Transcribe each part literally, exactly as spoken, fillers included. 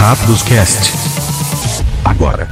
Rápidos Cast. Agora.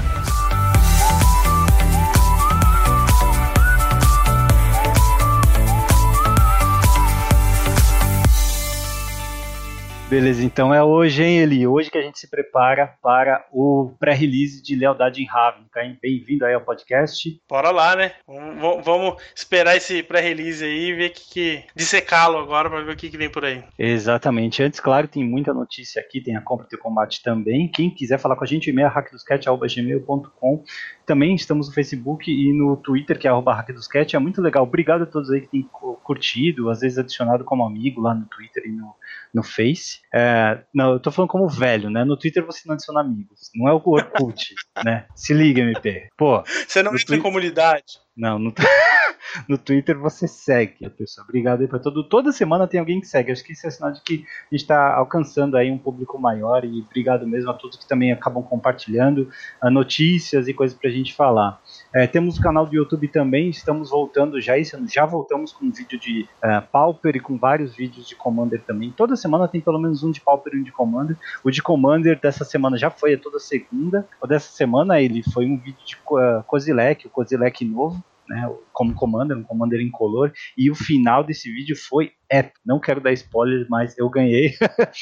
Beleza, então é hoje, hein, Eli? Hoje que a gente se prepara para o pré-release de Lealdade em Ravnica, hein? Bem-vindo aí ao podcast. Bora lá, né? Vamos, vamos esperar esse pré-release aí e ver o que, que dissecá-lo agora para ver o que, que vem por aí. Exatamente. Antes, claro, tem muita notícia aqui, tem a compra do combate também. Quem quiser falar com a gente, e-mail hack dos cat arroba gmail ponto com. Também estamos no Facebook e no Twitter, que é arroba hack dos cat. É muito legal. Obrigado a todos aí que têm curtido, às vezes adicionado como amigo lá no Twitter e no, no Face. É, não, eu tô falando como velho, né? No Twitter você não adiciona amigos, não é o Orkut, né? Se liga, M P. Pô, você não entra twi- em comunidade. Não, no, no Twitter você segue a pessoa. Obrigado aí pra todo. Toda semana tem alguém que segue. Acho que isso é sinal de que a gente tá alcançando aí um público maior. E obrigado mesmo a todos que também acabam compartilhando uh, notícias e coisas pra gente falar. É, temos o canal do YouTube também. Estamos voltando já esse ano. Já voltamos com um vídeo de uh, Pauper e com vários vídeos de Commander também. Toda semana tem pelo menos um de Pauper e um de Commander. O de Commander dessa semana já foi, é toda segunda. O dessa semana ele foi um vídeo de uh, Kozilek, o Kozilek novo. Né, como Commander, um Commander incolor, e o final desse vídeo foi épico. Não quero dar spoilers, mas eu ganhei.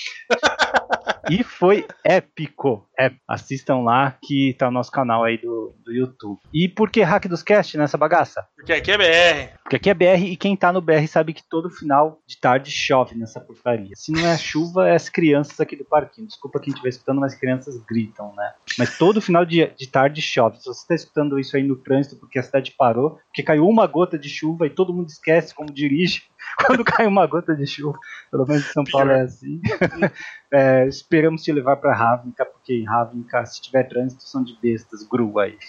E foi épico. É, assistam lá que tá no nosso canal aí do, do YouTube. E por que Hack dos Cast nessa bagaça? Porque aqui é B R. Porque aqui é B R e quem tá no B R sabe que todo final de tarde chove nessa porcaria. Se não é chuva, é as crianças aqui do parquinho. Desculpa quem estiver escutando, mas as crianças gritam, né? Mas todo final de, de tarde chove. Se você tá escutando isso aí no trânsito porque a cidade parou, porque caiu uma gota de chuva e todo mundo esquece como dirige quando cai uma gota de chuva. Pelo menos em São Paulo é assim. É, esperamos te levar para Ravnica, porque em Ravnica, se tiver trânsito, são de bestas, grua aí.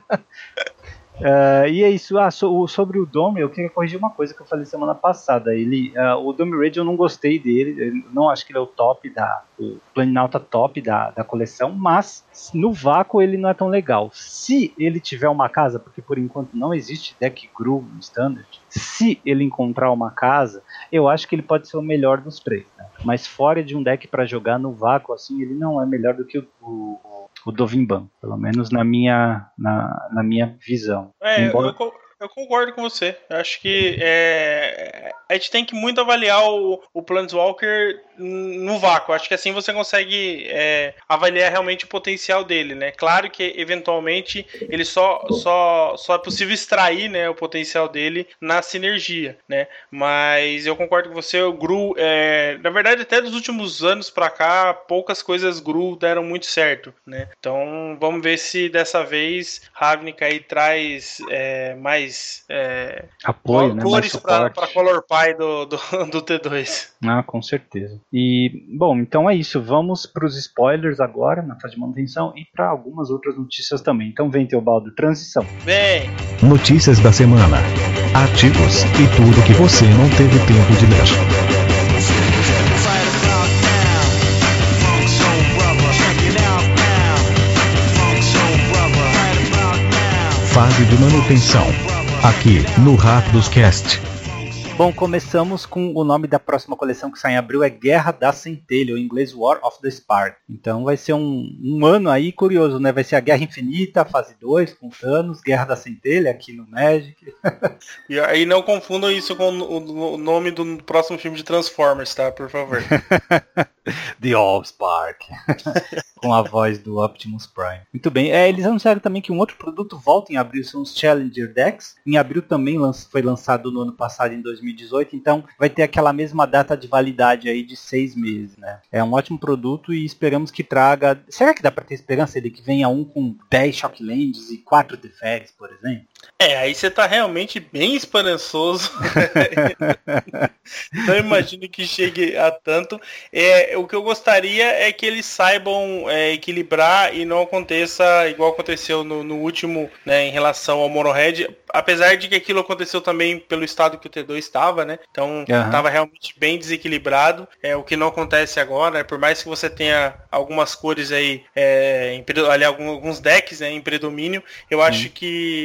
Uh, e é isso, ah, so, sobre o Dome, eu queria corrigir uma coisa que eu falei semana passada. Ele, uh, o Dome Raid eu não gostei dele, eu não acho que ele é o top da, o Planinauta top da, da coleção, mas no vácuo ele não é tão legal. Se ele tiver uma casa, porque por enquanto não existe deck Gru no Standard, se ele encontrar uma casa, eu acho que ele pode ser o melhor dos três, né? Mas fora de um deck para jogar no vácuo, assim, ele não é melhor do que o, o o Dovimban, pelo menos na minha, na, na minha visão. É, Embora... eu, eu concordo com você. Eu acho que é, a gente tem que muito avaliar o, o Planeswalker no vácuo. Acho que assim você consegue é, avaliar realmente o potencial dele, né? Claro que eventualmente ele só, só, só é possível extrair, né, o potencial dele na sinergia, né? Mas eu concordo com você, o Gru, é, na verdade até dos últimos anos pra cá, poucas coisas Gru deram muito certo, né? Então vamos ver se dessa vez Ravnica aí traz é, mais É, apoio, né? Cores para Color Pie do, do, do T dois. Ah, com certeza. E, bom, então é isso. Vamos para os spoilers agora, na fase de manutenção, e para algumas outras notícias também. Então vem, Teobaldo, transição. Vem! Notícias da semana, artigos e tudo que você não teve tempo de ler. Fase de manutenção, aqui no Rápidos Cast. Bom, começamos com o nome da próxima coleção que sai em abril, é Guerra da Centelha, ou em inglês War of the Spark. Então vai ser um, um ano aí curioso, né? Vai ser a Guerra Infinita, fase dois, com Thanos, Guerra da Centelha aqui no Magic. E aí não confundam isso com o, o nome do próximo filme de Transformers, tá? Por favor. The All Spark. Com a voz do Optimus Prime. Muito bem, é, eles anunciaram também que um outro produto volta em abril, são os Challenger Decks. Em abril também lanç, foi lançado no ano passado, em dois mil e dezoito, então vai ter aquela mesma data de validade aí de seis meses, né? É um ótimo produto e esperamos que traga... Será que dá pra ter esperança de que venha um com dez Shocklands e quatro Teferis, por exemplo? É, aí você tá realmente bem esperançoso. Não imagino que chegue a tanto. É, o que eu gostaria é que eles saibam é, equilibrar e não aconteça igual aconteceu no, no último, né, em relação ao Monohead. Apesar de que aquilo aconteceu também pelo estado que o T dois estava, né? Então estava uhum. realmente bem desequilibrado. É o que não acontece agora, né? Por mais que você tenha algumas cores aí, é, em, ali alguns decks, né, em predomínio, eu Sim. acho que no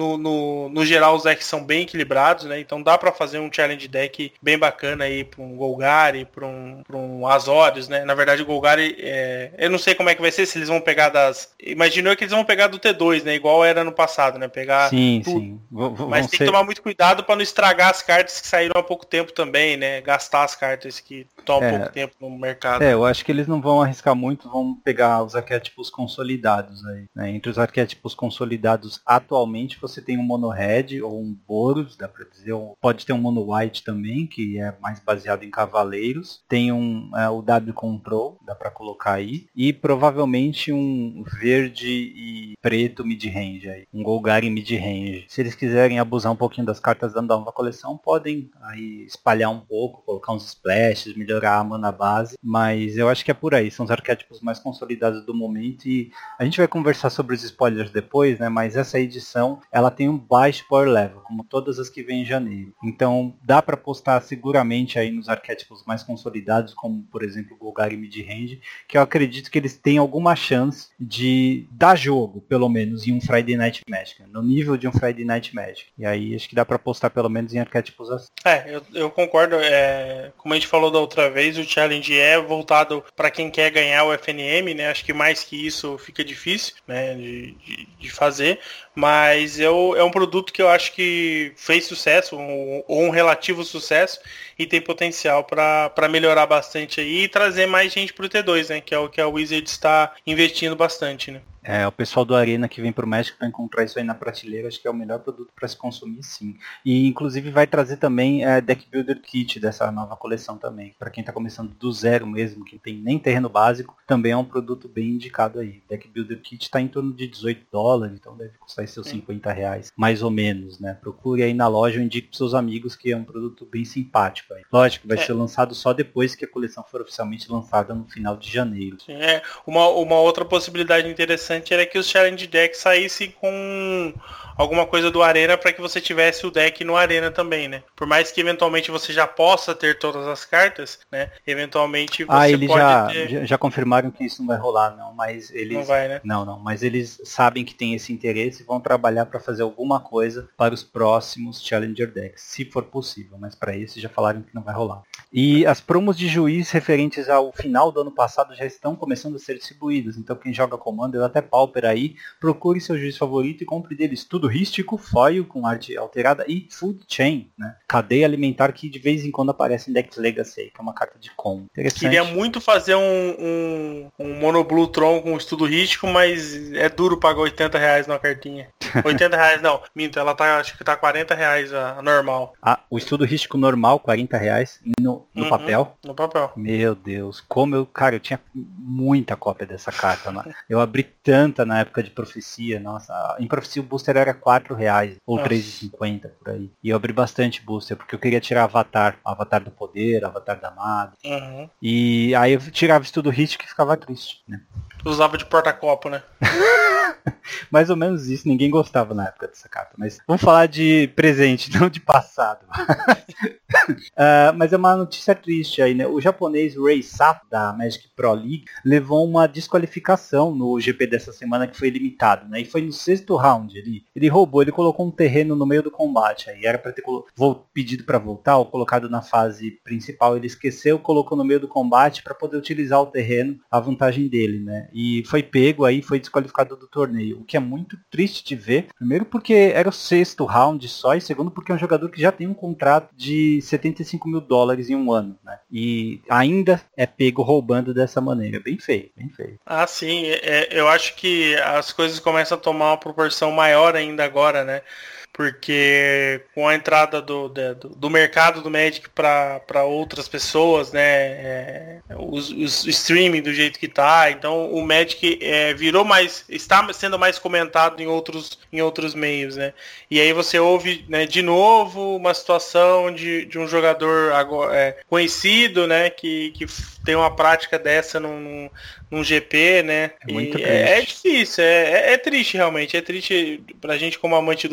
no, no, no geral os decks são bem equilibrados, né? Então dá pra fazer um challenge deck bem bacana aí pra um Golgari, pra um, pra um Azorius, né? Na verdade o Golgari, é... eu não sei como é que vai ser, se eles vão pegar das... Imaginou que eles vão pegar do T dois, né? Igual era no passado, né? Pegar sim, tudo. sim. V- v- Mas tem ser... que tomar muito cuidado pra não estragar as cartas que saíram há pouco tempo também, né? Gastar as cartas que estão há É. pouco tempo no mercado. É, eu acho que eles não vão arriscar muito, vão pegar os arquétipos consolidados aí, né? Entre os arquétipos consolidados atualmente você tem um Mono Red ou um Boros, dá pra dizer, ou pode ter um Mono White também, que é mais baseado em cavaleiros. Tem um é, o W Control, dá pra colocar aí, e provavelmente um verde e preto mid-range aí, um Golgari mid-range. Se eles quiserem abusar um pouquinho das cartas da nova coleção, podem aí espalhar um pouco, colocar uns splashes, melhorar a mana base, mas eu acho que é por aí, são os arquétipos mais consolidados do momento e a gente vai conversar sobre os spoilers depois, né, mas essa edição, ela tem um baixo power level, como todas as que vêm em janeiro, então dá para apostar seguramente aí nos arquétipos mais consolidados, como por exemplo o Golgari mid-range, que eu acredito que eles têm alguma chance de dar jogo, pelo menos, em um Friday Night Magic, no nível de um Friday Night Magic, e aí acho que dá para apostar pelo menos em arquétipos assim. É, eu, eu concordo, é, como a gente falou da outra vez, o challenge é voltado para quem quer ganhar o F N M, né? Acho que mais que isso fica difícil, né, de, de, de fazer, mas eu, é um produto que eu acho que fez sucesso, ou um, um relativo sucesso, e tem potencial para melhorar bastante aí e trazer mais gente pro T dois, né? Que é o que a Wizard está investindo bastante, né? É, o pessoal do Arena que vem pro Magic para encontrar isso aí na prateleira, acho que é o melhor produto para se consumir, sim. E inclusive vai trazer também é, Deck Builder Kit dessa nova coleção também. Para quem tá começando do zero mesmo, que não tem nem terreno básico, também é um produto bem indicado aí. Deck Builder Kit tá em torno de dezoito dólares, então deve custar seus cinquenta reais, mais ou menos, né? Procure aí na loja ou indique pros seus amigos que é um produto bem simpático aí. Lógico, vai é. ser lançado só depois que a coleção for oficialmente lançada no final de janeiro. Sim, é. Uma, uma outra possibilidade interessante era que os Challenge Decks saíssem com alguma coisa do Arena para que você tivesse o deck no Arena também, né? Por mais que eventualmente você já possa ter todas as cartas, né? Eventualmente você ah, eles pode já, ter... já confirmaram que isso não vai rolar, não, mas eles... Não vai, né? Não, não, mas eles sabem que tem esse interesse e vão trabalhar para fazer alguma coisa para os próximos Challenger Decks, se for possível, mas para esse já falaram que não vai rolar. E as promos de juiz referentes ao final do ano passado já estão começando a ser distribuídas, então quem joga Commander até Pauper aí, procure seu juiz favorito e compre dele estudo rístico, foil com arte alterada e food chain, né? Cadeia alimentar que de vez em quando aparece em Dex Legacy, que é uma carta de com. Queria muito fazer um, um, um Mono Blue Tron com estudo rístico, mas é duro pagar oitenta reais numa cartinha. oitenta reais não, minto, ela tá, acho que tá quarenta reais a, a normal. Ah, o estudo rístico normal, quarenta reais no, no uhum, papel? No papel. Meu Deus, como eu, cara, eu tinha muita cópia dessa carta, né? Eu abri tanta na época de Profecia, nossa, em Profecia o booster era quatro reais, ou três reais e cinquenta por aí. E eu abri bastante booster, porque eu queria tirar Avatar, Avatar do Poder, Avatar da Maga. Uhum. E aí eu tirava estudo rístico e ficava triste, né? Usava de porta-copo, né? Mais ou menos isso, ninguém gostava na época dessa carta. Mas vamos falar de presente, não de passado. uh, mas é uma notícia triste aí, né? O japonês Ray Sato, da Magic Pro League, levou uma desqualificação no G P dessa semana que foi limitado, né? E foi no sexto round. Ele, ele roubou, ele colocou um terreno no meio do combate. Aí era para ter colo- pedido para voltar ou colocado na fase principal. Ele esqueceu, colocou no meio do combate para poder utilizar o terreno, a vantagem dele, né? E foi pego aí, foi desqualificado do torneio. O que é muito triste de ver. Primeiro porque era o sexto round só, e segundo porque é um jogador que já tem um contrato de setenta e cinco mil dólares em um ano, né? E ainda é pego roubando dessa maneira. Bem feio, bem feio. Ah, sim. É, eu acho que as coisas começam a tomar uma proporção maior ainda agora, né? Porque com a entrada do, do, do mercado do Magic para outras pessoas, né, é, os, os, o streaming do jeito que tá, então o Magic é, virou mais, está sendo mais comentado em outros, em outros meios, né, e aí você ouve, né, de novo uma situação de, de um jogador agora, é, conhecido, né, que, que tem uma prática dessa num, num G P, né, é, muito é, é difícil, é, é, é triste realmente, é triste pra gente como amante do jogo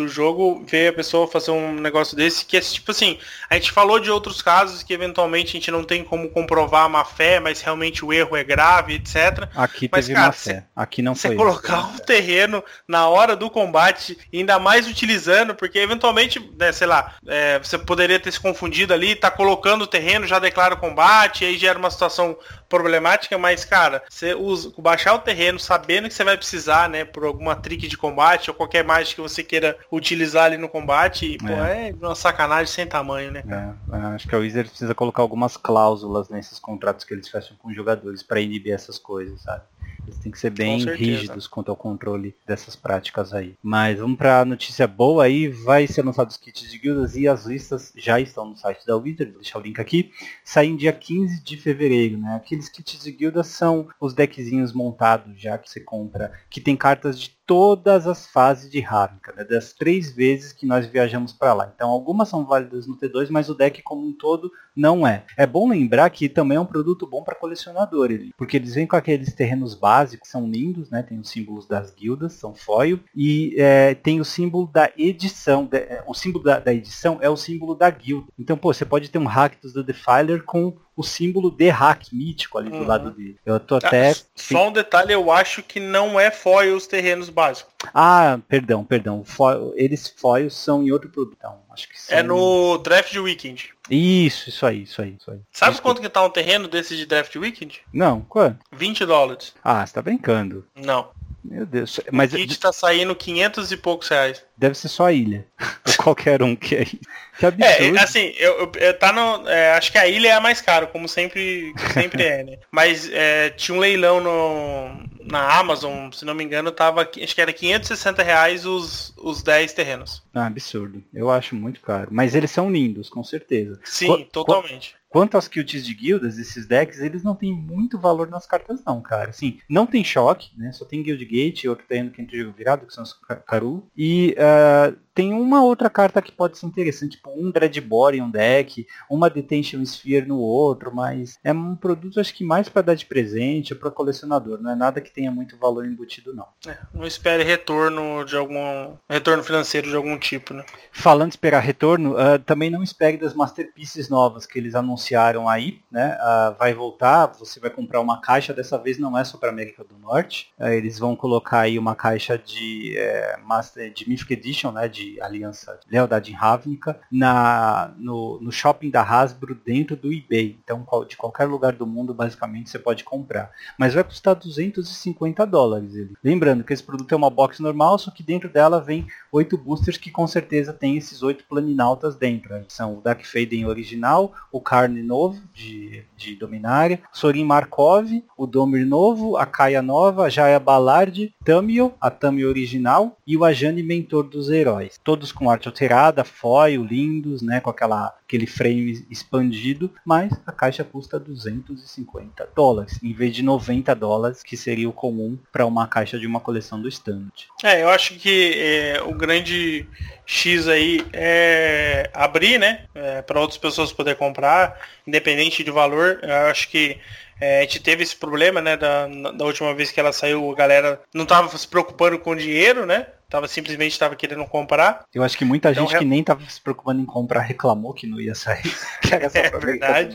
difícil ver a pessoa fazer um negócio desse, que é tipo assim, a gente falou de outros casos que eventualmente a gente não tem como comprovar a má fé, mas realmente o erro é grave, etcétera. Aqui mas, teve cara, má fé. Aqui não foi. Você colocar um terreno na hora do combate, ainda mais utilizando, porque eventualmente, né, sei lá, é, você poderia ter se confundido ali, tá colocando o terreno, já declara o combate, e aí gera uma situação problemática, mas, cara, você usa, baixar o terreno sabendo que você vai precisar, né, por alguma trick de combate ou qualquer mágica que você queira utilizar ali no combate, pô, é, é uma sacanagem sem tamanho, né, cara? É, acho que a Wizard precisa colocar algumas cláusulas nesses contratos que eles fecham com os jogadores pra inibir essas coisas, sabe? Eles têm que ser bem rígidos quanto ao controle dessas práticas aí. Mas vamos pra notícia boa aí. Vai ser lançado os kits de guildas e as listas já estão no site da Wizard. Vou deixar o link aqui. Saem dia quinze de fevereiro, né? Aqueles kits de guildas são os deckzinhos montados já que você compra, que tem cartas de todas as fases de Ravnica, né? Das três vezes que nós viajamos para lá. Então algumas são válidas no T dois, mas o deck como um todo não é. É bom lembrar que também é um produto bom para colecionador, porque eles vêm com aqueles terrenos básicos, são lindos, né? Tem os símbolos das guildas, são foil, e é, tem o símbolo da edição. O símbolo da, da edição é o símbolo da guilda. Então, pô, você pode ter um Rakdos do Defiler com o símbolo de hack mítico ali do uhum. lado dele. Eu tô até... Ah, só um detalhe, eu acho que não é foil os terrenos básicos. Ah, perdão, perdão. Foil, eles foils são em outro produto. Então, acho que são... É no Draft Weekend. Isso, isso aí, isso aí, isso aí. Sabe Desculpa. Quanto que tá um terreno desse de Draft Weekend? Não, quanto? vinte dólares. Ah, você tá brincando. Não. Meu Deus. Mas o kit tá saindo quinhentos e poucos reais. Deve ser só a ilha. Ou qualquer um que é isso. Que absurdo. É, assim, eu, eu, eu tá no. É, acho que a ilha é a mais cara, como sempre, sempre é, né? Mas é, tinha um leilão no, na Amazon, se não me engano, tava. Acho que era quinhentos e sessenta reais os, os dez terrenos. Ah, absurdo. Eu acho muito caro. Mas eles são lindos, com certeza. Sim, Qu totalmente. Quanto aos kits de guildas, esses decks, eles não têm muito valor nas cartas não, cara. Assim, não tem choque, né? Só tem Guildgate e outro terreno que entra jogo virado, que são os Karu. E uh, tem uma outra carta que pode ser interessante, tipo um Dreadbore em um deck, uma Detention Sphere no outro, mas é um produto, acho que mais para dar de presente ou para colecionador. Não é nada que tenha muito valor embutido, não. É, não espere retorno de algum... retorno financeiro de algum tipo, né? Falando em esperar retorno, uh, também não espere das Masterpieces novas que eles anunciaram. anunciaram aí, né? Uh, vai voltar, você vai comprar uma caixa, dessa vez não é só para América do Norte. Uh, eles vão colocar aí uma caixa de é, Master, de Mythic Edition, né? De Aliança Lealdade em Ravnica, na, no, no shopping da Hasbro dentro do eBay. Então, de qualquer lugar do mundo, basicamente, você pode comprar. Mas vai custar duzentos e cinquenta dólares. Ele. Lembrando que esse produto é uma box normal, só que dentro dela vem oito boosters que com certeza tem esses oito planinautas dentro. Né? São o Dark Faden original, o Karn novo de, de Dominária, Sorin Markov, o Domir novo, a Kaia nova, a Jaya Ballard, Tamio, a Tamio original e o Ajani Mentor dos Heróis. Todos com arte alterada, foil, lindos, né, com aquela, aquele frame expandido, mas a caixa custa duzentos e cinquenta dólares, em vez de noventa dólares, que seria o comum para uma caixa de uma coleção do Standard. É, eu acho que é, o grande X aí é abrir, né, é, para outras pessoas poderem comprar, independente de valor. Eu acho que é, a gente teve esse problema, né, da, da última vez que ela saiu, a galera não tava se preocupando com dinheiro, né, tava simplesmente tava querendo comprar. Eu acho que muita então, gente que nem tava se preocupando em comprar reclamou que não ia sair. Que era só é verdade.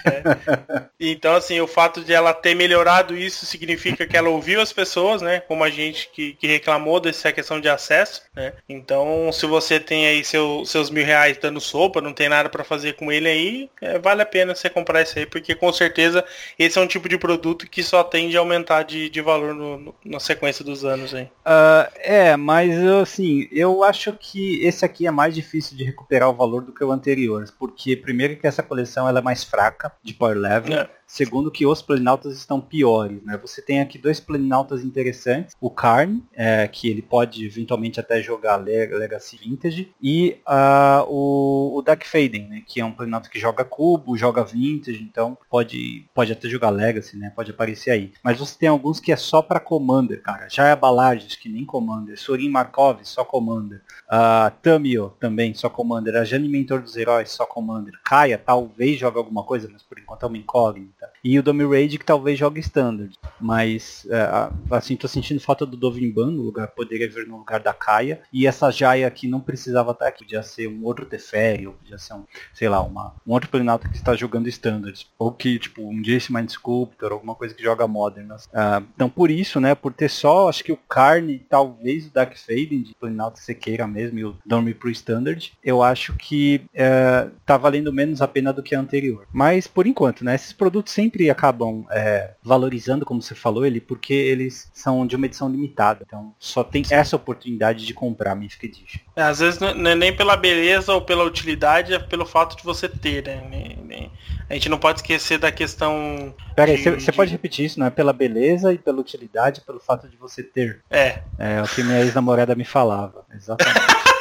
É. Então, assim, o fato de ela ter melhorado isso significa que ela ouviu as pessoas, né? Como a gente que, que reclamou dessa questão de acesso, né? Então, se você tem aí seu, seus mil reais dando sopa, não tem nada para fazer com ele aí, é, vale a pena você comprar isso aí, porque com certeza esse é um tipo de produto que só tende a aumentar de, de valor no, no, na sequência dos anos aí. Uh, é, mas assim, eu acho que esse aqui é mais difícil de recuperar o valor do que o anterior, porque primeiro que essa coleção ela é mais fraca de power level, é. Segundo que os planinautas estão piores, né? Você tem aqui dois planinautas interessantes, o Karn, é, que ele pode eventualmente até jogar Legacy Vintage, e uh, o, o Dark Faden, né? Que é um planinauta que joga cubo, joga Vintage, então pode, pode até jogar Legacy, né? Pode aparecer aí. Mas você tem alguns que é só para Commander, cara. Jaya Ballard, que nem Commander. Sorin Markov, só Commander. Uh, Tamio, também, só Commander. A Jani Mentor dos Heróis, só Commander. Kaia, talvez jogue alguma coisa, mas por enquanto é uma incógnita. e o Domi Raid que talvez jogue Standard. Mas, é, assim, tô sentindo falta do Dovimban no lugar, poderia vir no lugar da Kaia. E essa Jaya aqui não precisava estar aqui, podia ser um outro Teferi, ou podia ser um, sei lá, uma, um outro Planalto que está jogando Standard. Ou que, tipo, um Jace Mind Sculptor, alguma coisa que joga Modern. Uh, então, por isso, né, por ter só, acho que o Karn, talvez o Dark Fading de Planalto que você queira mesmo, e o Dormir pro Standard, eu acho que uh, tá valendo menos a pena do que a anterior. Mas, por enquanto, né, esses produtos sempre acabam é, valorizando, como você falou, ele, porque eles são de uma edição limitada. Então, só tem essa oportunidade de comprar a Mythic Edition. É, às vezes não é nem pela beleza ou pela utilidade, é pelo fato de você ter, né? A gente não pode esquecer da questão... Peraí, você de... pode repetir isso, não é pela beleza e pela utilidade, pelo fato de você ter. É. É o que minha ex-namorada me falava, exatamente.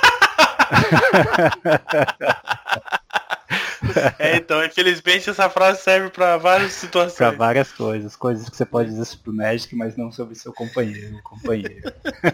É, então, infelizmente essa frase serve para várias situações. Para várias coisas, coisas que você pode dizer sobre o Magic, mas não sobre seu companheiro, companheiro.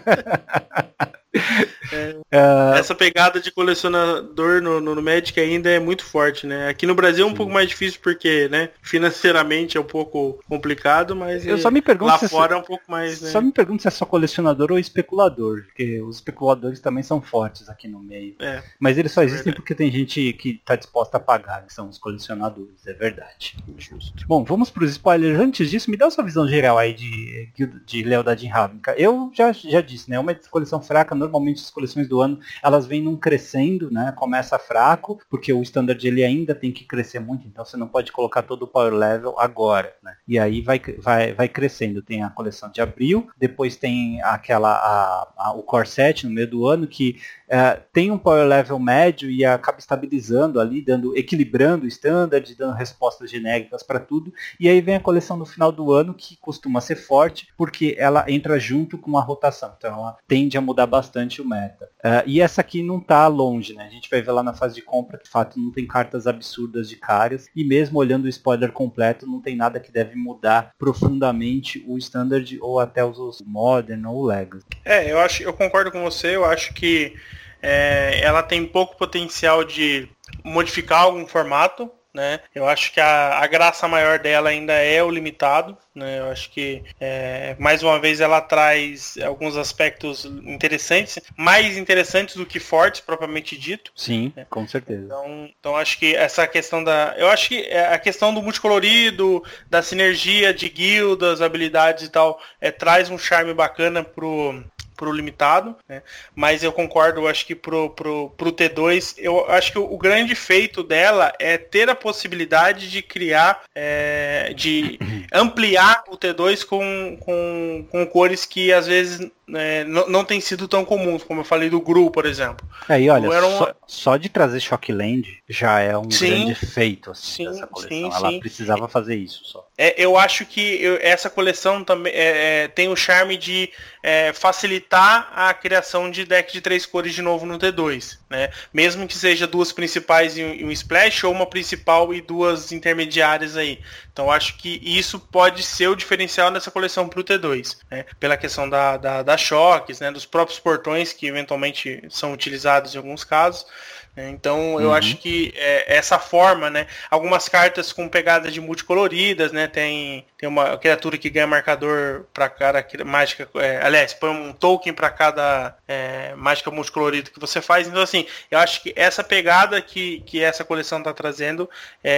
É, uh, essa pegada de colecionador no, no, no Magic ainda é muito forte, né? Aqui no Brasil é um sim. pouco mais difícil porque, né, financeiramente é um pouco complicado, mas eu só me pergunto lá se fora é, é um pouco mais, né? Só me pergunto se é só colecionador ou especulador, porque os especuladores também são fortes aqui no meio. É, mas eles só existem é porque tem gente que tá disposta a pagar, que são os colecionadores, é verdade. Justo. Bom, vamos pros spoilers. Antes disso, me dá a sua visão geral aí de, de, de Lealdade em Ravnica. Eu já, já disse, né, uma coleção fraca, normalmente as coleções do ano, elas vêm num crescendo, né? Começa fraco, porque o Standard ele ainda tem que crescer muito, então você não pode colocar todo o power level agora, né? E aí vai, vai, vai crescendo. Tem a coleção de abril, depois tem aquela a, a, o Core set no meio do ano, que uh, tem um power level médio e acaba estabilizando ali, dando, equilibrando o Standard, dando respostas genéricas para tudo. E aí vem a coleção no final do ano, que costuma ser forte, porque ela entra junto com a rotação, então ela tende a mudar bastante o meta. Uh, e essa aqui não tá longe, né? A gente vai ver lá na fase de compra que de fato não tem cartas absurdas de caras, e mesmo olhando o spoiler completo, não tem nada que deve mudar profundamente o Standard ou até os, os Modern ou o Legacy. É, eu acho, eu concordo com você, eu acho que é, ela tem pouco potencial de modificar algum formato, né? Eu acho que a, a graça maior dela ainda é o limitado, né? Eu acho que é, mais uma vez ela traz alguns aspectos interessantes, mais interessantes do que fortes propriamente dito. Sim, né? Com certeza. Então, então acho que essa questão da, eu acho que a questão do multicolorido, da sinergia de guildas, habilidades e tal, é, traz um charme bacana pro pro limitado, né? Mas eu concordo, eu acho que pro, pro, pro T dois, eu acho que o, o grande feito dela é ter a possibilidade de criar, é, de ampliar o T dois com, com, com cores que às vezes é, não, não tem sido tão comuns, como eu falei do Gru, por exemplo. É, e olha, uma... só, só de trazer Shockland já é um sim, grande feito assim, sim, dessa coleção. Sim, Ela sim. precisava fazer isso só. É, eu acho que eu, essa coleção também é, é, tem o charme de é, facilitar a criação de deck de três cores de novo no T dois, né? Mesmo que seja duas principais e um, e um splash, ou uma principal e duas intermediárias aí. Então acho que isso pode ser o diferencial dessa coleção para o T dois, né? Pela questão da, da, da choques, né? Dos próprios portões que eventualmente são utilizados em alguns casos. Então eu uhum. acho que é, essa forma, né? Algumas cartas com pegada de multicoloridas, né? Tem, tem uma criatura que ganha marcador para cada mágica, é, aliás, põe um token para cada é, mágica multicolorida que você faz. Então assim, eu acho que essa pegada que, que essa coleção está trazendo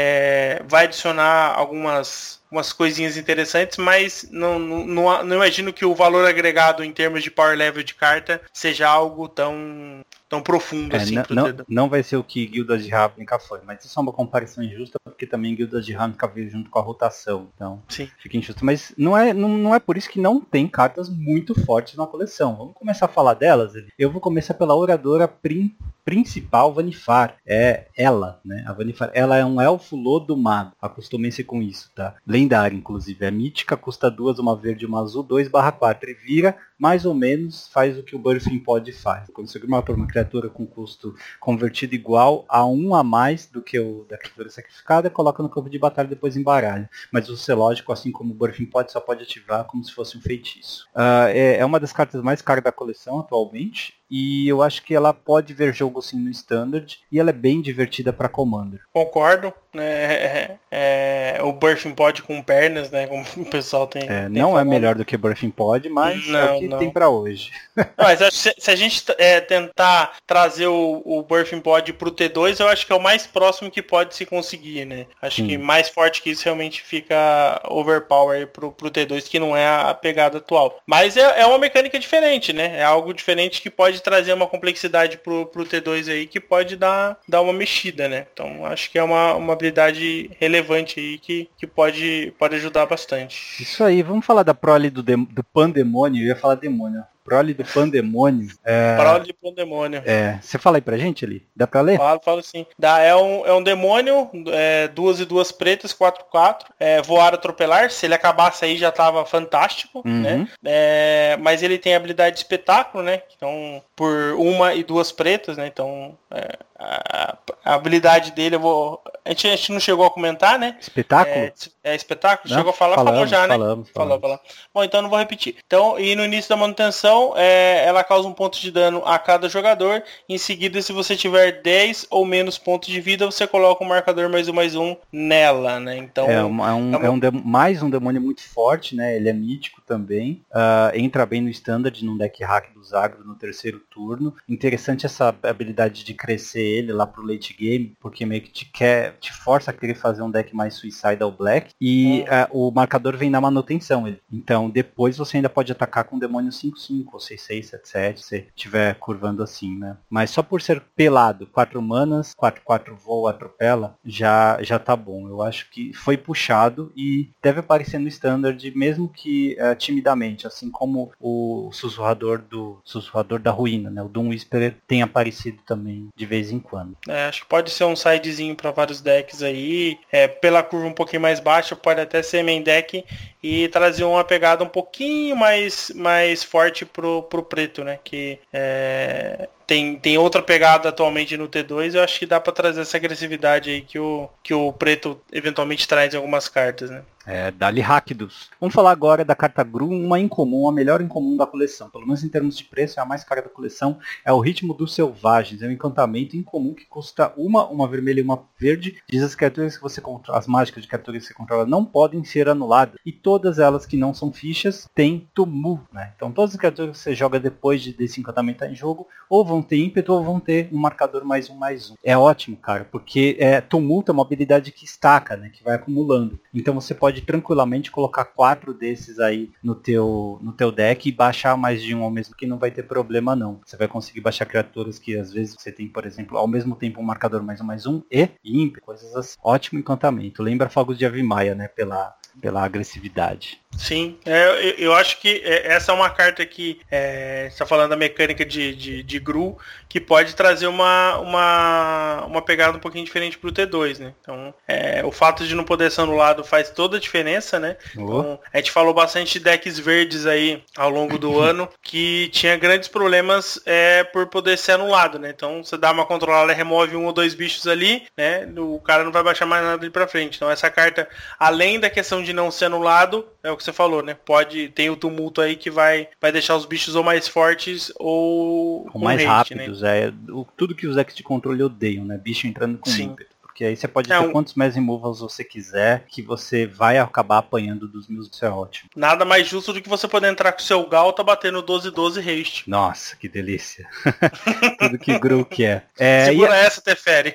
é, vai adicionar algumas umas coisinhas interessantes, mas não, não, não imagino que o valor agregado em termos de power level de carta seja algo tão, tão profundo é, assim. Não, pro não, não vai ser o que Guildas de Ravnica foi, mas isso é uma comparação injusta, porque também Guildas de Ravnica veio junto com a rotação, então sim, fica injusto. Mas não é, não, não é por isso que não tem cartas muito fortes na coleção. Vamos começar a falar delas. Eu vou começar pela oradora prim, principal, Vannifar. É ela, né? A Vannifar, ela é um elfo lodo mago. Acostumem-se com isso, tá? Lendária, inclusive. É mítica, custa duas, uma verde e uma azul, dois barra quatro. E vira, mais ou menos, faz o que o Birthing Pod faz. Consegue matar uma criatura com custo convertido igual a um a mais do que o da criatura sacrificada, coloca no campo de batalha e depois embaralha. Mas o Celógico, assim como o Birthing Pod, só pode ativar como se fosse um feitiço. Uh, é, é uma das cartas mais caras da coleção atualmente. E eu acho que ela pode ver jogo sim no Standard. E ela é bem divertida para Commander. Concordo. né? É, é, o Birthing Pod com pernas, né? Como o pessoal tem. É, tem não falado. é melhor do que Birthing Pod, mas Não, é o que não. tem pra hoje. Não, mas se, se a gente é, tentar trazer o, o Birthing Pod pro T dois, eu acho que é o mais próximo que pode se conseguir, né? Acho Sim. que mais forte que isso realmente fica overpower pro, pro T dois, que não é a, a pegada atual. Mas é, é uma mecânica diferente, né? É algo diferente que pode trazer uma complexidade pro, pro T dois aí, que pode dar, dar uma mexida, né? Então acho que é uma, uma habilidade relevante aí que, que pode, pode ajudar bastante. Isso aí, vamos falar da prole do, dem- do Pandemônio. Eu ia falar demônio. Prole do Pandemônio. É, Prole de Pandemônio. é, você fala aí pra gente ali? Dá pra ler? Falo, falo sim. Dá, é, um, é um demônio, é, duas e duas pretas, quatro quatro. É, voar, atropelar. Se ele acabasse aí já tava fantástico, Uhum. né? É, mas ele tem a habilidade de espetáculo, né? Então, por uma e duas pretas, né? Então, é, a, a habilidade dele, eu vou... A gente, a gente não chegou a comentar, né? Espetáculo? É, é espetáculo? Não, Chegou a falar, falamos, falou já, né? falamos, Falou, falamos. falou. Bom, então não vou repetir. Então, e no início da manutenção, é, ela causa um ponto de dano a cada jogador. Em seguida, se você tiver dez ou menos pontos de vida, você coloca um marcador mais um, mais um nela, né? Então, É, um, é, um, é uma- é um dem- mais um demônio muito forte, né? Ele é mítico também. Ah, entra bem no standard, num deck hack dos agro no terceiro turno. Interessante essa habilidade de crescer ele lá pro late game, porque meio que te quer, te força a querer fazer um deck mais Suicidal Black. E ah, o marcador vem na manutenção. Ele. Então depois você ainda pode atacar com demônio cinco cinco ou seis seis sete sete, se estiver curvando assim, né? Mas só por ser pelado, quatro manas, quatro quatro voa, atropela, já, já tá bom. Eu acho que foi puxado e deve aparecer no standard, mesmo que eh, timidamente, assim como o sussurrador do sussurrador da ruína, né? O Doom Whisperer tem aparecido também de vez em quando. é, acho que pode ser um sidezinho para vários decks aí. É, pela curva um pouquinho mais baixa, pode até ser main deck e trazer uma pegada um pouquinho mais, mais forte pro, pro preto, né? Que é, tem, tem outra pegada atualmente no T dois, eu acho que dá para trazer essa agressividade aí que o, que o preto eventualmente traz em algumas cartas, né? É, Dali Rakdos. Vamos falar agora da carta Gru, uma incomum, a melhor incomum da coleção. Pelo menos em termos de preço, é a mais cara da coleção. É o Ritmo dos Selvagens. É um encantamento incomum que custa uma, uma vermelha e uma verde. Diz as criaturas que você controla, as mágicas de criaturas que você controla não podem ser anuladas. E todas elas que não são fichas têm Tumult, né? Então todas as criaturas que você joga depois de, desse encantamento em jogo, ou vão ter ímpeto ou vão ter um marcador mais um, mais um. É ótimo, cara, porque é, Tumult é uma habilidade que estaca, né? Que vai acumulando. Então você pode tranquilamente colocar quatro desses aí no teu, no teu deck e baixar mais de um ao mesmo, que não vai ter problema não. Você vai conseguir baixar criaturas que às vezes você tem, por exemplo, ao mesmo tempo um marcador mais um, mais um e ímpeto, coisas assim. Ótimo encantamento. Lembra Fogos de Avimaia, né? Pela, pela agressividade. Sim, é, eu, eu acho que essa é uma carta que é, está falando da mecânica de, de, de Gru, que pode trazer uma, uma, uma pegada um pouquinho diferente pro T dois, né? Então, é, o fato de não poder ser anulado faz toda a diferença, né? Então, a gente falou bastante de decks verdes aí ao longo do ano, que tinha grandes problemas é, por poder ser anulado, né? Então, você dá uma controlada, remove um ou dois bichos ali, né? O cara não vai baixar mais nada ali pra frente. Então, essa carta, além da questão de não ser anulado, é o que você falou, né? Pode, tem o tumulto aí que vai, vai deixar os bichos ou mais fortes ou Ou mais haste, rápidos, né? é. O, tudo que os decks de controle odeiam, né? Bicho entrando com Sim. ímpeto. Porque aí você pode É ter um- quantos mass removals você quiser, que você vai acabar apanhando dos meus, isso é ótimo. Nada mais justo do que você poder entrar com o seu Galta batendo doze doze haste. Nossa, que delícia. Tudo que Gru quer. É, e Segura essa, Teferi.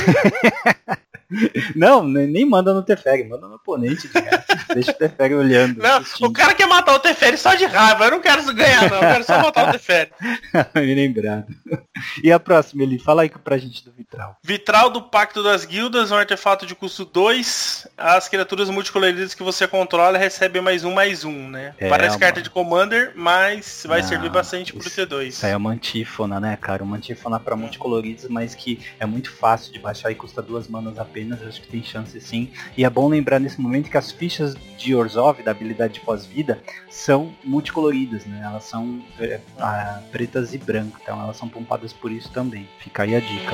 Não, nem nem manda no Teferi, manda no oponente direto. Deixa o Teferi olhando. Não, assistindo. o cara quer matar o Teferi só de raiva. Eu não quero ganhar, não. Eu quero só matar o Teferi. Me lembrado. E a próxima, Eli? Fala aí pra gente do Vitral. Vitral do Pacto das Guildas, um artefato de custo dois. As criaturas multicoloridas que você controla recebem mais um, mais um, né? É, Parece uma- carta de Commander, mas vai Não, servir bastante pro isso- T dois. Isso aí é uma antífona, né, cara? Uma antífona pra multicoloridos, mas que é muito fácil de baixar e custa duas manas apenas. Acho que tem chance sim. E é bom lembrar nesse momento que as fichas de Orzhov, da habilidade de pós-vida, são multicoloridas, né? Elas são é, ah, pretas e brancas, então elas são pompadas por isso também. Fica aí a dica.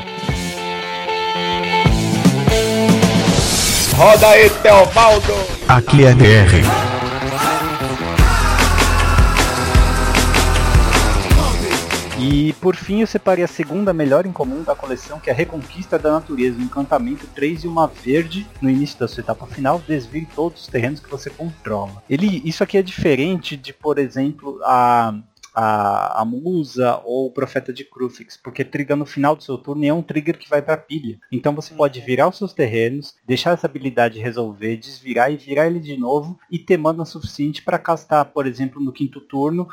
Roda aí, Teobaldo! Aqui é D R. E por fim eu separei a segunda melhor em comum da coleção, que é a Reconquista da Natureza, um encantamento três e uma verde. No início da sua etapa final, desvie todos os terrenos que você controla. Ele, isso aqui é diferente de, por exemplo, a... A, a Musa ou o Profeta de Kruphix, porque triga no final do seu turno e é um trigger que vai para pilha. Então você pode virar os seus terrenos, deixar essa habilidade resolver, desvirar e virar ele de novo e ter mana suficiente para castar, por exemplo, no quinto turno,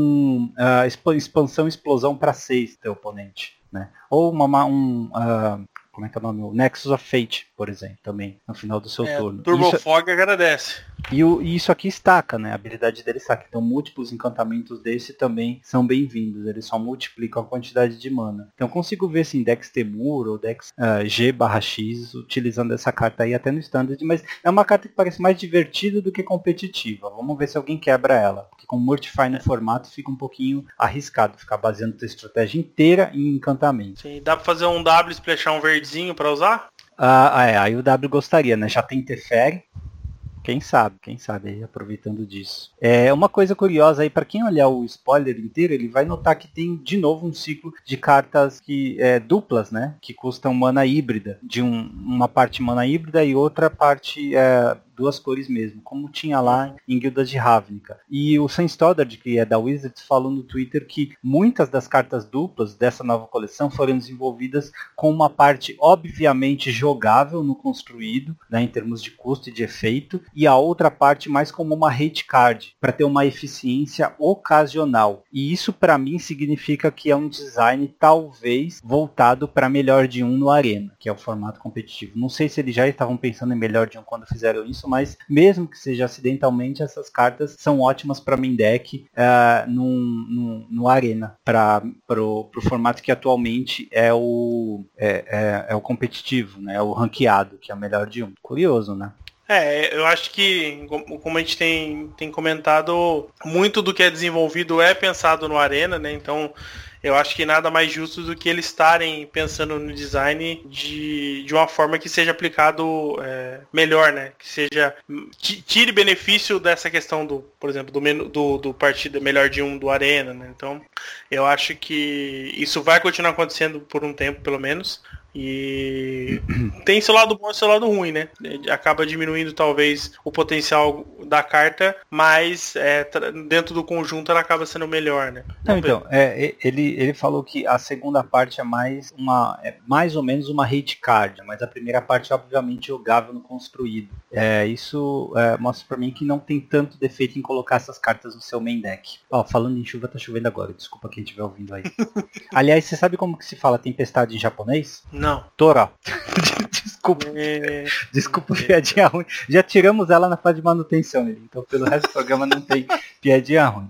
um uh, expansão explosão para seis teu oponente, né? Ou uma, um... Uh, como é que é o nome? O Nexus of Fate, por exemplo, também, no final do seu é, turno. Turbo isso, Fog agradece. E, o, e isso aqui estaca, né? A habilidade dele estaca. Então múltiplos encantamentos desse também são bem-vindos. Eles só multiplicam a quantidade de mana. Então consigo ver assim, Dex Temur ou Dex uh, G barra X utilizando essa carta aí até no Standard. Mas é uma carta que parece mais divertida do que competitiva. Vamos ver se alguém quebra ela. Porque com Mortify no formato fica um pouquinho arriscado. Ficar baseando a estratégia inteira em encantamento. Sim, dá pra fazer um W, splashar um verdezinho pra usar? Ah, é, aí o W gostaria, né? Já tem Interfere. Quem sabe, quem sabe aí, aproveitando disso. É uma coisa curiosa aí, para quem olhar o spoiler inteiro, ele vai notar que tem de novo um ciclo de cartas que é, duplas, né? Que custam mana híbrida. De um, uma parte mana híbrida e outra parte é, duas cores mesmo, como tinha lá em Guildas de Ravnica. E o Sam Stoddard, que é da Wizards, falou no Twitter que muitas das cartas duplas dessa nova coleção foram desenvolvidas com uma parte obviamente jogável no construído, né, em termos de custo e de efeito, e a outra parte mais como uma hate card, para ter uma eficiência ocasional. E isso para mim significa que é um design talvez voltado para melhor de um no Arena, que é o formato competitivo. Não sei se eles já estavam pensando em melhor de um quando fizeram isso, mas mesmo que seja acidentalmente, essas cartas são ótimas para main deck uh, no, no, no Arena, para o formato que atualmente é o, é, é, é o competitivo, né? É o ranqueado, que é o melhor de um. Curioso, né? É, eu acho que, como a gente tem, tem comentado, muito do que é desenvolvido é pensado no Arena, né? Então, eu acho que nada mais justo do que eles estarem pensando no design de, de uma forma que seja aplicado é, melhor, né? Que seja tire benefício dessa questão do, por exemplo, do, menu, do, do partido melhor de um do Arena, né? Então, eu acho que isso vai continuar acontecendo por um tempo, pelo menos. E tem seu lado bom e seu lado ruim, né? Acaba diminuindo talvez o potencial da carta, mas é, dentro do conjunto ela acaba sendo melhor, né? Não, então, é, ele, ele falou que a segunda parte é mais uma é mais ou menos uma hate card, mas a primeira parte é obviamente jogável no construído. É, isso é, mostra pra mim que não tem tanto defeito em colocar essas cartas no seu main deck. Ó, falando em chuva, tá chovendo agora, desculpa quem estiver ouvindo aí. Aliás, você sabe como que se fala tempestade em japonês? Não. Tora. Desculpa. É... Desculpa, piadinha ruim. Já tiramos ela na fase de manutenção, então pelo resto do programa não tem piadinha ruim.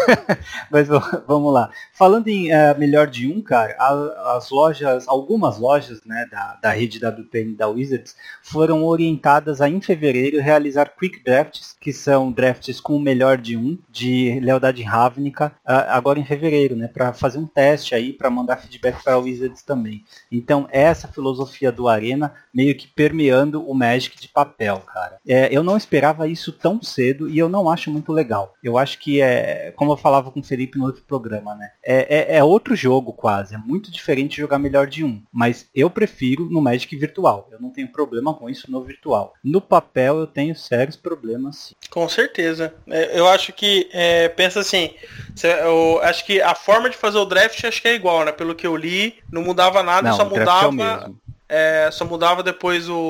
Mas vamos lá. Falando em uh, melhor de um, cara, a, as lojas, algumas lojas, né, da, da rede W P N da Wizards foram orientadas a, em fevereiro, realizar quick drafts, que são drafts com o melhor de um, de Lealdade Ravnica, uh, agora em fevereiro, né, para fazer um teste aí, para mandar feedback para a Wizards também. Então, essa filosofia do Arena meio que permeando o Magic de papel, cara. É, eu não esperava isso tão cedo e eu não acho muito legal. Eu acho que é, como eu falava com o Felipe no outro programa, né? É, é, é outro jogo quase, é muito diferente jogar melhor de um. Mas eu prefiro no Magic virtual. Eu não tenho problema com isso no virtual. No papel eu tenho sérios problemas, sim. Com certeza. Eu acho que, é, pensa assim, eu acho que a forma de fazer o draft acho que é igual, né? Pelo que eu li, não mudava nada, não, só o draft é o mudava... mesmo. É, só mudava depois o,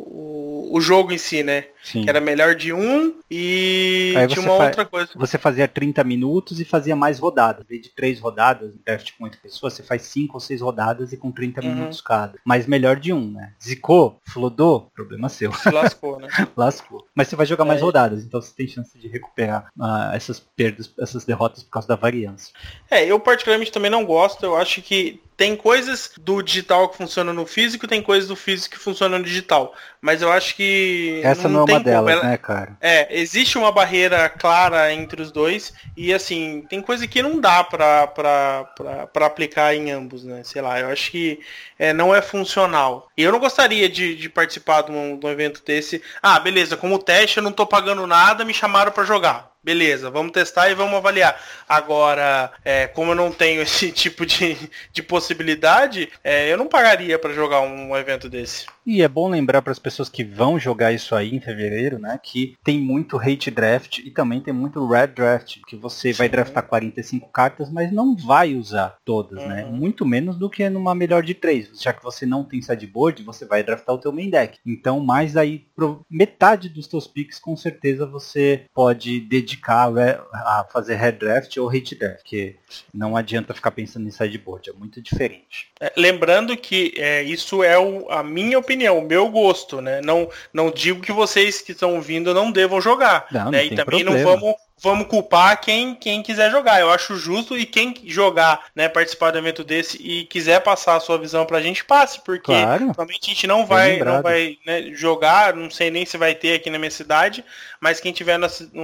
o, o jogo em si, né? Sim. Que era melhor de um e aí tinha uma fa- outra coisa. Você fazia trinta minutos e fazia mais rodadas. Em vez de três rodadas, em draft com oito pessoas, você faz cinco ou seis rodadas e com trinta Uhum. minutos cada. Mas melhor de um, né? Zicou, flodou, problema seu. Se lascou, né? Lascou. Mas você vai jogar mais É. rodadas, então você tem chance de recuperar uh, essas perdas, essas derrotas por causa da variância. É, eu particularmente também não gosto. Eu acho que tem coisas do digital que funcionam no físico, tem coisas do físico que funcionam no digital. Mas eu acho que Essa não, não é tem uma delas, como. Ela- né, cara? É, existe uma barreira clara entre os dois e assim, tem coisa que não dá pra, pra, pra, pra aplicar em ambos, né? Sei lá, eu acho que é, não é funcional. E eu não gostaria de, de participar de um, de um evento desse. Ah, beleza, como teste eu não tô pagando nada, me chamaram pra jogar. beleza, vamos testar e vamos avaliar. Agora, é, como eu não tenho esse tipo de, de possibilidade, é, eu não pagaria para jogar um evento desse. E é bom lembrar para as pessoas que vão jogar isso aí em fevereiro, né, que tem muito hate draft e também tem muito red draft, que você Sim. vai draftar quarenta e cinco cartas, mas não vai usar todas, uhum. né? Muito menos do que numa melhor de três. Já que você não tem sideboard, você vai draftar o teu main deck. Então, mais aí, pro metade dos teus picks, com certeza você pode dedicar a fazer red draft ou hate draft, porque não adianta ficar pensando em sideboard, é muito diferente. É, lembrando que é, isso é o, a minha opinião, o meu gosto, né? Não, não digo que vocês que estão ouvindo não devam jogar. Não, né? não e tem também problema. não vamos, vamos culpar quem, quem quiser jogar. Eu acho justo, e quem jogar, né, participar do evento desse e quiser passar a sua visão pra gente, passe, porque claro. realmente a gente não vai, não vai né, jogar, não sei nem se vai ter aqui na minha cidade, mas quem tiver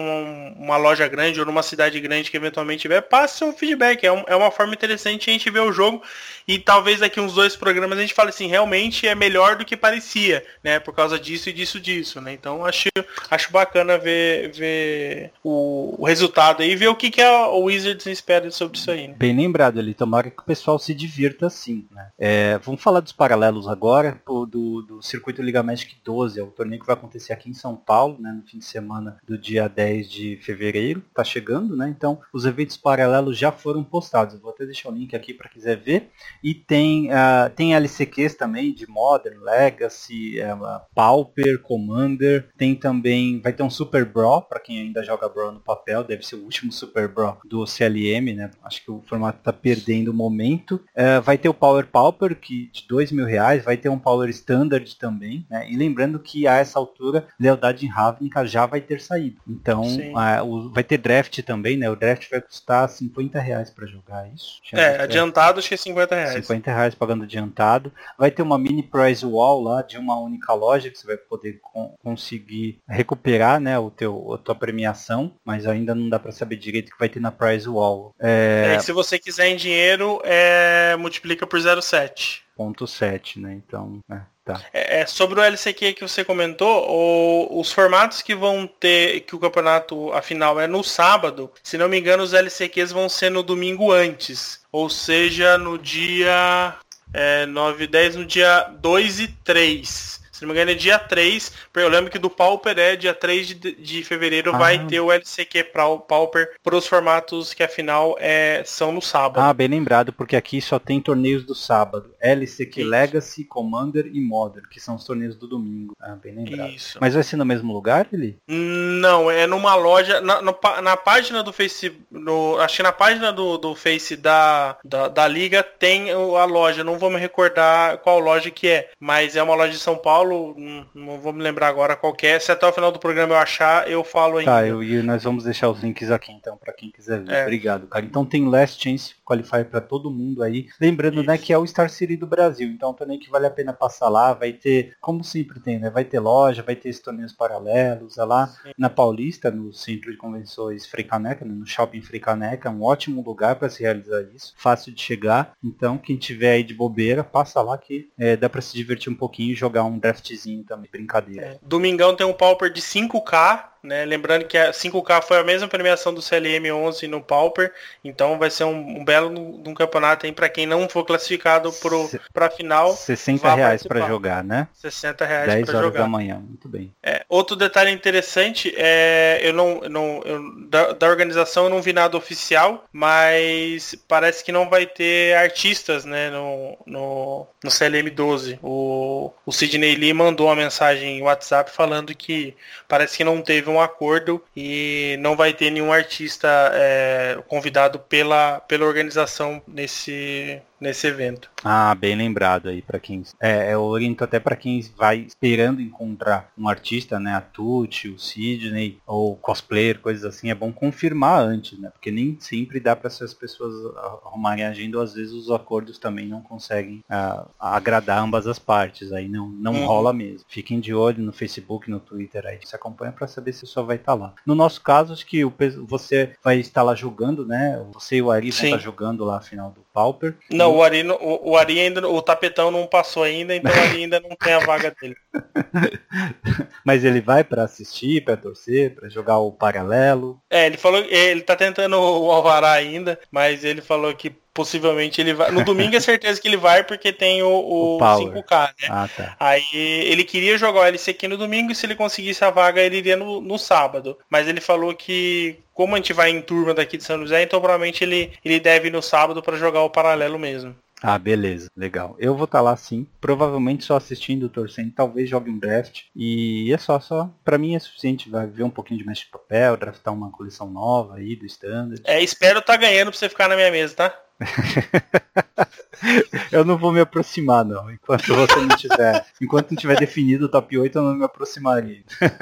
numa loja grande ou numa cidade grande que eventualmente tiver, passe seu feedback. É, um, é uma forma interessante a gente ver o jogo e talvez daqui uns dois programas a gente fale assim, realmente é melhor do que parecia, né, por causa disso e disso disso, né, então acho, acho bacana ver, ver o, o resultado aí e ver o que, que a Wizards espera sobre isso aí. Né? Bem lembrado, ali, tomara que o pessoal se divirta assim, né. É, vamos falar dos paralelos agora, do, do Circuito Liga Magic doze, é o torneio que vai acontecer aqui em São Paulo, né, no fim de semana do dia dez de fevereiro, tá chegando, né, então os eventos paralelos já foram postados, eu vou até deixar o link aqui para quiser ver. E tem, uh, tem L C Qs também de Modern, Legacy, uh, Pauper, Commander. Tem também, vai ter um Super Brawl, para quem ainda joga Brawl no papel, deve ser o último Super Brawl do C L M, né? Acho que o formato está perdendo o momento. Uh, vai ter o Power Pauper, que de dois mil reais, vai ter um Power Standard também, né? E lembrando que a essa altura, Lealdade em Ravnica já vai ter saído. Então, uh, o, vai ter draft também, né? O draft vai custar cinquenta reais para jogar isso. É, adiantado acho que é cinquenta reais. cinquenta reais pagando adiantado. Vai ter uma mini prize wall lá de uma única loja que você vai poder con- conseguir recuperar, né, o teu, a tua premiação, mas ainda não dá para saber direito o que vai ter na prize wall. É... É, e se você quiser em dinheiro, é... multiplica por zero vírgula sete. ponto sete, né? Então, é, tá. É, sobre o L C Q que você comentou, o, os formatos que vão ter, que o campeonato, afinal, é no sábado, se não me engano, os L C Qs vão ser no domingo antes. Ou seja, no dia é, nove, dez, no dia dois e três. Se não me engano é dia três. Eu lembro que do Pauper é dia três de, de fevereiro ah. vai ter o L C Q para o Pauper para os formatos que afinal é, são no sábado. Ah, bem lembrado, porque aqui só tem torneios do sábado. L C Q Isso. Legacy, Commander e Modern, que são os torneios do domingo. Ah, bem lembrado. Isso. Mas vai ser no mesmo lugar, ele? Não, é numa loja, na, no, na página do Face, no, acho que na página do, do Face da, da, da Liga tem a loja, não vou me recordar qual loja que é, mas é uma loja de São Paulo. Não, não vou me lembrar agora qual que é. Se até o final do programa eu achar, eu falo ainda. Tá, eu, e nós vamos deixar os links aqui então, pra quem quiser ver. É. Obrigado, cara. Então tem Last Chance Qualifier pra todo mundo aí. Lembrando, Isso. né, que é o Star City do Brasil. Então é um torneio que vale a pena passar lá. Vai ter, como sempre tem, né? Vai ter loja, vai ter esses torneios paralelos. É lá Sim. na Paulista, no Centro de Convenções Frei Caneca, no Shopping Frei Caneca. É um ótimo lugar pra se realizar isso. Fácil de chegar. Então quem tiver aí de bobeira, passa lá que é, dá pra se divertir um pouquinho e jogar um draftzinho também, brincadeira. É. Domingão tem um Pauper de cinco K, né? Lembrando que a cinco K foi a mesma premiação do C L M onze no Pauper, então vai ser um, um belo um campeonato aí para quem não for classificado para a final. sessenta reais para jogar, né? sessenta reais para jogar. dez horas da manhã, muito bem. É, outro detalhe interessante é, eu não, eu não eu, da, da organização eu não vi nada oficial, mas parece que não vai ter artistas, né, no, no, no C L M doze. O, o Sidney Lee mandou uma mensagem no WhatsApp falando que parece que não teve um acordo e não vai ter nenhum artista é, convidado pela, pela organização nesse, nesse evento. Ah, bem lembrado aí para quem é, eu oriento até para quem vai esperando encontrar um artista, né, a Tuti, o Sidney ou cosplayer, coisas assim, é bom confirmar antes, né, porque nem sempre dá para essas pessoas arrumarem a agenda, ou às vezes os acordos também não conseguem uh, agradar ambas as partes, aí não, não uhum. rola mesmo. Fiquem de olho no Facebook, no Twitter, aí se acompanha para saber se só vai estar lá. No nosso caso, acho que o, você vai estar lá jogando, né, você e o Ari vão estar jogando lá a final do Pauper. Não, o Ari, o, o Ari ainda, o tapetão não passou ainda, então o Ari ainda não tem a vaga dele. Mas ele vai pra assistir, pra torcer, pra jogar o paralelo? É, ele falou, ele tá tentando o alvará ainda, mas ele falou que possivelmente ele vai. No domingo é certeza que ele vai, porque tem o, o, o cinco K, né? Ah, tá. Aí ele queria jogar o L C Q no domingo, e se ele conseguisse a vaga, ele iria no, no sábado. Mas ele falou que, como a gente vai em turma daqui de São José, então provavelmente ele, ele deve ir no sábado pra jogar o paralelo mesmo. Ah, beleza, legal. Eu vou estar lá sim, provavelmente só assistindo, torcendo, talvez jogue um draft. E é só, só, pra mim é suficiente, vai ver um pouquinho de Magic papel, draftar uma coleção nova aí do Standard. É, espero tá ganhando pra você ficar na minha mesa, tá? Eu não vou me aproximar não, enquanto você não tiver, enquanto não tiver definido o top oito, eu não me aproximaria.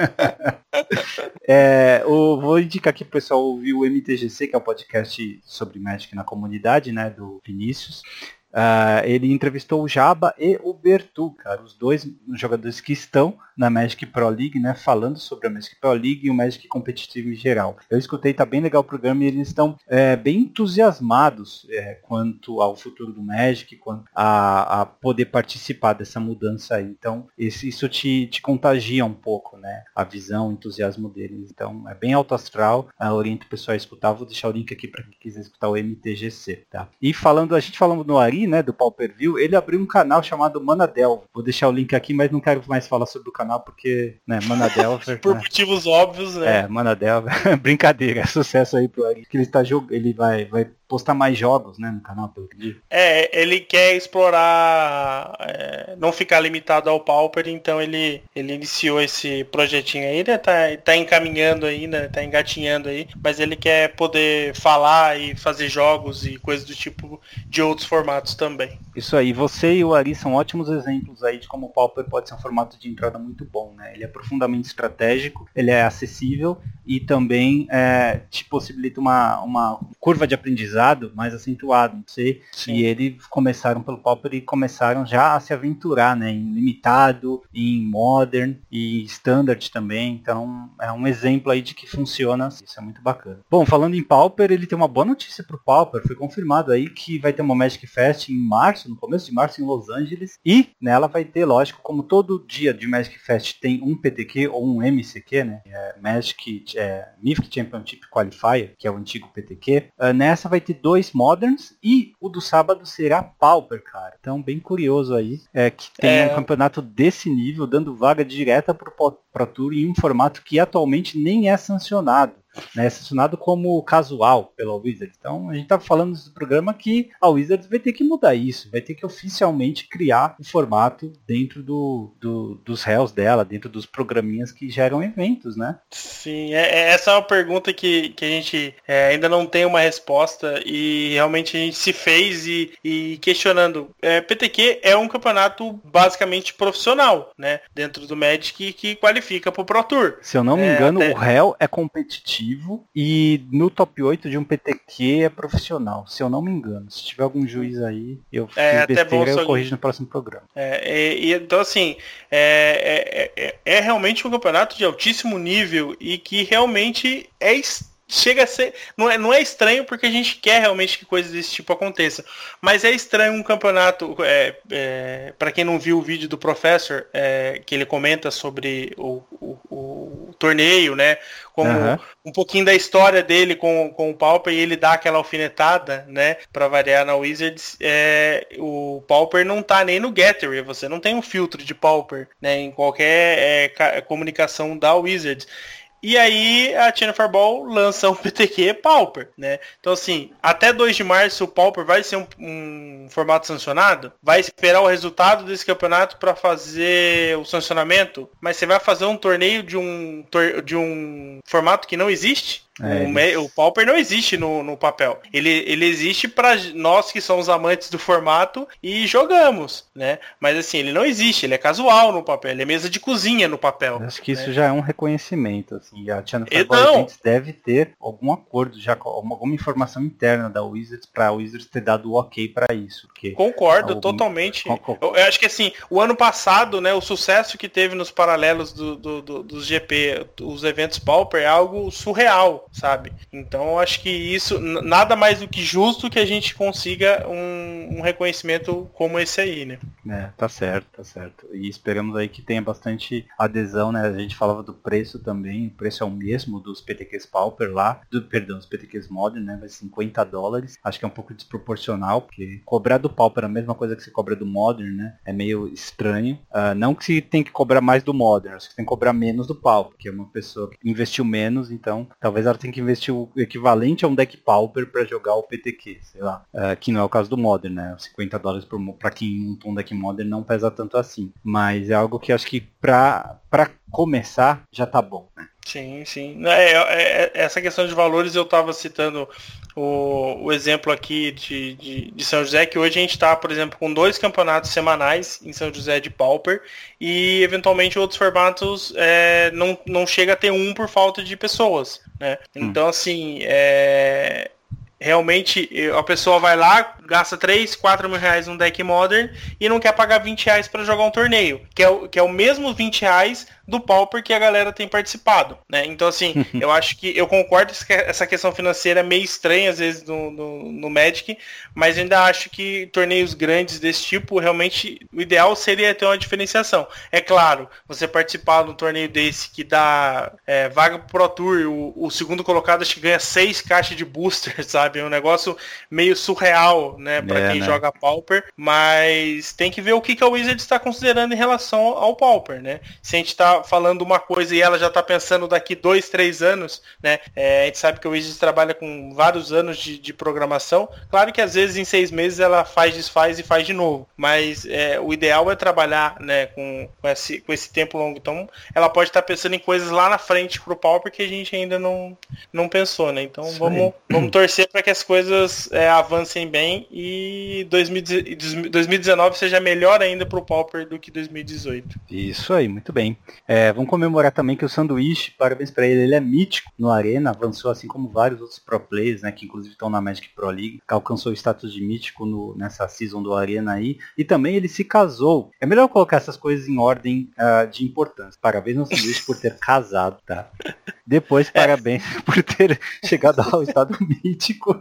É, eu vou indicar aqui pro pessoal ouvir o M T G C, que é o podcast sobre Magic na comunidade, né, do Vinícius. Uh, ele entrevistou o Jaba e o Bertu, cara, os dois jogadores que estão na Magic Pro League, né, falando sobre a Magic Pro League e o Magic competitivo em geral. Eu escutei, tá bem legal o programa e eles estão é, bem entusiasmados é, quanto ao futuro do Magic, quanto a, a poder participar dessa mudança aí. Então, esse, isso te, te contagia um pouco, né, a visão, o entusiasmo deles. Então, é bem alto astral, uh, oriento o pessoal a escutar. Vou deixar o link aqui para quem quiser escutar o M T G C, tá? E falando, a gente falando no Ari, né, do Pauper View, ele abriu um canal chamado Manadelver. Vou deixar o link aqui, mas não quero mais falar sobre o canal porque, né, Manadelver... Por né? motivos óbvios, né? É, Manadelver. Brincadeira, sucesso aí pro Ari, que ele está jogando, ele vai, vai postar mais jogos, né, no canal, pelo que digo. É, ele quer explorar, é, não ficar limitado ao Pauper, então ele, ele iniciou esse projetinho aí, né, tá, tá encaminhando aí, né, tá engatinhando aí, mas ele quer poder falar e fazer jogos e coisas do tipo de outros formatos também. Isso aí, você e o Ari são ótimos exemplos aí de como o Pauper pode ser um formato de entrada muito bom, né, ele é profundamente estratégico, ele é acessível e também é, te possibilita uma, uma curva de aprendizado mais acentuado, não sei. Sim. E eles começaram pelo Pauper e começaram já a se aventurar, né, em limitado, em modern e standard também. Então é um exemplo aí de que funciona. Isso é muito bacana. Bom, falando em Pauper, ele tem uma boa notícia pro Pauper. Foi confirmado aí que vai ter uma Magic Fest em março, no começo de março em Los Angeles, e nela vai ter, lógico, como todo dia de Magic Fest tem um P T Q ou um M C Q, né, é Magic é, Mythic Championship Qualifier, que é o antigo P T Q. Uh, nessa vai ter dois Moderns e o do sábado será Pauper, cara. Então, bem curioso aí, é que tem é... um campeonato desse nível, dando vaga direta pro Pro Tour em um formato que atualmente nem é sancionado. Né, é sancionado como casual pela Wizards. Então a gente tá falando nesse programa que a Wizards vai ter que mudar isso, vai ter que oficialmente criar o formato dentro do, do, dos réus dela, dentro dos programinhas que geram eventos, né? Sim, é, essa é uma pergunta que, que a gente é, ainda não tem uma resposta e realmente a gente se fez e, e questionando. É, P T Q é um campeonato basicamente profissional, né? Dentro do Magic que qualifica pro Pro Tour. Se eu não me é, engano, até... o réu é competitivo e no top oito de um P T Q é profissional, se eu não me engano. Se tiver algum juiz aí, eu fiz é, besteira, eu alguém... corrijo no próximo programa. É, e, e, então assim, é, é, é, é realmente um campeonato de altíssimo nível e que realmente é chega a ser, não é, não é estranho porque a gente quer realmente que coisas desse tipo aconteçam, mas é estranho um campeonato, é, é, para quem não viu o vídeo do Professor, é, que ele comenta sobre o, o, o torneio, né, como uhum. um pouquinho da história dele com, com o Pauper, e ele dá aquela alfinetada, né, pra variar na Wizards. É, o Pauper não tá nem no Gattery, você não tem um filtro de Pauper, né, em qualquer é, comunicação da Wizards. E aí a China Fireball lança um P T Q Pauper, né? Então assim, até dois de março o Pauper vai ser um, um formato sancionado? Vai esperar o resultado desse campeonato para fazer o sancionamento? Mas você vai fazer um torneio de um, de um formato que não existe? É, o, ele... o Pauper não existe no, no papel. Ele, ele existe para nós que somos amantes do formato e jogamos, né? Mas assim, ele não existe, ele é casual no papel, ele é mesa de cozinha no papel. Acho que né? isso já é um reconhecimento, assim. A China Fireball deve ter algum acordo, já alguma informação interna da Wizards para a Wizards ter dado o ok para isso. Porque concordo, algum... totalmente. Eu, eu acho que assim, o ano passado, né, o sucesso que teve nos paralelos do, do, do, dos G P, os eventos Pauper, é algo surreal, sabe? Então eu acho que isso, nada mais do que justo que a gente consiga um, um, um reconhecimento como esse aí, né? É, tá certo, tá certo. E esperamos aí que tenha bastante adesão, né? A gente falava do preço também, o preço é o mesmo dos P T Qs Pauper lá, do, perdão, dos P T Qs Modern, né? Vai cinquenta dólares. Acho que é um pouco desproporcional, porque cobrar do Pauper a mesma coisa que você cobra do Modern, né? É meio estranho. Uh, não que se tem que cobrar mais do Modern, acho que tem que cobrar menos do Pauper, porque é uma pessoa que investiu menos, então talvez ela tenha que investir o equivalente a um deck Pauper para jogar o P T Q, sei lá. Uh, que não é o caso do Modern, né? cinquenta dólares para quem montou um deck Modern não pesa tanto assim. Mas é algo que acho que pra, pra começar já tá bom, né? Sim, sim. É, é, é, essa questão de valores eu estava citando o, o exemplo aqui de, de, de São José, que hoje a gente está, por exemplo, com dois campeonatos semanais em São José de Pauper e eventualmente outros formatos é, não, não chega a ter um por falta de pessoas, né? Então, hum. assim, é... realmente a pessoa vai lá, gasta três, quatro mil reais num deck Modern e não quer pagar vinte reais para jogar um torneio, que é, o, que é o mesmo vinte reais do Pauper que a galera tem participado, né? Então, assim, eu acho que eu concordo que essa questão financeira é meio estranha às vezes no, no, no Magic, mas ainda acho que torneios grandes desse tipo, realmente, o ideal seria ter uma diferenciação. É claro, você participar de um torneio desse que dá é, vaga pro Pro Tour, o, o segundo colocado acho que ganha seis caixas de booster, sabe? É um negócio meio surreal, né, para é, quem né? joga Pauper, mas tem que ver o que, que a Wizards está considerando em relação ao Pauper, né? Se a gente tá falando uma coisa e ela já tá pensando daqui dois, três anos, né? É, a gente sabe que a Wizards trabalha com vários anos de, de programação. Claro que às vezes em seis meses ela faz, desfaz e faz de novo. Mas é, o ideal é trabalhar, né, com, com, esse, com esse tempo longo. Então ela pode estar tá pensando em coisas lá na frente pro Pauper que a gente ainda não, não pensou, né? Então vamos, vamos torcer para que as coisas é, avancem bem e dois mil e dezenove seja melhor ainda pro Pauper do que dois mil e dezoito. Isso aí, muito bem. É, vamos comemorar também que o Sanduíche, parabéns para ele, ele é mítico no Arena, avançou assim como vários outros pro players, né, que inclusive estão na Magic Pro League, que alcançou o status de mítico no, nessa season do Arena aí, e também ele se casou. É melhor colocar essas coisas em ordem uh, de importância. Parabéns ao Sanduíche por ter casado, tá? Depois, parabéns é. por ter chegado ao estado mítico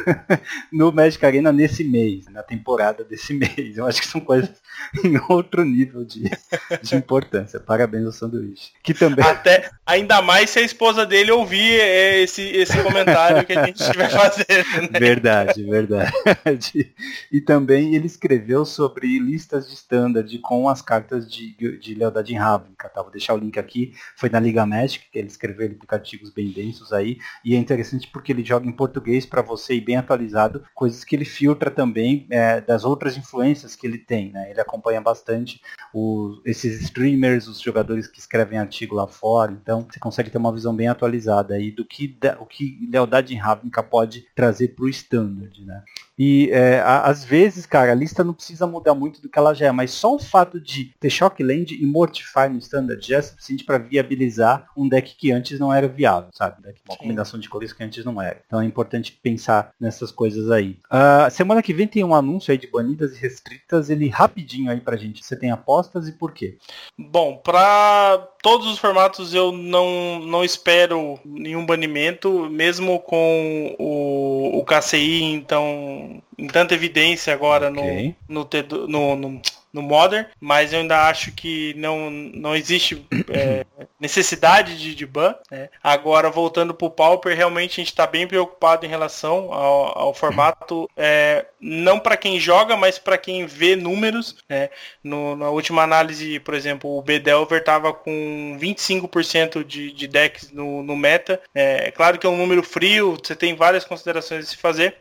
no Magic Arena nesse mês, na temporada desse mês. Eu acho que são coisas em outro nível de, de importância. Parabéns ao Sanduíche. Que também... Até, ainda mais se a esposa dele ouvir esse, esse comentário que a gente estiver fazendo, né? Verdade, verdade. E também ele escreveu sobre listas de standard com as cartas de, de lealdade em Ravnica, tá? Vou deixar o link aqui. Foi na Liga Magic que ele escreveu, ele tem artigos bem densos aí. E é interessante porque ele joga em português para você e bem atualizado, coisas que ele filtra também é, das outras influências que ele tem, né? Ele acompanha bastante os, esses streamers, os jogadores que escrevem artigo lá fora, então você consegue ter uma visão bem atualizada aí do que, da, o que lealdade em Ravnica pode trazer para o standard, né? E é, a, às vezes, cara, a lista não precisa mudar muito do que ela já é, mas só o fato de ter Shockland e Mortify no standard já é suficiente para viabilizar um deck que antes não era viável, sabe? Um deck, uma Sim. combinação de cores que antes não era. Então é importante pensar nessas coisas aí. Uh, semana que vem tem um anúncio aí de banidas e restritas, ele rapidinho aí pra gente. Você tem apostas e por quê? Bom, para todos os formatos eu não, não espero nenhum banimento, mesmo com o, o K C I, então, em tanta evidência agora okay. no, no, no, no no Modern, mas eu ainda acho que não, não existe é, necessidade de, de ban, né? Agora, voltando pro Pauper, realmente a gente está bem preocupado em relação ao, ao formato, é, não para quem joga, mas para quem vê números, né? No, na última análise, por exemplo, o B-Delver estava com vinte e cinco por cento de, de decks no, no meta. É claro que é um número frio, você tem várias considerações a se fazer,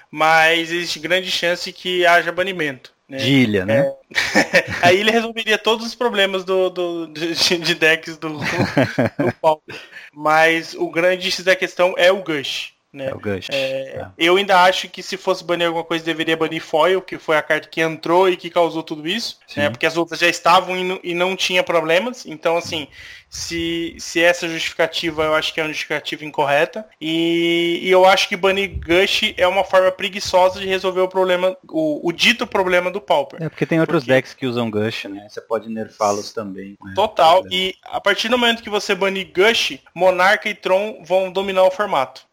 mas existe grande chance que haja banimento. Né? De ilha, né? É... a ilha resolveria todos os problemas do, do, de, de decks do, do Pauper. Mas o grande X da questão é o Gush. Né? É o Gush. É, é. Eu ainda acho que se fosse banir alguma coisa, deveria banir Foil, que foi a carta que entrou e que causou tudo isso. Né? Porque as outras já estavam e não, e não tinha problemas. Então, assim, se, se essa justificativa, eu acho que é uma justificativa incorreta. E, e eu acho que banir Gush é uma forma preguiçosa de resolver o problema, o, o dito problema do Pauper. É porque tem outros porque... decks que usam Gush, né? Você pode nerfá-los também. Né? Total. E a partir do momento que você banir Gush, Monarca e Tron vão dominar o formato.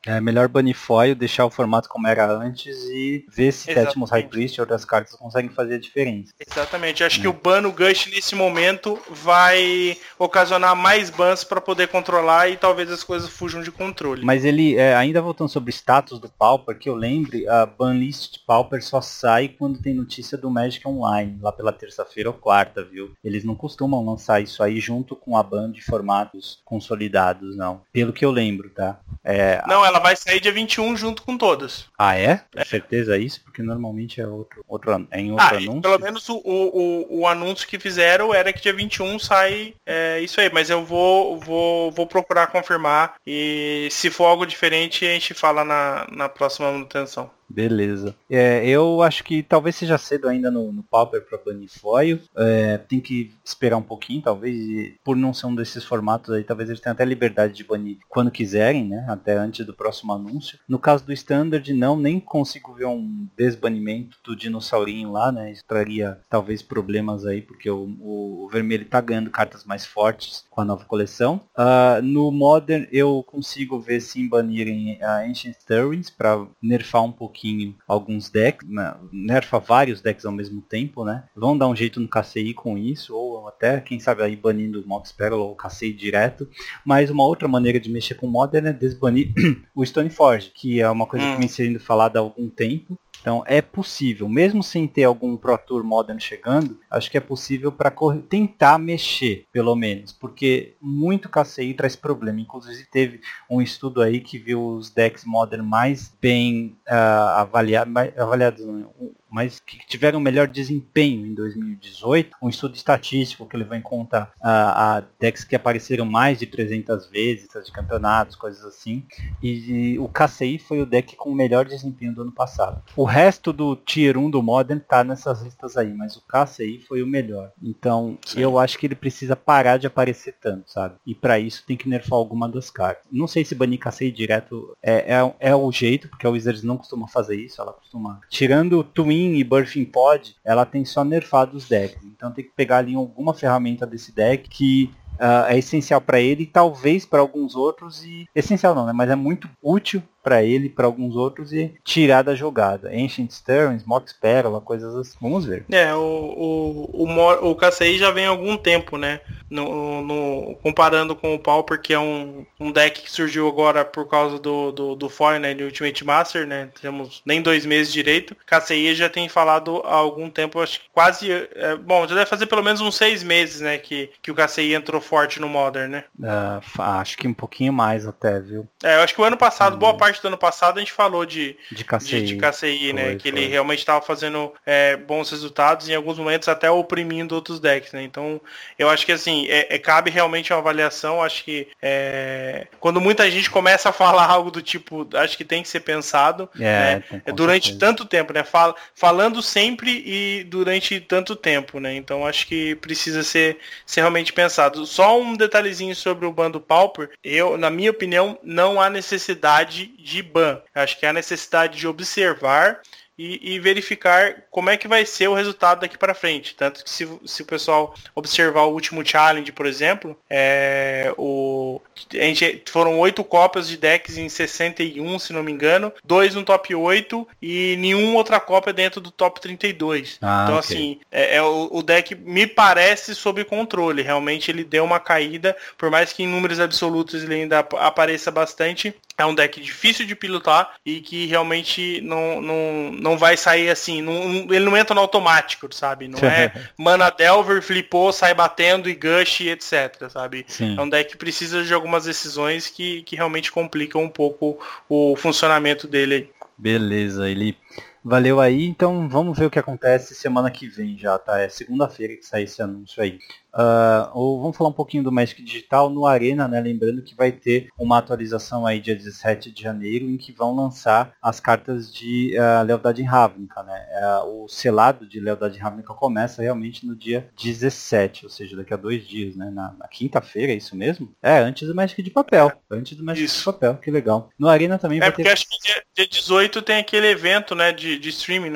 É melhor banir foil, deixar o formato como era antes e ver se Exatamente. Tétimos High Priest e outras cartas conseguem fazer a diferença. Exatamente, acho É. que o ban no Gush nesse momento vai ocasionar mais bans para poder controlar e talvez as coisas fujam de controle. Mas ele, é, ainda voltando sobre o status do Pauper, que eu lembre, a banlist de Pauper só sai quando tem notícia do Magic Online, lá pela terça-feira ou quarta, viu? Eles não costumam lançar isso aí junto com a ban de formatos consolidados, não. Pelo que eu lembro, tá? É... Não, ela vai sair dia vinte e um junto com todas. Ah, é? É certeza isso? Porque normalmente é outro, outro é em outro Ah, anúncio. Pelo menos o, o, o anúncio que fizeram era que dia vinte e um sai é, isso aí, mas eu vou, vou, vou procurar confirmar e se for algo diferente a gente fala na, na próxima manutenção. Beleza. É, eu acho que talvez seja cedo ainda no, no Pauper para banir foil. É, tem que esperar um pouquinho, talvez, e por não ser um desses formatos aí, talvez eles tenham até liberdade de banir quando quiserem, né? Até antes do próximo anúncio. No caso do Standard, não, nem consigo ver um desbanimento do dinossaurinho lá, né? Isso traria talvez problemas aí, porque o, o, o vermelho tá ganhando cartas mais fortes com a nova coleção. Uh, no Modern, eu consigo ver sim banirem a Ancient Stirrings para nerfar um pouquinho alguns decks, né? Nerfa vários decks ao mesmo tempo, né? Vão dar um jeito no K C I com isso, ou até, quem sabe, aí banindo o Mox Peril ou o K C I direto. Mas uma outra maneira de mexer com o Modern é desbanir o Stoneforge, que é uma coisa hum. que vem sendo falada há algum tempo. Então é possível, mesmo sem ter algum Pro Tour Modern chegando, acho que é possível para tentar mexer, pelo menos, porque muito K C I traz problema. Inclusive teve um estudo aí que viu os decks Modern mais bem uh, avaliados, avaliados não, mas que tiveram melhor desempenho em dois mil e dezoito, um estudo estatístico que levou em conta a, a decks que apareceram mais de trezentas vezes, de campeonatos, coisas assim, e, e o K C I foi o deck com o melhor desempenho do ano passado. O resto do Tier um do Modern tá nessas listas aí, mas o K C I foi o melhor. Então, sim, eu acho que ele precisa parar de aparecer tanto, sabe? E para isso tem que nerfar alguma das cartas. Não sei se banir K C I direto é, é, é o jeito, porque a Wizards não costuma fazer isso, ela costuma... Tirando o Twin e Birthing Pod, ela tem só nerfado os decks. Então tem que pegar ali alguma ferramenta desse deck que uh, é essencial para ele e talvez para alguns outros. E essencial não, né? Mas é muito útil para ele, para alguns outros, e tirar da jogada. Ancient Stirrings, Mox Pérola, coisas assim. Vamos ver. É, o, o, o, o K C I já vem há algum tempo, né? No, no, comparando com o Pauper, que é um, um deck que surgiu agora por causa do, do, do foil, né? De Ultimate Master, né? Temos nem dois meses direito. K C I já tem falado há algum tempo, acho que quase... É, bom, já deve fazer pelo menos uns seis meses, né? Que, que o K C I entrou forte no Modern, né? Uh, acho que um pouquinho mais até, viu? É, eu acho que o ano passado, boa parte do ano passado, a gente falou de, de K C I, de, de K C I foi, né? Que foi. ele realmente estava fazendo é, bons resultados, em alguns momentos até oprimindo outros decks, né? Então, eu acho que assim, é, é, cabe realmente uma avaliação. Acho que é, quando muita gente começa a falar algo do tipo, acho que tem que ser pensado, é, né? Durante certeza. tanto tempo, né? Fal, falando sempre e durante tanto tempo, né? Então, acho que precisa ser, ser realmente pensado. Só um detalhezinho sobre o ban do Pauper. Eu, na minha opinião, não há necessidade de ban. Acho que há necessidade de observar E, e verificar como é que vai ser o resultado daqui para frente. Tanto que se, se o pessoal observar o último challenge, por exemplo, é, o, a gente, foram oito cópias de decks em sessenta e um, se não me engano, dois no top oito e nenhuma outra cópia dentro do top trinta e dois. Ah, então, okay. assim, é, é o, o deck me parece sob controle. Realmente ele deu uma caída, por mais que em números absolutos ele ainda apareça bastante. É um deck difícil de pilotar e que realmente não, não, não vai sair assim, não, ele não entra no automático, sabe? Não é Mana Delver, flipou, sai batendo e gush, etc, sabe? Sim. É um deck que precisa de algumas decisões que, que realmente complicam um pouco o funcionamento dele aí. Beleza, ele... Valeu aí, então vamos ver o que acontece semana que vem já, tá? É segunda-feira que sai esse anúncio aí. Uh, ou vamos falar um pouquinho do Magic Digital no Arena, né? Lembrando que vai ter uma atualização aí dia dezessete de janeiro em que vão lançar as cartas de uh, Lealdade em Ravnica, né? Uh, o selado de Lealdade em Ravnica começa realmente no dia dezessete, ou seja, daqui a dois dias, né? Na, na quinta-feira, é isso mesmo? É, antes do Magic de papel. Antes do Magic isso. de papel, que legal. No Arena também é vai porque ter... acho que dia, dia dezoito tem aquele evento, né? De, de streaming, não tem?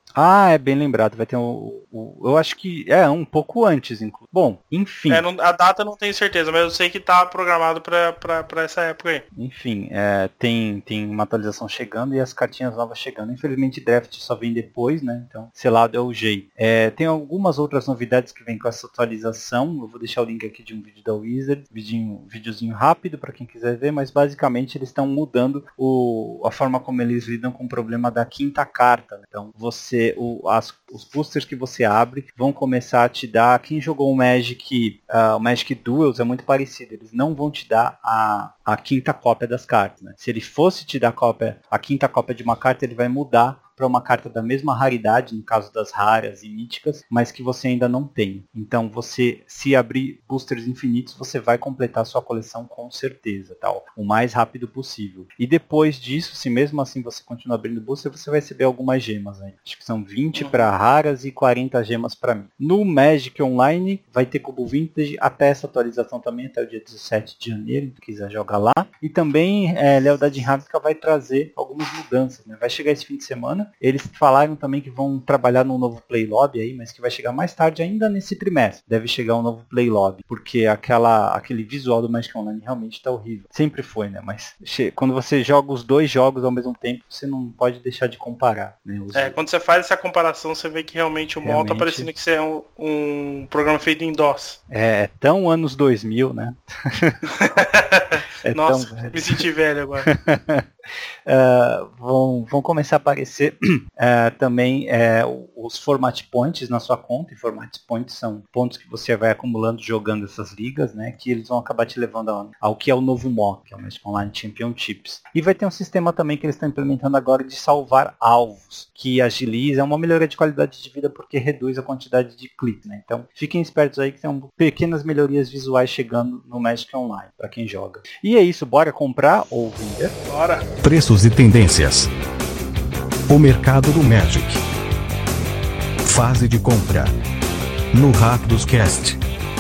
Ah, é bem lembrado, vai ter o, o eu acho que é um pouco antes, inclusive. Bom, enfim. É, não, a data não tenho certeza, mas eu sei que tá programado pra, pra, pra essa época aí. Enfim, é, tem, tem uma atualização chegando e as cartinhas novas chegando. Infelizmente, draft só vem depois, né? Então, sei lá, deu o jeito. É, tem algumas outras novidades que vem com essa atualização. Eu vou deixar o link aqui de um vídeo da Wizard, vidinho, videozinho rápido para quem quiser ver, mas basicamente eles estão mudando o, a forma como eles lidam com o problema da quinta carta. Né? Então, você, o, as, os boosters que você abre vão começar a te dar. Quem jogou o Magic, uh, o Magic Duels é muito parecido. Eles não vão te dar a, a quinta cópia das cartas. Né? Se ele fosse te dar cópia, a quinta cópia de uma carta, ele vai mudar para uma carta da mesma raridade, no caso das raras e míticas, mas que você ainda não tem. Então, você, se abrir boosters infinitos, você vai completar sua coleção com certeza, tal, o mais rápido possível. E depois disso, se mesmo assim você continuar abrindo booster, você vai receber algumas gemas aí. Acho que são vinte uhum. para raras e quarenta gemas para mim. No Magic Online, vai ter cubo Vintage até essa atualização também, até o dia dezessete de janeiro, se quiser jogar lá. E também, é, Lealdade Ravnica vai trazer algumas mudanças, né? Vai chegar esse fim de semana. Eles falaram também que vão trabalhar num novo Play Lobby aí, mas que vai chegar mais tarde ainda nesse trimestre. Deve chegar um novo Play Lobby, porque aquela, aquele visual do Magic Online realmente está horrível. Sempre foi, né? Mas quando você joga os dois jogos ao mesmo tempo, você não pode deixar de comparar. Né? Os... É, quando você faz essa comparação, você vê que realmente o realmente... mal tá parecendo que você é um, um programa feito em DOS. É, é tão anos dois mil, né? é Nossa, tão... me senti velho agora. Uh, vão, vão começar a aparecer uh, também uh, os format points na sua conta, e format points são pontos que você vai acumulando jogando essas ligas, né, que eles vão acabar te levando ao, ao que é o novo M O C, que é o Magic Online Championships. E vai ter um sistema também que eles estão implementando agora de salvar alvos, que agiliza, é uma melhoria de qualidade de vida porque reduz a quantidade de cliques, né? Então fiquem espertos aí que tem pequenas melhorias visuais chegando no Magic Online, para quem joga. E é isso, bora comprar ou vender? Bora! Preços e tendências. O mercado do Magic. Fase de compra. No Rápidos Cast.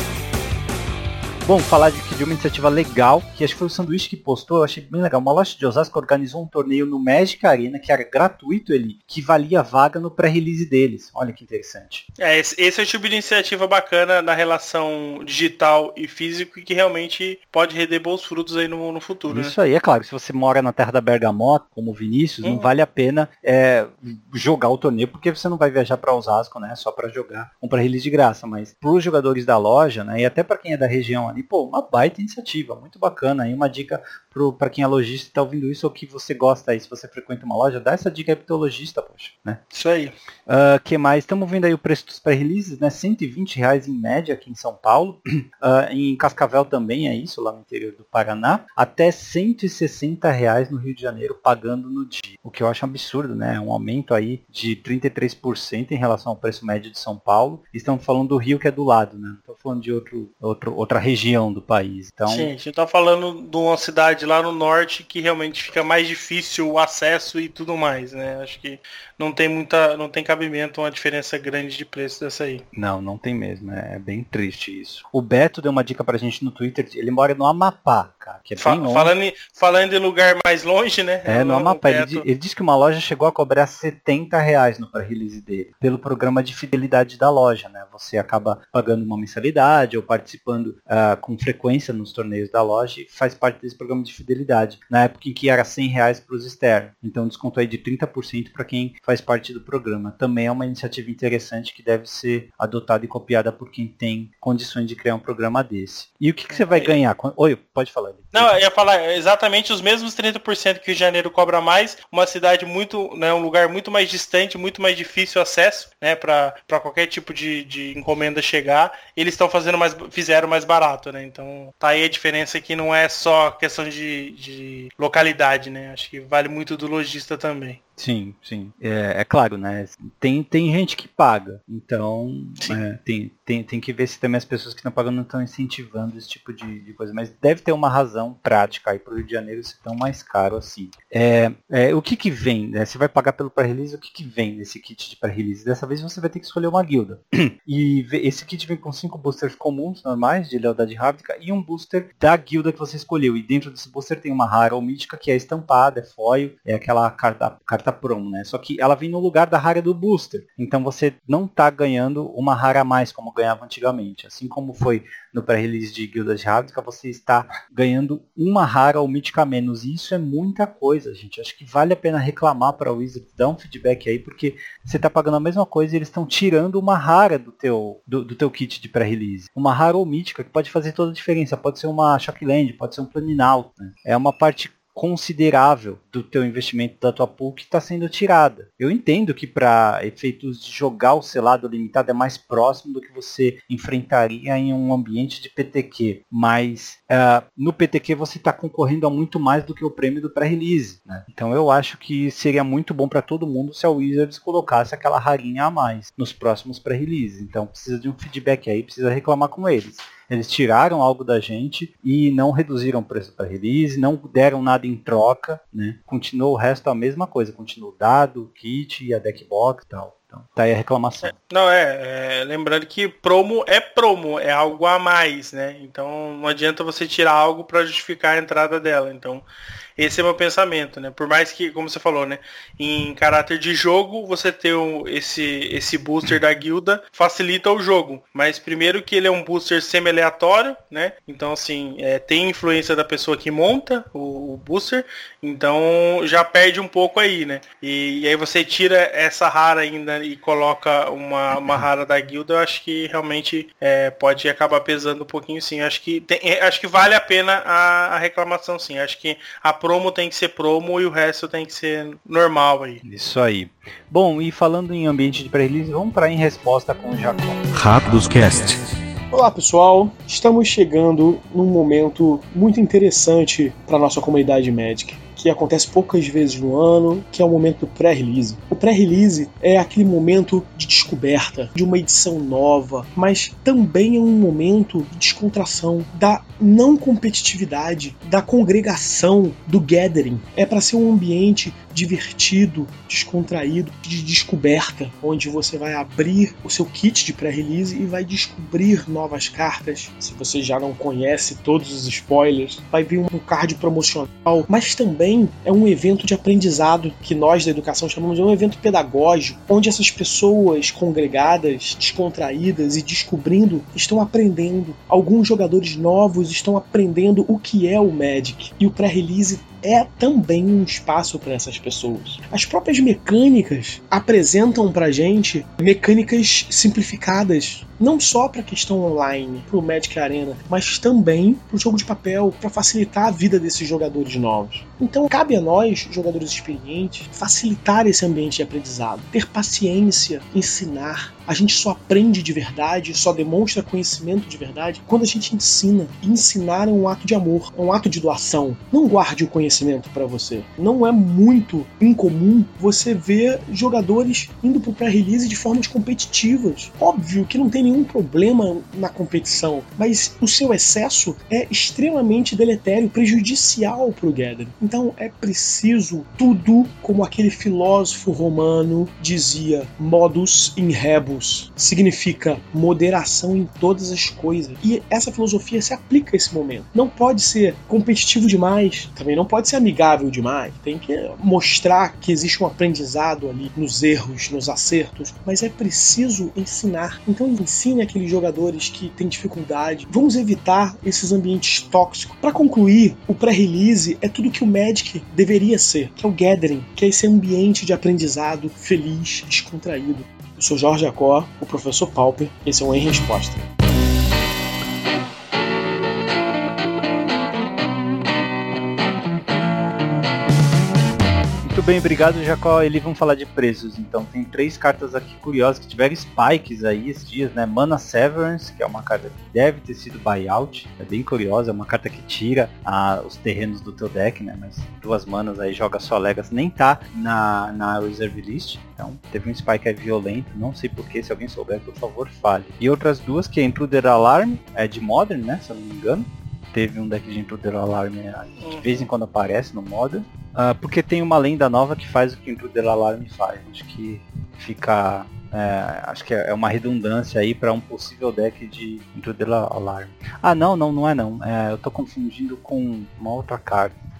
Bom, falar de, de uma iniciativa legal, que acho que foi o Sanduíche que postou, eu achei bem legal. Uma loja de Osasco organizou um torneio no Magic Arena, que era gratuito, ele, que valia vaga no pré-release deles. Olha que interessante. É, esse, esse é o tipo de iniciativa bacana na relação digital e físico e que realmente pode render bons frutos aí no, no futuro. Isso né? aí, é claro, se você mora na terra da Bergamota, como o Vinícius, uhum. não vale a pena é, jogar o torneio, porque você não vai viajar para Osasco, né, só para jogar um pré-release de graça, mas para os jogadores da loja, né, e até para quem é da região ali, pô, uma baita iniciativa, muito bacana. Aí uma dica para quem é lojista e está ouvindo isso ou que você gosta aí, se você frequenta uma loja, dá essa dica aí pro teu lojista, poxa. Né? Isso aí. Uh, que mais? Estamos vendo aí o preço dos pré-releases, né? cento e vinte reais em média aqui em São Paulo. Uh, em Cascavel também é isso, lá no interior do Paraná. Até cento e sessenta reais no Rio de Janeiro, pagando no dia. O que eu acho um absurdo, né? Um aumento aí de trinta e três por cento em relação ao preço médio de São Paulo. Estamos falando do Rio, que é do lado, né? Não estou falando de outro, outro, outra região do país. Então... Sim, a gente tá falando de uma cidade lá no norte que realmente fica mais difícil o acesso e tudo mais, né? Acho que não tem muita, não tem cabimento uma diferença grande de preço dessa aí. Não, não tem mesmo, é bem triste isso. O Beto deu uma dica pra gente no Twitter, ele mora no Amapá, cara, que é Fa- bem longe. Falando em, falando em lugar mais longe, né? É, no Amapá. Ele, ele disse que uma loja chegou a cobrar setenta reais no pré-release dele, pelo programa de fidelidade da loja, né? Você acaba pagando uma mensalidade ou participando uh, com frequência nos torneios da loja e faz parte desse programa de fidelidade. Na época em que era cem reais para os externos. Então desconto aí de trinta por cento para quem faz parte do programa. Também é uma iniciativa interessante que deve ser adotada e copiada por quem tem condições de criar um programa desse. E o que, que você vai ganhar? Oi, pode falar. Não, eu ia falar exatamente os mesmos trinta por cento que o Rio de Janeiro cobra mais, uma cidade muito, né, um lugar muito mais distante, muito mais difícil acesso, né, para qualquer tipo de, de encomenda chegar, eles estão fazendo mais, fizeram mais barato, né, então tá aí a diferença que não é só questão de, de localidade, né, acho que vale muito do lojista também. Sim, sim. É, é claro, né? Tem, tem gente que paga. Então, é, tem, tem, tem que ver se também as pessoas que estão pagando não estão incentivando esse tipo de, de coisa. Mas deve ter uma razão prática aí para o Rio de Janeiro ser tão mais caro assim. É, é, o que que vem? Né? Você vai pagar pelo pré-release, o que que vem nesse kit de pré-release? Dessa vez você vai ter que escolher uma guilda. E esse kit vem com cinco boosters comuns, normais, de Lealdade Ravnica, e um booster da guilda que você escolheu. E dentro desse booster tem uma rara ou mítica que é estampada, é foil, é aquela carta, carta carta promo, né? Só que ela vem no lugar da rara do booster. Então você não tá ganhando uma rara a mais como ganhava antigamente. Assim como foi no pré-release de Guildas de Ravnica, você está ganhando uma rara ou mítica a menos. E isso é muita coisa, gente. Acho que vale a pena reclamar para o Wizards, dar um feedback aí, porque você tá pagando a mesma coisa e eles estão tirando uma rara do teu, do, do teu kit de pré-release. Uma rara ou mítica que pode fazer toda a diferença. Pode ser uma Shockland, pode ser um Planinauta, né? É uma parte considerável do teu investimento, da tua pool, que está sendo tirada. Eu entendo que para efeitos de jogar o selado limitado é mais próximo do que você enfrentaria em um ambiente de P T Q, mas uh, no P T Q você está concorrendo a muito mais do que o prêmio do pré-release, né? Então eu acho que seria muito bom para todo mundo se a Wizards colocasse aquela rarinha a mais nos próximos pré-release. Então precisa de um feedback aí, precisa reclamar com eles. Eles tiraram algo da gente e não reduziram o preço para release, não deram nada em troca, né? Continuou o resto a mesma coisa, continuou o dado, o kit e a deck box e tal. Então, tá aí a reclamação. É, não, é, é, lembrando que promo é promo, é algo a mais, né? Então não adianta você tirar algo para justificar a entrada dela. Então esse é o meu pensamento, né? Por mais que, como você falou, né, em caráter de jogo, você ter um, esse, esse booster da guilda facilita o jogo. Mas primeiro que ele é um booster semi-aleatório, né? Então, assim, é, tem influência da pessoa que monta o, o booster. Então já perde um pouco aí, né? E, e aí você tira essa rara ainda e coloca uma, uma rara da guilda, eu acho que realmente é, pode acabar pesando um pouquinho, sim. Eu acho que, tem, acho que vale a pena a, a reclamação, sim. Eu acho que a promo tem que ser promo e o resto tem que ser normal aí. Isso aí. Bom, e falando em ambiente de pré-release, vamos para em resposta com o Jacó. Rápidos Cast. Olá pessoal, estamos chegando num momento muito interessante para a nossa comunidade Magic, que acontece poucas vezes no ano, que é o momento do pré-release. O pré-release é aquele momento de descoberta, de uma edição nova, mas também é um momento de descontração, da não competitividade, da congregação, do gathering. É para ser um ambiente divertido, descontraído, de descoberta, onde você vai abrir o seu kit de pré-release e vai descobrir novas cartas. Se você já não conhece todos os spoilers, vai vir um card promocional, mas também é um evento de aprendizado que nós da educação chamamos de um evento pedagógico, onde essas pessoas congregadas, descontraídas e descobrindo estão aprendendo. Alguns jogadores novos estão aprendendo o que é o Magic, e o pré-release é também um espaço para essas pessoas. As próprias mecânicas apresentam pra gente mecânicas simplificadas, não só para a questão online, para o Magic Arena, mas também para o jogo de papel, para facilitar a vida desses jogadores novos. Então cabe a nós, jogadores experientes, facilitar esse ambiente de aprendizado, ter paciência, ensinar. A gente só aprende de verdade, só demonstra conhecimento de verdade quando a gente ensina. E ensinar é um ato de amor, é um ato de doação. Não guarde o conhecimento para você. Não é muito incomum você ver jogadores indo pro pré-release de formas competitivas. Óbvio que não tem nenhum problema na competição, mas o seu excesso é extremamente deletério, prejudicial pro gathering. Então é preciso tudo, como aquele filósofo romano dizia, modus in rebus. Significa moderação em todas as coisas. E essa filosofia se aplica a esse momento. Não pode ser competitivo demais, também não pode ser amigável demais. Tem que mostrar que existe um aprendizado ali nos erros, nos acertos, mas é preciso ensinar. Então ensine aqueles jogadores que têm dificuldade. Vamos evitar esses ambientes tóxicos. Para concluir, o pré-release é tudo que o Magic deveria ser, que é o gathering, que é esse ambiente de aprendizado feliz, descontraído. Eu sou Jorge Jacó, o professor Pauper, esse é o Em Resposta. Muito bem, obrigado, Jacó. Ele vamos falar de preços. Então, tem três cartas aqui curiosas que tiveram spikes aí esses dias, né? Mana Severance, que é uma carta que deve ter sido buyout. É bem curiosa, é uma carta que tira ah, os terrenos do teu deck, né? Mas duas manas aí, joga só Legacy, nem tá na, na Reserve List. Então, teve um spike aí violento, não sei porquê, se alguém souber, por favor, fale. E outras duas, que é Intruder Alarm, é de Modern, né? Se eu não me engano. Teve um deck de Intruder Alarm que de vez em quando aparece no Modern. Uh, porque tem uma lenda nova que faz o que o Intruder Alarm faz. Acho que fica... É, acho que é uma redundância aí para um possível deck de Intruder Alarm. Ah, não, não, não é não. É, eu tô confundindo com uma outra carta.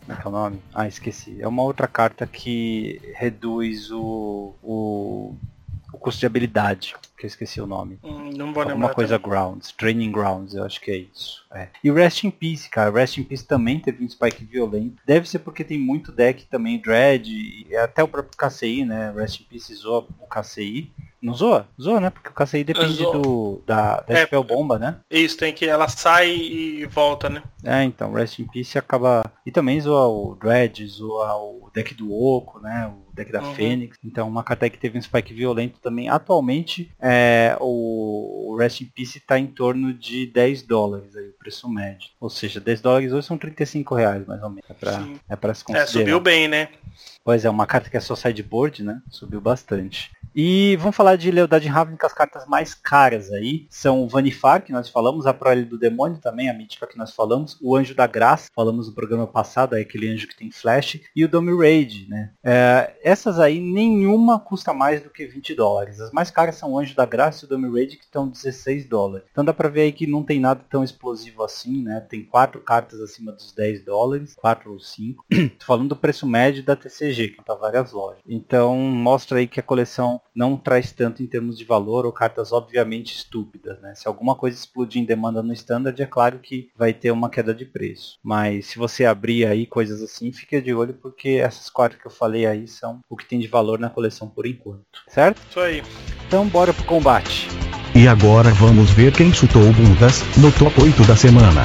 Como é que é o nome? Ah, esqueci. É uma outra carta que reduz o, o, o custo de habilidade, que eu esqueci o nome. Hum, não vou Alguma lembrar coisa também. Grounds, Training Grounds, eu acho que é isso. É. E o Rest in Peace, cara. Rest in Peace também teve um spike violento. Deve ser porque tem muito deck também, Dread, e até o próprio K C I, né? Rest in Peace zoa o K C I. Não zoa? Zoa, né? Porque o K C I depende Zoa. do, da, da É. Spell Bomba, né? Isso, tem que ela sai e volta, né? É, então, Rest in Peace acaba... E também zoa o Dread, zoa o deck do Oco, né? O deck da Uhum. Fênix. Então, uma carta que teve um spike violento também. Atualmente, é, o Rest in Peace está em torno de dez dólares, aí, o preço médio. Ou seja, dez dólares hoje são trinta e cinco reais, mais ou menos. É pra, é pra se considerar. É, subiu bem, né? Pois é, uma carta que é só sideboard, né? Subiu bastante. E vamos falar de Lealdade Ravnica, as cartas mais caras aí. São o Vanifar, que nós falamos, a Prole do Demônio também, a mítica que nós falamos. O Anjo da Graça, falamos no programa passado, é aquele anjo que tem flash. E o Dome Raid, né? É, essas aí, nenhuma custa mais do que vinte dólares. As mais caras são o Anjo da Graça e o Dome Raid, que estão dezesseis dólares. Então dá pra ver aí que não tem nada tão explosivo assim, né? Tem quatro cartas acima dos dez dólares, quatro ou cinco. Tô falando do preço médio da T C G, que tá várias lojas. Então mostra aí que a coleção não traz tanto em termos de valor ou cartas obviamente estúpidas, né? Se alguma coisa explodir em demanda no standard, é claro que vai ter uma queda de preço. Mas se você abrir aí coisas assim, fica de olho porque essas quatro que eu falei aí são o que tem de valor na coleção por enquanto, certo? Isso aí. Então bora pro combate. E agora vamos ver quem chutou bundas no top oito da semana.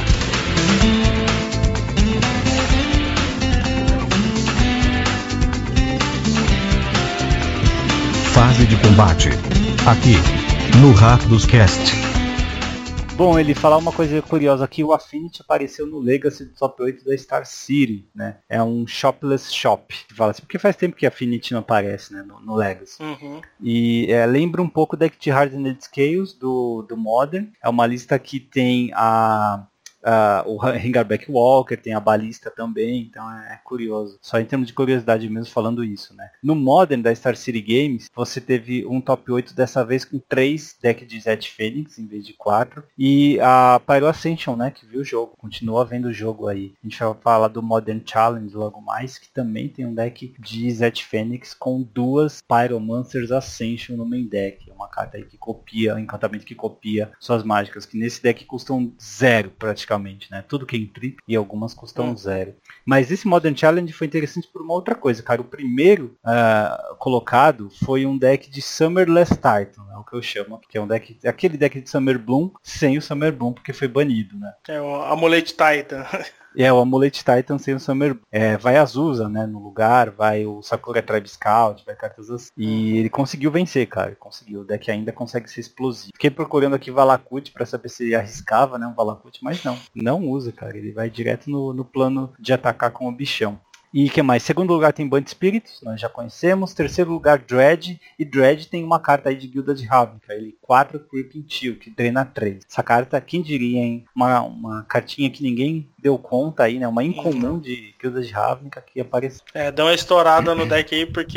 Fase de combate. Aqui, no Rakdos Cast. Bom, ele falar uma coisa curiosa aqui, o Affinity apareceu no Legacy do top oito da Star City, né? É um shopless shop. Fala assim, porque faz tempo que a Affinity não aparece, né, no, no Legacy. Uhum. E é, lembra um pouco o deck de Hardened Scales do, do Modern. É uma lista que tem a... Uh, o Ringarback Walker, tem a balista também, então é, é curioso. Só em termos de curiosidade mesmo falando isso, né? No Modern da Star City Games, você teve um top oito dessa vez com três decks de Zed Fênix em vez de quatro. E a Pyro Ascension, né, que viu o jogo, continua vendo o jogo aí. A gente vai falar do Modern Challenge logo mais, que também tem um deck de Zed Fênix com duas Pyromancers Ascension no main deck. É uma carta aí que copia, um encantamento que copia suas mágicas, que nesse deck custam zero praticamente. Né? Tudo que é em trip e algumas custam hum. zero. Mas esse Modern Challenge foi interessante por uma outra coisa, cara. O primeiro uh, colocado foi um deck de Summerless Titan, é o que eu chamo, que é um deck, aquele deck de Summer Bloom sem o Summer Bloom porque foi banido, né? É o Amulet Titan. É, o Amulet Titan sem o Summer. É, vai Azusa, né, no lugar, vai o Sakura Tribe Scout, vai cartas assim. E ele conseguiu vencer, cara. Ele conseguiu. O deck ainda consegue ser explosivo. Fiquei procurando aqui Valakut pra saber se ele arriscava, né, um Valakut, mas não. Não usa, cara. Ele vai direto no, no plano de atacar com o bichão. E que mais? Segundo lugar tem Band Spirits, nós já conhecemos. Terceiro lugar Dread. E Dread tem uma carta aí de Guilda de Ravnica. Ele quatro Creeping Chill, que drena três. Essa carta, quem diria, hein? Uma, uma cartinha que ninguém deu conta aí, né? Uma incomum de Guilda de Ravnica que apareceu. É, dá uma estourada no deck aí, porque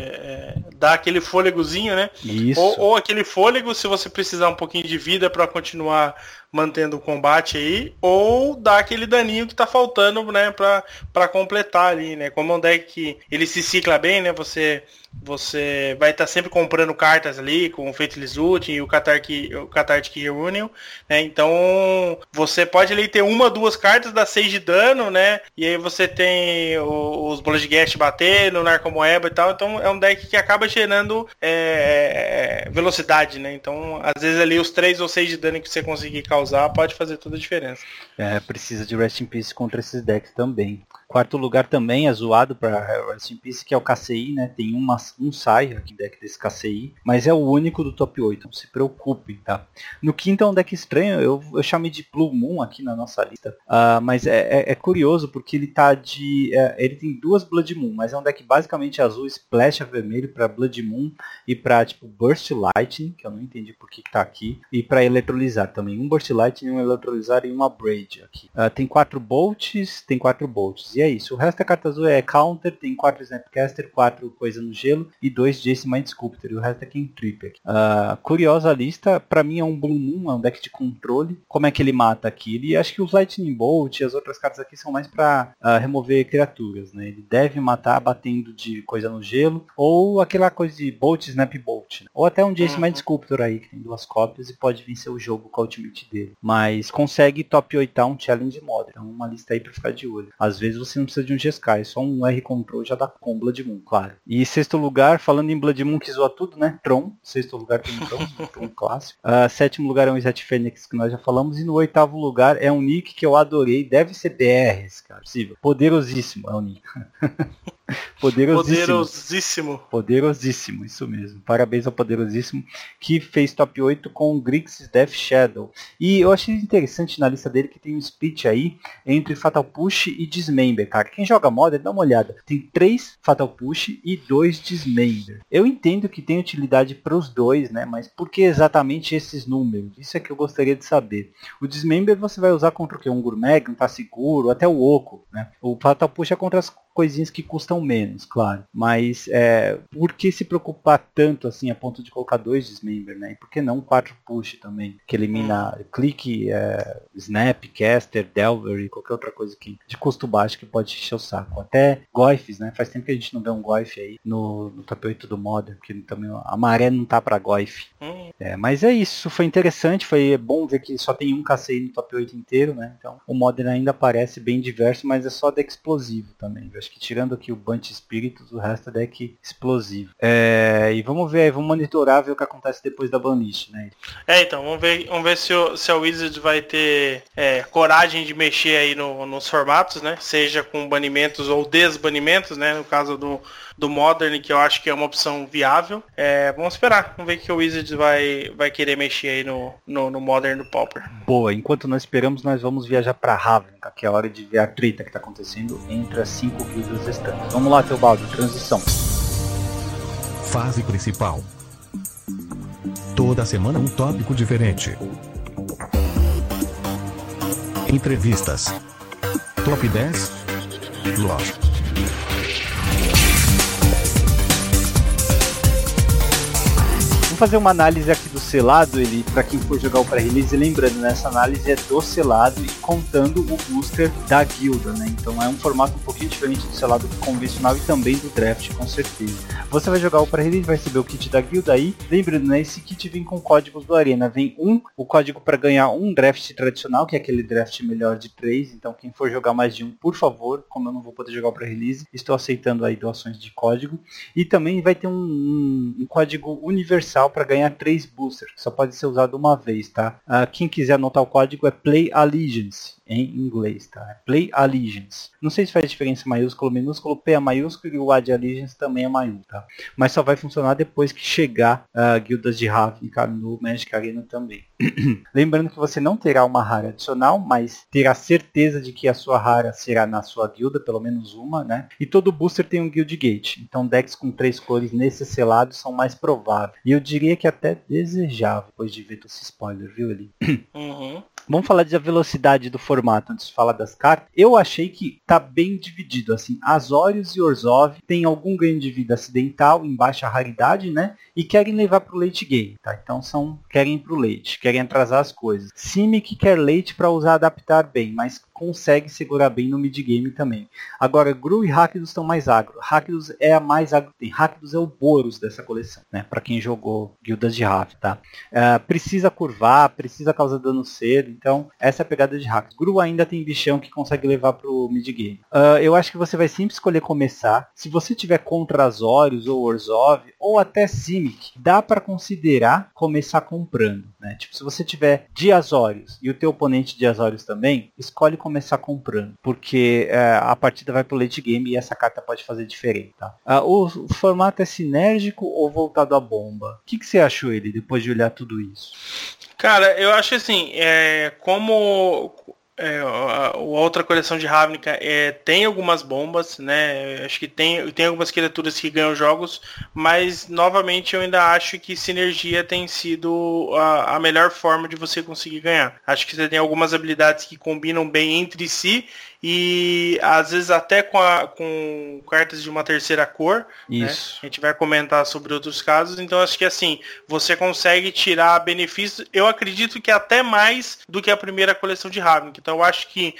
é, dá aquele fôlegozinho, né? Isso. Ou, ou aquele fôlego, se você precisar um pouquinho de vida pra continuar mantendo o combate aí, ou dá aquele daninho que tá faltando, né, pra, pra completar ali, né? Como é um deck que ele se cicla bem, né? Você, você vai estar tá sempre comprando cartas ali, com o Faithless Ult e o Cathartic, o Cathartic Reunion, né? Então, você pode ali ter uma, duas cartas, dá seis de dano, né? E aí você tem o, os Bloodghast batendo, o Narcomoeba e tal, então é um deck que acaba gerando é, velocidade, né? Então, às vezes ali os três ou seis de dano que você conseguir causar pode fazer toda a diferença. É, precisa de Rest in Peace contra esses decks também. Quarto lugar também é zoado para Rest in Peace, que é o K C I, né? Tem uma, um sai aqui deck desse K C I, mas é o único do top oito, não se preocupem, tá? No quinto é um deck estranho, eu, eu chamei de Blue Moon aqui na nossa lista, uh, mas é, é, é curioso porque ele tá de... É, ele tem duas Blood Moon, mas é um deck basicamente azul, Splash vermelho para Blood Moon e para tipo Burst Lightning, que eu não entendi por que, que tá aqui, e para Eletrolizar também. Um Burst Lightning, um Eletrolizar e uma Braid aqui. Uh, tem quatro bolts, tem quatro bolts. E é isso. O resto da carta azul é Counter, tem quatro Snapcaster, quatro Coisa no Gelo e dois Jace Mind Sculptor. E o resto é Cantrip. Uh, curiosa a lista, pra mim é um Blue Moon, é um deck de controle. Como é que ele mata aqui? Ele acho que os Lightning Bolt e as outras cartas aqui são mais pra uh, remover criaturas, né? Ele deve matar batendo de Coisa no Gelo, ou aquela coisa de Bolt, Snap Bolt, né? Ou até um Jace Mind Sculptor aí, que tem duas cópias e pode vencer o jogo com a ultimate dele. Mas consegue top oito um Challenge Modern. Então uma lista aí pra ficar de olho. Às vezes você não precisa de um G-Sky, só um R-Control já dá com Blood Moon, claro. E sexto lugar, falando em Blood Moon que zoa tudo, né? Tron. Sexto lugar tem um Tron, um Tron clássico. Uh, sétimo lugar é um Zet Fênix, que nós já falamos. E no oitavo lugar é um Nick que eu adorei. Deve ser B R esse cara, possível. Poderosíssimo é o Nick. Poderosíssimo. Poderosíssimo. Poderosíssimo, isso mesmo. Parabéns ao Poderosíssimo, que fez top oito com o Grixis Death Shadow. E eu achei interessante na lista dele que tem um split aí entre Fatal Push e Dismember, cara. Quem joga Modern, dá uma olhada. Tem três Fatal Push e dois Dismember. Eu entendo que tem utilidade para os dois, né? Mas por que exatamente esses números? Isso é que eu gostaria de saber. O Dismember você vai usar contra o quê? Um Gourmet, um Tasseguro, até o Oco, né? O Fatal Push é contra as coisinhas que custam menos, claro. Mas é, por que se preocupar tanto assim a ponto de colocar dois Dismember, né? E por que não quatro Push também? Que elimina hum. clique, é, Snap, Caster, Delver e qualquer outra coisa que, de custo baixo que pode encher o saco. Até Goyfs, né? Faz tempo que a gente não vê um Goyf aí no, no top oito do Modern, porque também a maré não tá pra Goyf. Hum. É, mas é isso, foi interessante, foi bom ver que só tem um K C I no top oito inteiro, né? Então o Modern ainda parece bem diverso, mas é só deck explosivo também. Acho que tirando aqui o Bunch Spiritus, o resto é deck explosivo. É, e vamos ver aí, vamos monitorar, ver o que acontece depois da banlist, né? É, então, vamos ver, vamos ver se, o, se a Wizards vai ter é, coragem de mexer aí no, nos formatos, né? Seja com banimentos ou desbanimentos, né? No caso do, do Modern, que eu acho que é uma opção viável. É, vamos esperar, vamos ver que o Wizards vai, vai querer mexer aí no, no, no Modern do Pauper. Boa, enquanto nós esperamos, nós vamos viajar para Ravnica, que é a hora de ver a treta que está acontecendo entre as cinco guildas restantes. Vamos lá, Teobaldo, transição. Fase principal. Toda semana um tópico diferente. Entrevistas. Top dez. Lost. Vamos fazer uma análise aqui do selado, ele, para quem for jogar o pré-release, lembrando, né, essa análise é do selado e contando o booster da guilda, né? Então é um formato um pouquinho diferente do selado convencional e também do draft, com certeza. Você vai jogar o pré-release, vai receber o kit da guilda aí. Lembrando, né, esse kit vem com códigos do Arena. Vem um, o código para ganhar um draft tradicional, que é aquele draft melhor de três. Então quem for jogar mais de um, por favor, como eu não vou poder jogar o pré-release, estou aceitando aí doações de código. E também vai ter um, um, um código universal para ganhar três boosters, que só pode ser usado uma vez, tá? Uh, quem quiser anotar o código é Play Allegiance, em inglês, tá? Play Allegiance. Não sei se faz diferença maiúsculo ou minúsculo, P é maiúsculo e o A de Allegiance também é maiúsculo, tá? Mas só vai funcionar depois que chegar uh, guildas de Ravnica no Magic Arena também. Lembrando que você não terá uma rara adicional, mas terá certeza de que a sua rara será na sua guilda, pelo menos uma, né? E todo booster tem um Guild Gate, então decks com três cores nesse selado são mais prováveis. E eu diria que até desejável, depois de ver todo esse spoiler, viu, Eli? Uhum. Vamos falar da velocidade do formato antes de falar das cartas. Eu achei que tá bem dividido, assim. Azorius e Orzhov tem algum ganho de vida acidental em baixa raridade, né? E querem levar pro late game, tá? Então são, querem ir pro late, querem atrasar as coisas. Simic quer late para usar adaptar bem, mas consegue segurar bem no mid game também. Agora, Gru e Rakdos estão mais agro. Rakdos é a mais agro que tem. Rakdos é o Boros dessa coleção, né? Para quem jogou guildas de Rav, tá? Uh, precisa curvar, precisa causar dano cedo. Então, essa é a pegada de Rakdos. Gru ainda tem bichão que consegue levar pro mid game. Uh, eu acho que você vai sempre escolher começar. Se você tiver contra Azorius ou Orzhov, ou até Simic, dá para considerar começar comprando, né? Tipo, se você tiver de Azorius e o teu oponente de Azorius também, escolhe começar comprando, porque é, a partida vai pro late game e essa carta pode fazer diferente, tá? Ah, o, o formato é sinérgico ou voltado à bomba? O que, que você achou, ele, depois de olhar tudo isso? Cara, eu acho assim, é, como... É, a, a outra coleção de Ravnica é, tem algumas bombas, né? Acho que tem, tem algumas criaturas que ganham jogos, mas novamente eu ainda acho que sinergia tem sido a, a melhor forma de você conseguir ganhar. Acho que você tem algumas habilidades que combinam bem entre si e às vezes até com, a, com cartas de uma terceira cor. Isso. Né? A gente vai comentar sobre outros casos, então acho que assim, você consegue tirar benefícios, eu acredito que até mais do que a primeira coleção de Ravnica. Então eu acho que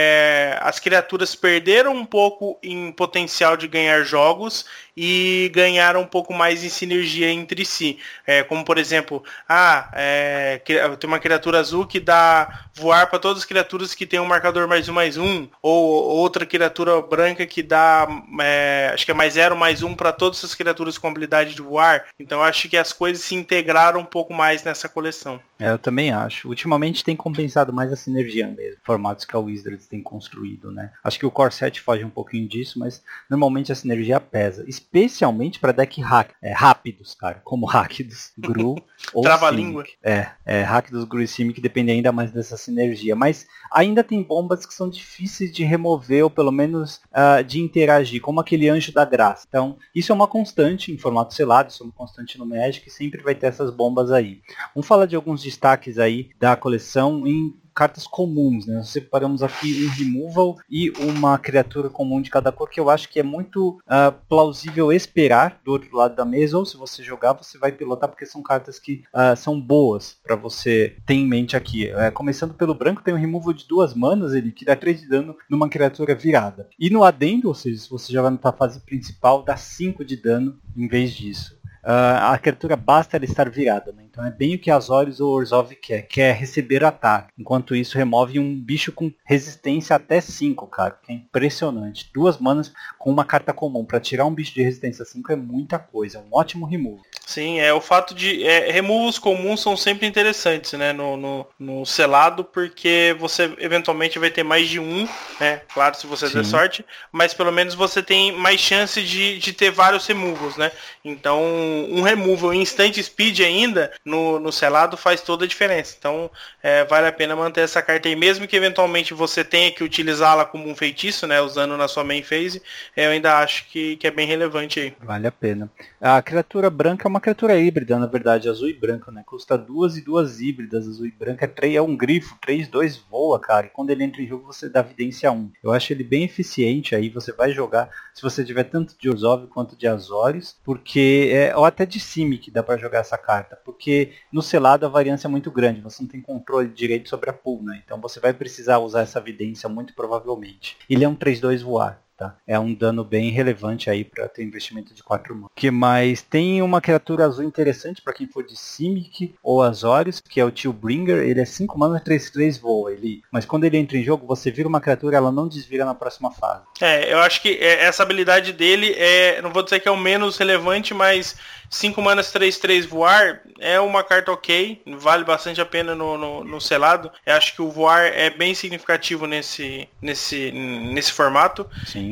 é, as criaturas perderam um pouco em potencial de ganhar jogos e ganharam um pouco mais em sinergia entre si. É, como por exemplo, ah, é, tem uma criatura azul que dá voar para todas as criaturas que tem um marcador mais um, mais um, ou outra criatura branca que dá, é, acho que é mais zero, mais um para todas as criaturas com habilidade de voar. Então acho que as coisas se integraram um pouco mais nessa coleção. É, eu também acho. Ultimamente tem compensado mais a sinergia mesmo, formatos que a Wizards tem construído, né? Acho que o Core set foge um pouquinho disso, mas normalmente a sinergia pesa, especialmente para deck hack, é, rápidos, cara, como Rakdos, Gru ou Trava-língua. É, é, Rakdos, Gru e Simic dependem ainda mais dessa sinergia, mas ainda tem bombas que são difíceis de remover ou pelo menos uh, de interagir, como aquele Anjo da Graça. Então, isso é uma constante em formato selado, isso é uma constante no Magic, sempre vai ter essas bombas aí. Vamos falar de alguns destaques aí da coleção em cartas comuns, né? Nós separamos aqui um removal e uma criatura comum de cada cor, que eu acho que é muito uh, plausível esperar do outro lado da mesa, ou se você jogar, você vai pilotar, porque são cartas que uh, são boas para você ter em mente aqui. Uh, começando pelo branco, tem um removal de duas manas, ele que dá três de dano numa criatura virada. E no adendo, ou seja, se você jogar na fase principal, dá cinco de dano em vez disso. Uh, a criatura basta ela estar virada, né? Então é bem o que Azorius ou Orzhov quer, quer receber ataque. Enquanto isso, remove um bicho com resistência até cinco, cara, que é impressionante. Duas manas com uma carta comum. Para tirar um bicho de resistência cinco é muita coisa, é um ótimo remove. Sim, é o fato de... É, removos comuns são sempre interessantes, né, no, no, no selado, porque você eventualmente vai ter mais de um, né, claro, se você Sim. der sorte, mas pelo menos você tem mais chance de, de ter vários removals, né. Então, um removal em instant speed ainda, no, no selado, faz toda a diferença. Então, é, vale a pena manter essa carta aí, mesmo que eventualmente você tenha que utilizá-la como um feitiço, né, usando na sua main phase, eu ainda acho que, que é bem relevante aí. Vale a pena. A criatura branca é uma criatura híbrida, na verdade, azul e branco, né? Custa duas e duas híbridas, azul e branco, é, três, é um grifo, três, dois voa, cara, e quando ele entra em jogo você dá vidência um. Eu acho ele bem eficiente, aí você vai jogar, se você tiver tanto de Orzhov quanto de Azorius, porque, é, ou até de Simic dá pra jogar essa carta, porque no selado a variância é muito grande, você não tem controle direito sobre a pool, né? Então você vai precisar usar essa vidência muito provavelmente. Ele é um três dois voar. Tá? É um dano bem relevante aí para ter investimento de quatro manas. Que mais? Tem uma criatura azul interessante para quem for de Simic ou Azorius, que é o Tillbringer. Ele é cinco manas, três três voa. Ele... Mas quando ele entra em jogo, você vira uma criatura, ela não desvira na próxima fase. É, eu acho que essa habilidade dele é, não vou dizer que é o menos relevante, mas cinco manas, três três voar é uma carta ok, vale bastante a pena no, no, no selado. Eu acho que o voar é bem significativo nesse, nesse, nesse formato. Sim.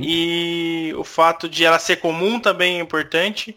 E o fato de ela ser comum também é importante.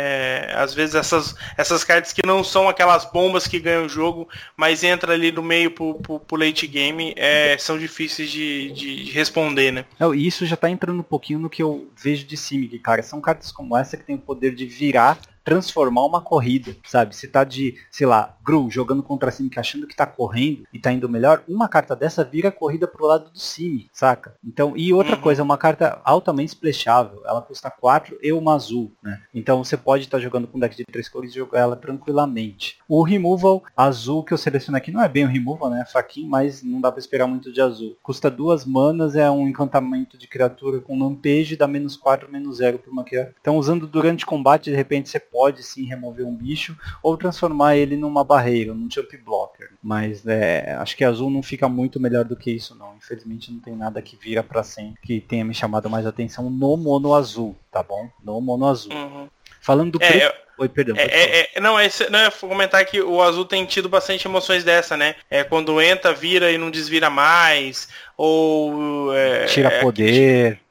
É, às vezes essas, essas cartas que não são aquelas bombas que ganham o jogo, mas entra ali no meio pro, pro, pro late game, é, são difíceis de, de, de responder, né? Não, e isso já tá entrando um pouquinho no que eu vejo de Simic, cara. São cartas como essa que tem o poder de virar, transformar uma corrida, sabe? Se tá de, sei lá, Gru jogando contra Simic achando que tá correndo e tá indo melhor, uma carta dessa vira a corrida pro lado do Simic, saca? Então, e outra uhum. coisa, uma carta altamente splashável, ela custa quatro e uma azul, né? Então você pode estar tá jogando com deck de três cores e jogar ela tranquilamente. O removal azul que eu seleciono aqui não é bem o removal, né? É fraquinho, mas não dá pra esperar muito de azul. Custa duas manas, é um encantamento de criatura com lampejo, dá menos quatro, menos zero por uma criatura. Então usando durante combate, de repente você pode pode sim remover um bicho ou transformar ele numa barreira, num jump blocker. Mas é, acho que azul não fica muito melhor do que isso não. Infelizmente não tem nada que vira pra sempre que tenha me chamado mais atenção no mono azul, tá bom? No mono azul. Uhum. Falando do é, preto... eu... Oi, perdão. É, é, é, não, esse, não, eu vou comentar que o azul tem tido bastante emoções dessa, né? É quando entra, vira e não desvira mais, ou... É, tira é, poder...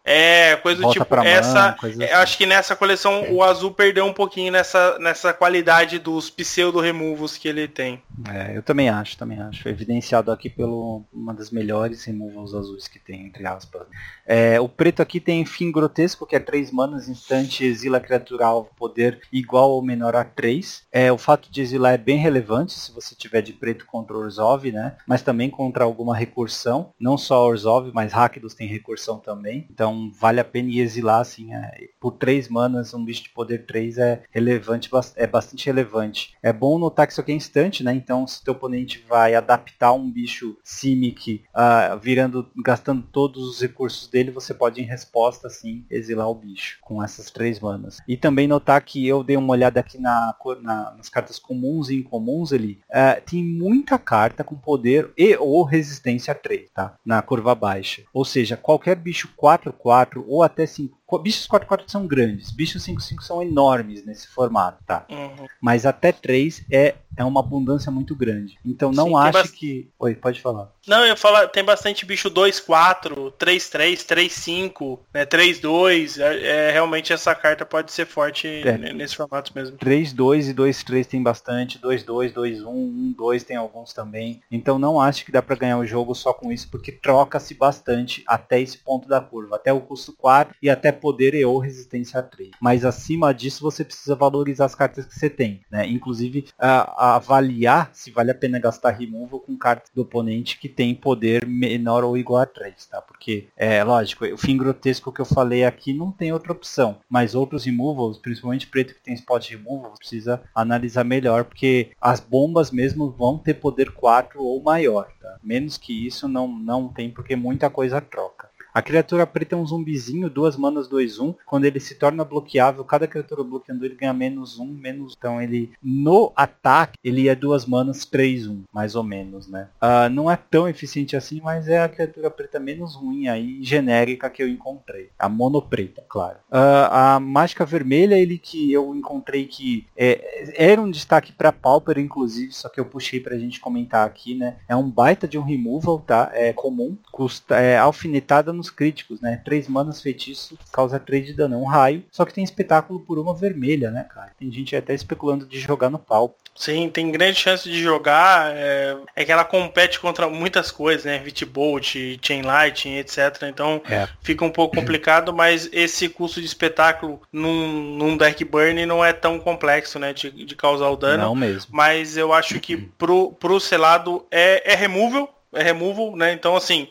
É, coisa do Volta tipo, pra mão, essa, coisa eu assim. acho que nessa coleção o azul perdeu um pouquinho nessa, nessa qualidade dos pseudo-removals que ele tem. É, eu também acho, também acho. Evidenciado aqui pelo uma das melhores removals azuis que tem, entre aspas. É, o preto aqui tem fim grotesco, que é três manas, instante, exila criatura alvo, poder igual ou menor a três. É, o fato de exilar é bem relevante, se você tiver de preto contra Orzhov, né? Mas também contra alguma recursão. Não só Orzhov, mas Rakdos tem recursão também. Então vale a pena ir exilar, assim, é, por três manas, um bicho de poder três é relevante, é bastante relevante. É bom notar que isso aqui é instante, né? Então se teu oponente vai adaptar um bicho Simic, uh, virando, gastando todos os recursos dele, você pode em resposta assim exilar o bicho com essas três manas. E também notar que eu dei uma olhada aqui na, na, nas cartas comuns e incomuns ali, uh, tem muita carta com poder e ou resistência a três, tá? Na curva baixa. Ou seja, qualquer bicho quatro quatro ou até cinco. Bichos quatro quatro são grandes, bichos cinco cinco são enormes nesse formato, tá? Uhum. Mas até três é, é uma abundância muito grande. Então não Sim, ache bast... que... Oi, pode falar. Não, eu ia falar, tem bastante bicho dois quatro, três três, três cinco, né, três dois. É, é, realmente essa carta pode ser forte é. nesse formato mesmo. três dois e dois três tem bastante, dois dois, dois um, um dois tem alguns também. Então não acho que dá pra ganhar o jogo só com isso, porque troca-se bastante até esse ponto da curva. Até o custo quatro e até poder e ou resistência a três. Mas acima disso você precisa valorizar as cartas que você tem, né? Inclusive a, a avaliar se vale a pena gastar removal com cartas do oponente que tem poder menor ou igual a três, tá? Porque, é lógico, o fim grotesco que eu falei aqui não tem outra opção, mas outros removals, principalmente preto que tem spot removal, você precisa analisar melhor, porque as bombas mesmo vão ter poder quatro ou maior, tá? Menos que isso não, não tem, porque muita coisa troca. A criatura preta é um zumbizinho, duas manas, dois um. Quando ele se torna bloqueável, cada criatura bloqueando ele ganha menos um, menos... Então ele, no ataque, ele é duas manas, três um, mais ou menos, né? Uh, não é tão eficiente assim, mas é a criatura preta menos ruim aí, genérica que eu encontrei. A mono preta, claro. Uh, a mágica vermelha, ele que eu encontrei que é, era um destaque para Pauper, inclusive, só que eu puxei pra gente comentar aqui, né? É um baita de um removal, tá? É comum, custa, é alfinetada nos críticos, né? três manas feitiço, causa três de dano, é um raio, só que tem espetáculo por uma vermelha, né, cara? Tem gente até especulando de jogar no pau. Sim, tem grande chance de jogar, é, é que ela compete contra muitas coisas, né? Vitbolt, Chainlight, etcétera. Então é. fica um pouco complicado, mas esse custo de espetáculo num, num Dark Burn não é tão complexo, né? De, de causar o dano. Não mesmo. Mas eu acho que pro, pro selado é, é removal, é removal, né? Então assim...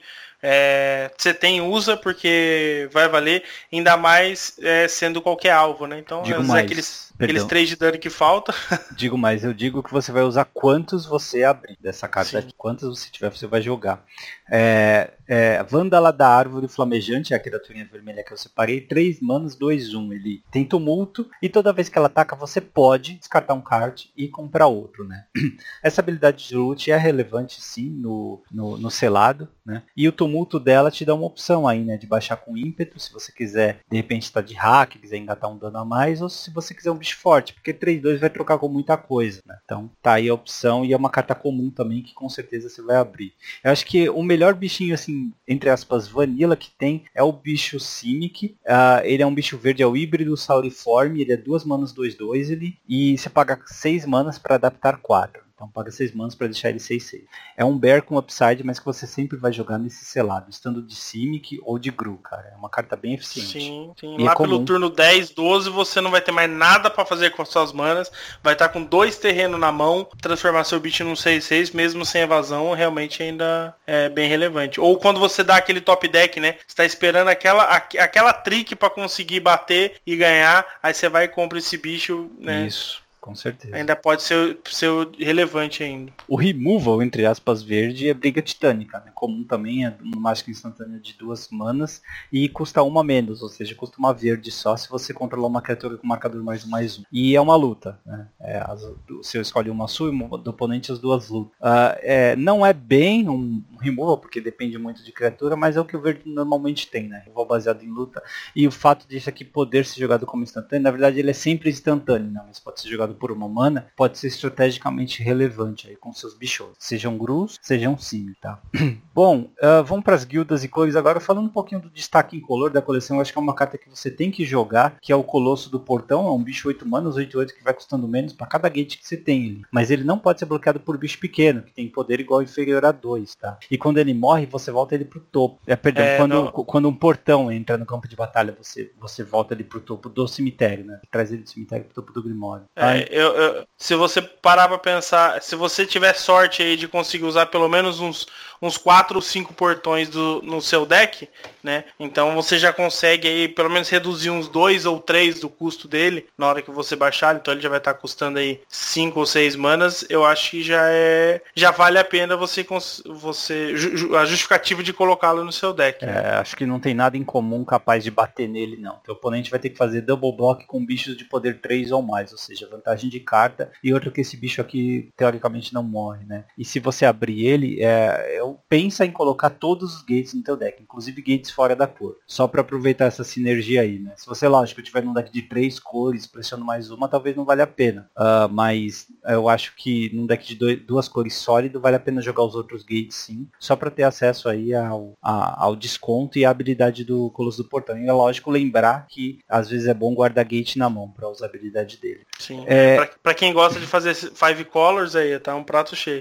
É, você tem, usa porque vai valer, ainda mais é, sendo qualquer alvo, né? Então, digo mais, aqueles, aqueles três de dano que falta. Digo mais, eu digo que você vai usar quantos você abrir dessa carta aqui. Quantos você tiver, você vai jogar. É, é, Vândala da Árvore Flamejante, é a criaturinha vermelha que eu separei. três manas, dois um. Ele tem tumulto e toda vez que ela ataca, você pode descartar um card e comprar outro, né? Essa habilidade de loot é relevante, sim, no, no, no selado, né? E o tumulto dela te dá uma opção aí, né? De baixar com ímpeto, se você quiser, de repente, estar tá de hack, quiser engatar um dano a mais, ou se você quiser um bicho forte, porque três dois vai trocar com muita coisa, né? Então, tá aí a opção e é uma carta comum também que com certeza você vai abrir. Eu acho que o melhor bichinho, assim, entre aspas, vanilla que tem é o bicho Simic. Uh, ele é um bicho verde, é o híbrido Sauriforme, ele é duas manas, dois dois, ele, e você paga seis manas para adaptar quatro. Então paga seis manas para deixar ele seis seis. É um bear com upside, mas que você sempre vai jogar nesse selado, estando de Simic ou de Gru, cara. É uma carta bem eficiente. Sim, sim. Lá é pelo turno dez, doze, você não vai ter mais nada para fazer com as suas manas. Vai estar com dois terrenos na mão, transformar seu bicho num seis seis, mesmo sem evasão, realmente ainda é bem relevante. Ou quando você dá aquele top deck, né? Você tá esperando aquela, aquela trick para conseguir bater e ganhar, aí você vai e compra esse bicho, né? Isso. Com certeza. Ainda pode ser, ser relevante ainda. O removal, entre aspas, verde é briga titânica, né? Comum também, é uma mágica instantânea de duas manas e custa uma menos, ou seja, custa uma verde só se você controlar uma criatura com marcador mais um, mais um. E é uma luta, né? É, as, você escolhe uma sua e uma do oponente, as duas lutas. Uh, é, não é bem um removal, porque depende muito de criatura, mas é o que o verde normalmente tem, né? Removal baseado em luta. E o fato disso aqui poder ser jogado como instantâneo, na verdade ele é sempre instantâneo, né? Mas pode ser jogado por uma mana, pode ser estrategicamente relevante aí com seus bichos. Sejam Grus, sejam Sim, tá? Bom, uh, vamos para as guildas e cores agora. Falando um pouquinho do destaque incolor da coleção, eu acho que é uma carta que você tem que jogar, que é o Colosso do Portão. É um bicho oito manas, oito oito, que vai custando menos para cada gate que você tem ali. Mas ele não pode ser bloqueado por bicho pequeno, que tem poder igual ou inferior a dois, tá? E quando ele morre, você volta ele pro topo. É, perdão, é, quando, não... quando um portão entra no campo de batalha, você, você volta ele pro topo do cemitério, né? Traz ele do cemitério pro topo do Grimório. É, eu, eu, se você parar pra pensar, se você tiver sorte aí de conseguir usar pelo menos uns uns quatro ou cinco portões do, no seu deck, né? Então você já consegue aí pelo menos reduzir uns dois ou três do custo dele na hora que você baixar, então ele já vai estar custando aí cinco ou seis manas. Eu acho que já é já vale a pena você você ju, a justificativa de colocá-lo no seu deck. É, né? Acho que não tem nada em comum capaz de bater nele, não. Teu oponente vai ter que fazer double block com bichos de poder três ou mais, ou seja, vantagem de carta, e outro que esse bicho aqui teoricamente não morre, né? E se você abrir ele, é, é pensa em colocar todos os gates no teu deck, inclusive gates fora da cor, só para aproveitar essa sinergia aí, né? Se você, lógico, tiver num deck de três cores, pressionando mais uma, talvez não valha a pena, uh, mas eu acho que num deck de dois, duas cores sólido, vale a pena jogar os outros gates sim, só para ter acesso aí ao, a, ao desconto e à habilidade do Colosso do Portão. E é lógico lembrar que às vezes é bom guardar gate na mão para usar a habilidade dele. Sim, é... para quem gosta de fazer five colors aí, tá um prato cheio.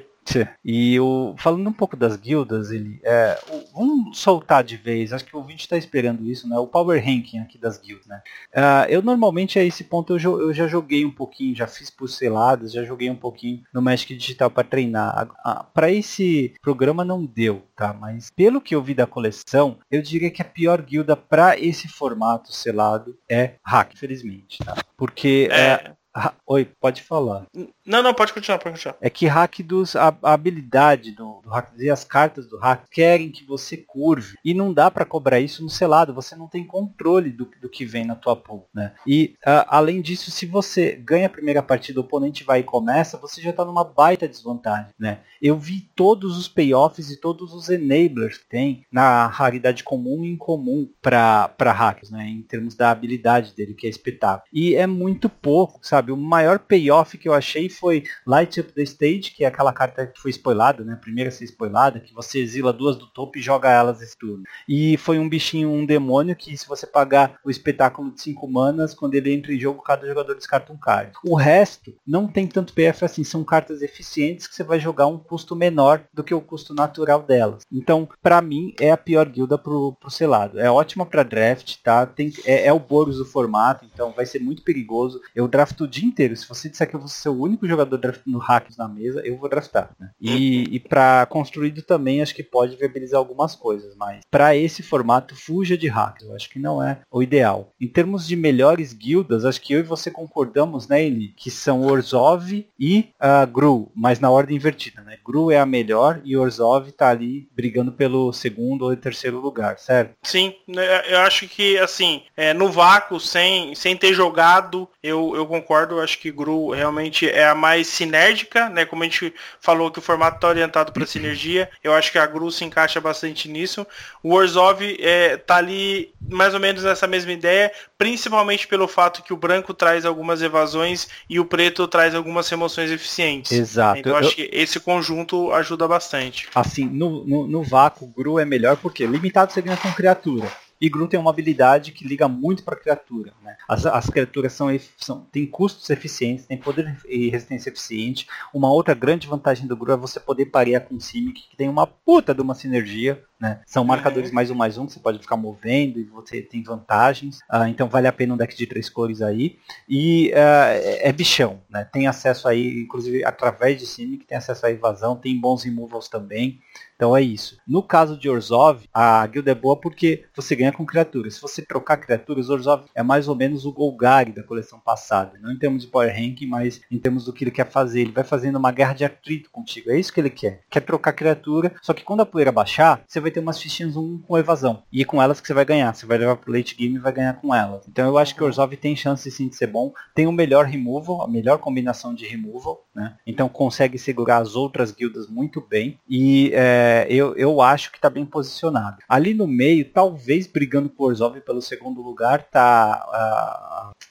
E o, falando um pouco das guildas, ele, é, o, vamos soltar de vez, acho que o ouvinte está esperando isso, né? O power ranking aqui das guildas, né? Uh, eu normalmente a esse ponto eu, eu já joguei um pouquinho, já fiz pulseladas, já joguei um pouquinho no Magic Digital para treinar. Uh, para esse programa não deu, tá? Mas pelo que eu vi da coleção, eu diria que a pior guilda para esse formato selado é Hack, infelizmente, tá? Porque é... Uh, Oi, pode falar. Não, não, pode continuar, pode continuar. É que hack dos, a, a habilidade do, do hack e as cartas do hack querem que você curve. E não dá para cobrar isso no selado. Você não tem controle do, do que vem na tua pool, né? E uh, além disso, se você ganha a primeira partida, o oponente vai e começa, você já tá numa baita desvantagem, né? Eu vi todos os payoffs e todos os enablers que tem na raridade comum e incomum para hacks, né? Em termos da habilidade dele, que é espetáculo. E é muito pouco, sabe? O maior payoff que eu achei foi Light Up the Stage, que é aquela carta que foi spoilada, né? A primeira a ser spoilada, que você exila duas do topo e joga elas esse turno. E foi um bichinho, um demônio, que se você pagar o espetáculo de cinco manas, quando ele entra em jogo, cada jogador descarta um card. O resto não tem tanto payoff assim, são cartas eficientes que você vai jogar um custo menor do que o custo natural delas. Então, pra mim, é a pior guilda pro, pro selado. É ótima pra draft, tá? Tem, é, é o Boros do formato, então vai ser muito perigoso. Eu drafto o dia inteiro. Se você disser que eu vou ser o único jogador draftando hacks na mesa, eu vou draftar, né? E, e para construído também acho que pode viabilizar algumas coisas, mas para esse formato fuja de hacks. Eu acho que não é o ideal. Em termos de melhores guildas, acho que eu e você concordamos, né, Eli, que são Orzhov e uh, Gru, mas na ordem invertida, né? Gru é a melhor e Orzhov tá ali brigando pelo segundo ou terceiro lugar, certo? Sim, eu acho que assim, é, no vácuo, sem, sem ter jogado, eu, eu concordo. Eu acho que Gru realmente é a mais sinérgica, né? Como a gente falou que o formato está orientado para sinergia, eu acho que a Gru se encaixa bastante nisso. O Orzhov é, tá ali mais ou menos nessa mesma ideia, principalmente pelo fato que o branco traz algumas evasões e o preto traz algumas remoções eficientes. Exato. Então eu acho que esse conjunto ajuda bastante. Assim, no, no, no vácuo, Gru é melhor porque limitado você ganha com criatura. E Gru tem uma habilidade que liga muito para a criatura, né? As, as criaturas são, são, têm custos eficientes, têm poder e resistência eficiente. Uma outra grande vantagem do Gru é você poder parear com o Simic, que tem uma puta de uma sinergia, né? São marcadores mais um mais um que você pode ficar movendo e você tem vantagens. Uh, então vale a pena um deck de três cores aí. E uh, é bichão, né? Tem acesso aí, inclusive através de Simic, tem acesso à evasão, tem bons removals também. Então é isso. No caso de Orzhov, a guilda é boa porque você ganha com criaturas. Se você trocar criaturas, Orzhov é mais ou menos o Golgari da coleção passada. Não em termos de power ranking, mas em termos do que ele quer fazer. Ele vai fazendo uma guerra de atrito contigo. É isso que ele quer. Quer trocar criatura, só que quando a poeira baixar, você vai ter umas fichinhas um com evasão. E é com elas que você vai ganhar. Você vai levar pro late game e vai ganhar com elas. Então eu acho que o Orzhov tem chance sim de ser bom. Tem o melhor removal, a melhor combinação de removal, né? Então consegue segurar as outras guildas muito bem. E é, Eu, eu acho que está bem posicionado. Ali no meio, talvez brigando com o Orzhov pelo segundo lugar, tá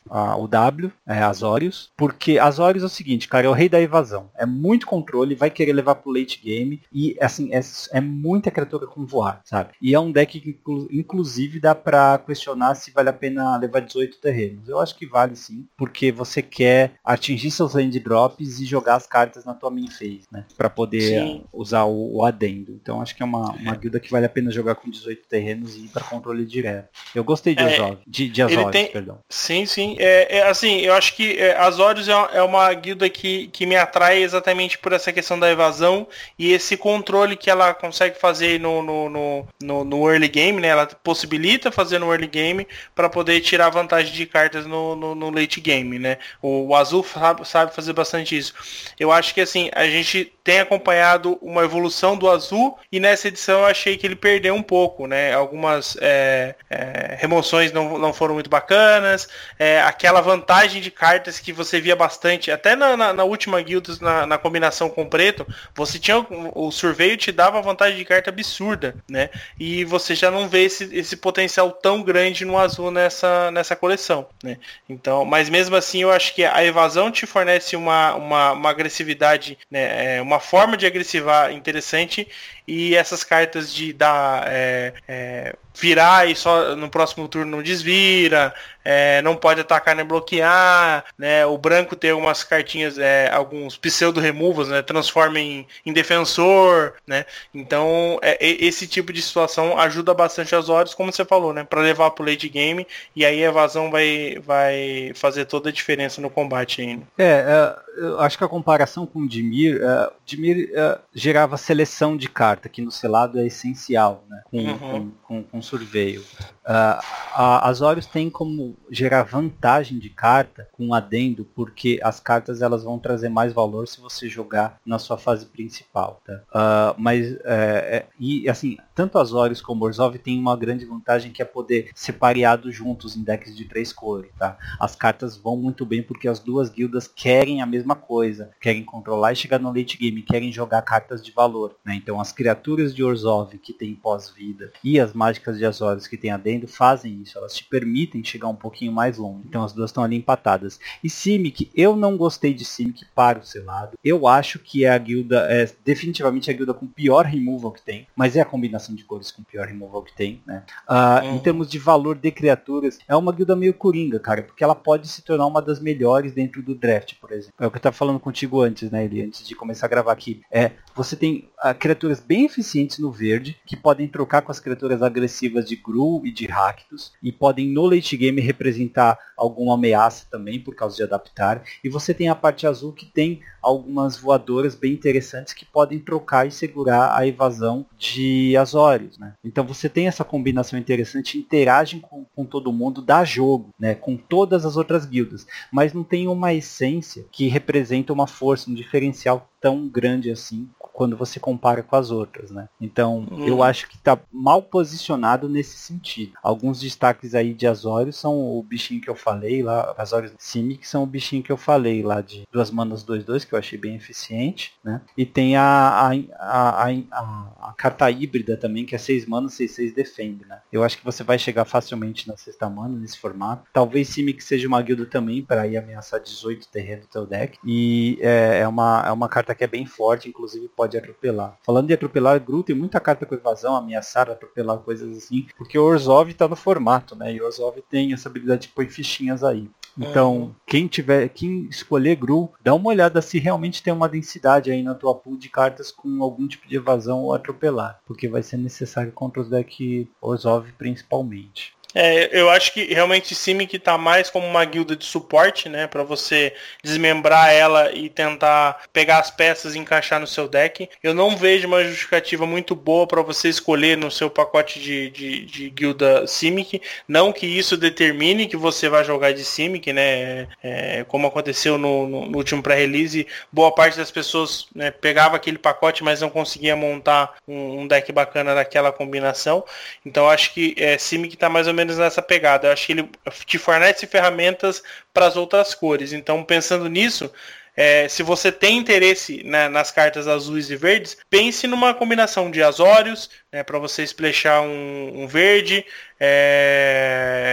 a, o W, é, Azorius, porque Azorius é o seguinte, cara, é o rei da evasão. É muito controle, vai querer levar pro late game e, assim, é, é muita criatura com voar, sabe? E é um deck que, inclu, inclusive, dá pra questionar se vale a pena levar dezoito terrenos. Eu acho que vale sim, porque você quer atingir seus land drops e jogar as cartas na tua main phase, né? Pra poder sim. usar o, o adendo. Então acho que é uma, uma guilda que vale a pena jogar com dezoito terrenos e ir pra controle direto. Eu gostei de é, Azorius, de, de Azorius, tem... perdão. Sim, sim. É, é, assim, eu acho que é, Azorius é uma guilda que, que me atrai exatamente por essa questão da evasão e esse controle que ela consegue fazer no, no, no, no, no early game, né? Ela possibilita fazer no early game para poder tirar vantagem de cartas no, no, no late game, né? O, o azul sabe, sabe fazer bastante isso. Eu acho que assim, a gente tem acompanhado uma evolução do azul e nessa edição eu achei que ele perdeu um pouco, né? Algumas é, é, remoções não, não foram muito bacanas, é, aquela vantagem de cartas que você via bastante, até na, na, na última guilda, na, na combinação com preto, você tinha o, o surveio te dava vantagem de carta absurda, né? E você já não vê esse, esse potencial tão grande no azul nessa, nessa coleção, né? Então, mas mesmo assim eu acho que a evasão te fornece uma, uma, uma agressividade, né? É, uma forma de agressivar interessante e essas cartas de dar é, é, virar e só no próximo turno não desvira, é, não pode atacar nem bloquear, né? O branco tem algumas cartinhas, é, alguns pseudo removals, né? Transforma em, em defensor, né? Então é, esse tipo de situação ajuda bastante as Azorius, como você falou, né? Para levar pro late game e aí a evasão vai, vai fazer toda a diferença no combate ainda. É, é eu acho que a comparação com o Dimir, uh, Dimir uh, gerava seleção de carta, que no selado é essencial, né? Com, uhum. com, com, com surveio. Uh, a Azorius tem como gerar vantagem de carta com adendo, porque as cartas elas vão trazer mais valor se você jogar na sua fase principal, tá? Uh, mas é, é, e assim, tanto Azorius como Orzhov tem uma grande vantagem que é poder ser pareado juntos em decks de três cores, tá? As cartas vão muito bem porque as duas guildas querem a mesma coisa, querem controlar e chegar no late game, querem jogar cartas de valor, né? Então as criaturas de Orzhov que tem pós-vida e as mágicas de Azorius que tem adendo fazem isso, elas te permitem chegar um pouquinho mais longe. Então as duas estão ali empatadas. E Simic, eu não gostei de Simic para o selado. Eu acho que é a guilda, é definitivamente a guilda com pior removal que tem, mas é a combinação de cores com pior removal que tem, né? Uh, hum. Em termos de valor de criaturas, é uma guilda meio coringa, cara, porque ela pode se tornar uma das melhores dentro do draft, por exemplo. É o que eu estava falando contigo antes, né, Eli, antes de começar a gravar aqui. É, você tem uh, criaturas bem eficientes no verde, que podem trocar com as criaturas agressivas de Gruul e de Rakdos, e podem no late game representar alguma ameaça também por causa de adaptar, e você tem a parte azul que tem algumas voadoras bem interessantes que podem trocar e segurar a evasão de Azorius, né? Então você tem essa combinação interessante, interagem com, com todo mundo, dá jogo, né? Com todas as outras guildas, mas não tem uma essência que representa uma força, um diferencial tão grande assim quando você compara com as outras, né? Então hum. eu acho que está mal posicionado nesse sentido. Alguns destaques aí de Azorius são o bichinho que eu falei lá, Azorius Simic, que são o bichinho que eu falei lá de duas manas dois dois, que eu achei bem eficiente, né? E tem a, a, a, a, a carta híbrida também, que é seis manas, seis seis defende, né? Eu acho que você vai chegar facilmente na sexta mana nesse formato. Talvez Simic seja uma guilda também para ir ameaçar dezoito terrenos do teu deck. E é, é, uma, é uma carta que é bem forte, inclusive pode atropelar. Falando de atropelar, Gruul tem muita carta com evasão, ameaçar, atropelar, coisas assim, porque o Orzhov tá no formato, né? E o Orzhov tem essa habilidade de pôr fichinhas aí. Então, uhum. quem tiver, quem escolher Gruul, dá uma olhada se realmente tem uma densidade aí na tua pool de cartas com algum tipo de evasão ou atropelar, porque vai ser necessário contra os decks Orzhov principalmente. É, eu acho que realmente Simic tá mais como uma guilda de suporte, né? Pra você desmembrar ela e tentar pegar as peças e encaixar no seu deck. Eu não vejo uma justificativa muito boa para você escolher no seu pacote de, de, de guilda Simic. Não que isso determine que você vai jogar de Simic, né? É, como aconteceu no, no, no último pré-release, boa parte das pessoas, né, pegava aquele pacote, mas não conseguia montar um, um deck bacana daquela combinação. Então eu acho que é, Simic tá mais ou menos nessa pegada. Eu acho que ele te fornece ferramentas para as outras cores. Então, pensando nisso, é, se você tem interesse, né, nas cartas azuis e verdes, pense numa combinação de Azorius, né, para você splashar um, um verde, é,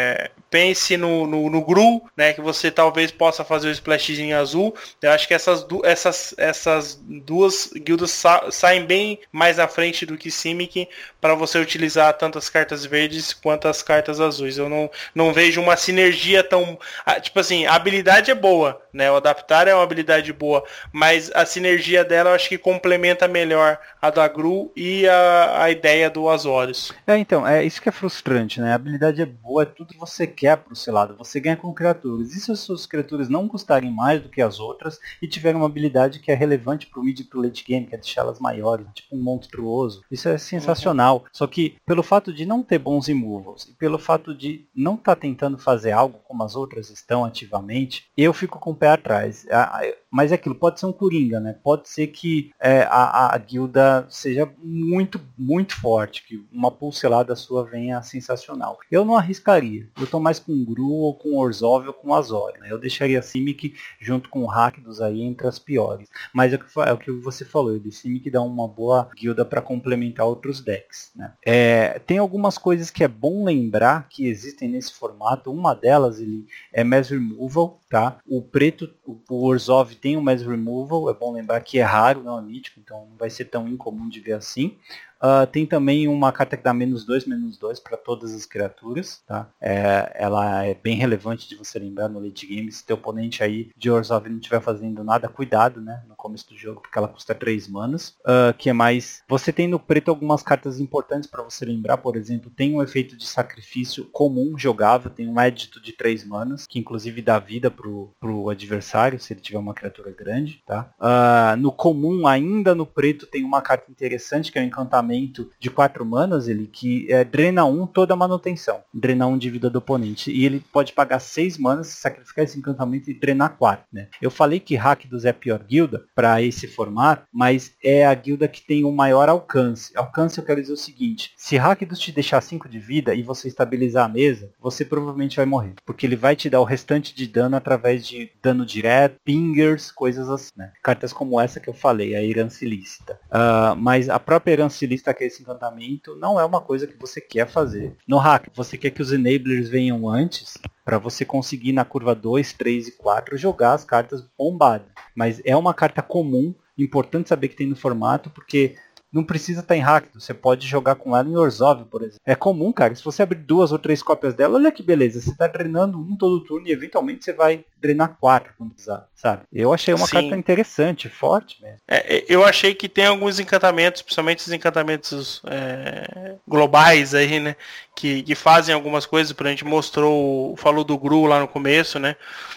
pense no, no, no Gru, né, que você talvez possa fazer o splashzinho azul. Eu acho que essas, du essas, essas duas guildas sa saem bem mais à frente do que Simic para você utilizar tanto as cartas verdes quanto as cartas azuis. Eu não, não vejo uma sinergia tão... Tipo assim, a habilidade é boa, né? O adaptar é uma habilidade boa, mas a sinergia dela eu acho que complementa melhor a da Gru e a, a ideia do Azorius. É, então, é isso que é frustrante, né? A habilidade é boa, é tudo que você quer pro seu lado. Você ganha com criaturas. E se as suas criaturas não custarem mais do que as outras e tiverem uma habilidade que é relevante pro mid e pro late game, que é deixá-las maiores, tipo um monstruoso, isso é sensacional. Uhum. Só que pelo fato de não ter bons removals e pelo fato de não estar tá tentando fazer algo como as outras estão ativamente, eu fico com o pé atrás. Mas é aquilo, pode ser um coringa, né? Pode ser que é, a, a guilda seja muito, muito forte, que uma pulselada sua venha sensacional. Eu não arriscaria. Eu tô mais com Gru ou com Orzhov ou com Azorius, né? Eu deixaria Simic junto com o Rakdos aí entre as piores. Mas é o que, é o que você falou, o Simic dá uma boa guilda para complementar outros decks, né? É, tem algumas coisas que é bom lembrar que existem nesse formato. Uma delas ele é Mass Removal, tá? O preto, o Orzhov tem o Mass Removal, é bom lembrar que é raro, não é mítico, então não vai ser tão incomum de ver assim. Uh, tem também uma carta que dá menos dois, menos dois para todas as criaturas, tá? É, ela é bem relevante de você lembrar no late game. Se teu oponente aí de Orzhov não estiver fazendo nada, cuidado, né? No começo do jogo, porque ela custa três manas. Uh, que é mais... Você tem no preto algumas cartas importantes para você lembrar. Por exemplo, tem um efeito de sacrifício comum, jogável. Tem um édito de três manas, que inclusive dá vida pro, pro adversário, se ele tiver uma criatura grande, tá? Uh, no comum, ainda no preto, tem uma carta interessante, que é o encantamento de quatro manas, ele que é, drena um toda a manutenção, drena um de vida do oponente, e ele pode pagar seis manas, sacrificar esse encantamento e drenar quatro, né? Eu falei que Rakdos é a pior guilda para esse formato, mas é a guilda que tem o maior alcance. Alcance eu quero dizer o seguinte: se Rakdos te deixar cinco de vida e você estabilizar a mesa, você provavelmente vai morrer, porque ele vai te dar o restante de dano através de dano direto, pingers, coisas assim, né? Cartas como essa que eu falei, a herança ilícita. Uh, mas a própria herança ilícita, que esse encantamento, não é uma coisa que você quer fazer. No hack, você quer que os enablers venham antes para você conseguir na curva dois, três e quatro jogar as cartas bombadas. Mas é uma carta comum, importante saber que tem no formato, porque não precisa estar em Rakdos, você pode jogar com ela em Orzhov, por exemplo. É comum, cara, se você abrir duas ou três cópias dela, olha que beleza, você está drenando um todo turno e eventualmente você vai drenar quatro quando precisar, sabe? Eu achei uma Sim. carta interessante, forte mesmo. É, eu achei que tem alguns encantamentos, principalmente os encantamentos é, globais aí, né, que, que fazem algumas coisas. A gente mostrou, falou do Gru lá no começo, né?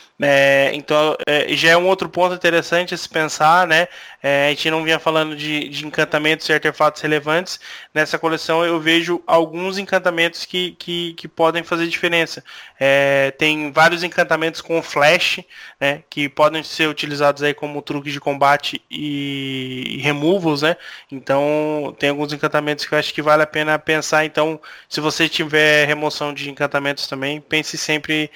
É, então é, já é um outro ponto interessante a se pensar, né? É, a gente não vinha falando de, de encantamentos e artefatos relevantes. Nessa coleção eu vejo alguns encantamentos que, que, que podem fazer diferença. É, tem vários encantamentos com flash, né, que podem ser utilizados aí como truque de combate e, e removals, né? Então tem alguns encantamentos que eu acho que vale a pena pensar. Então, se você tiver remoção de encantamentos também, pense sempre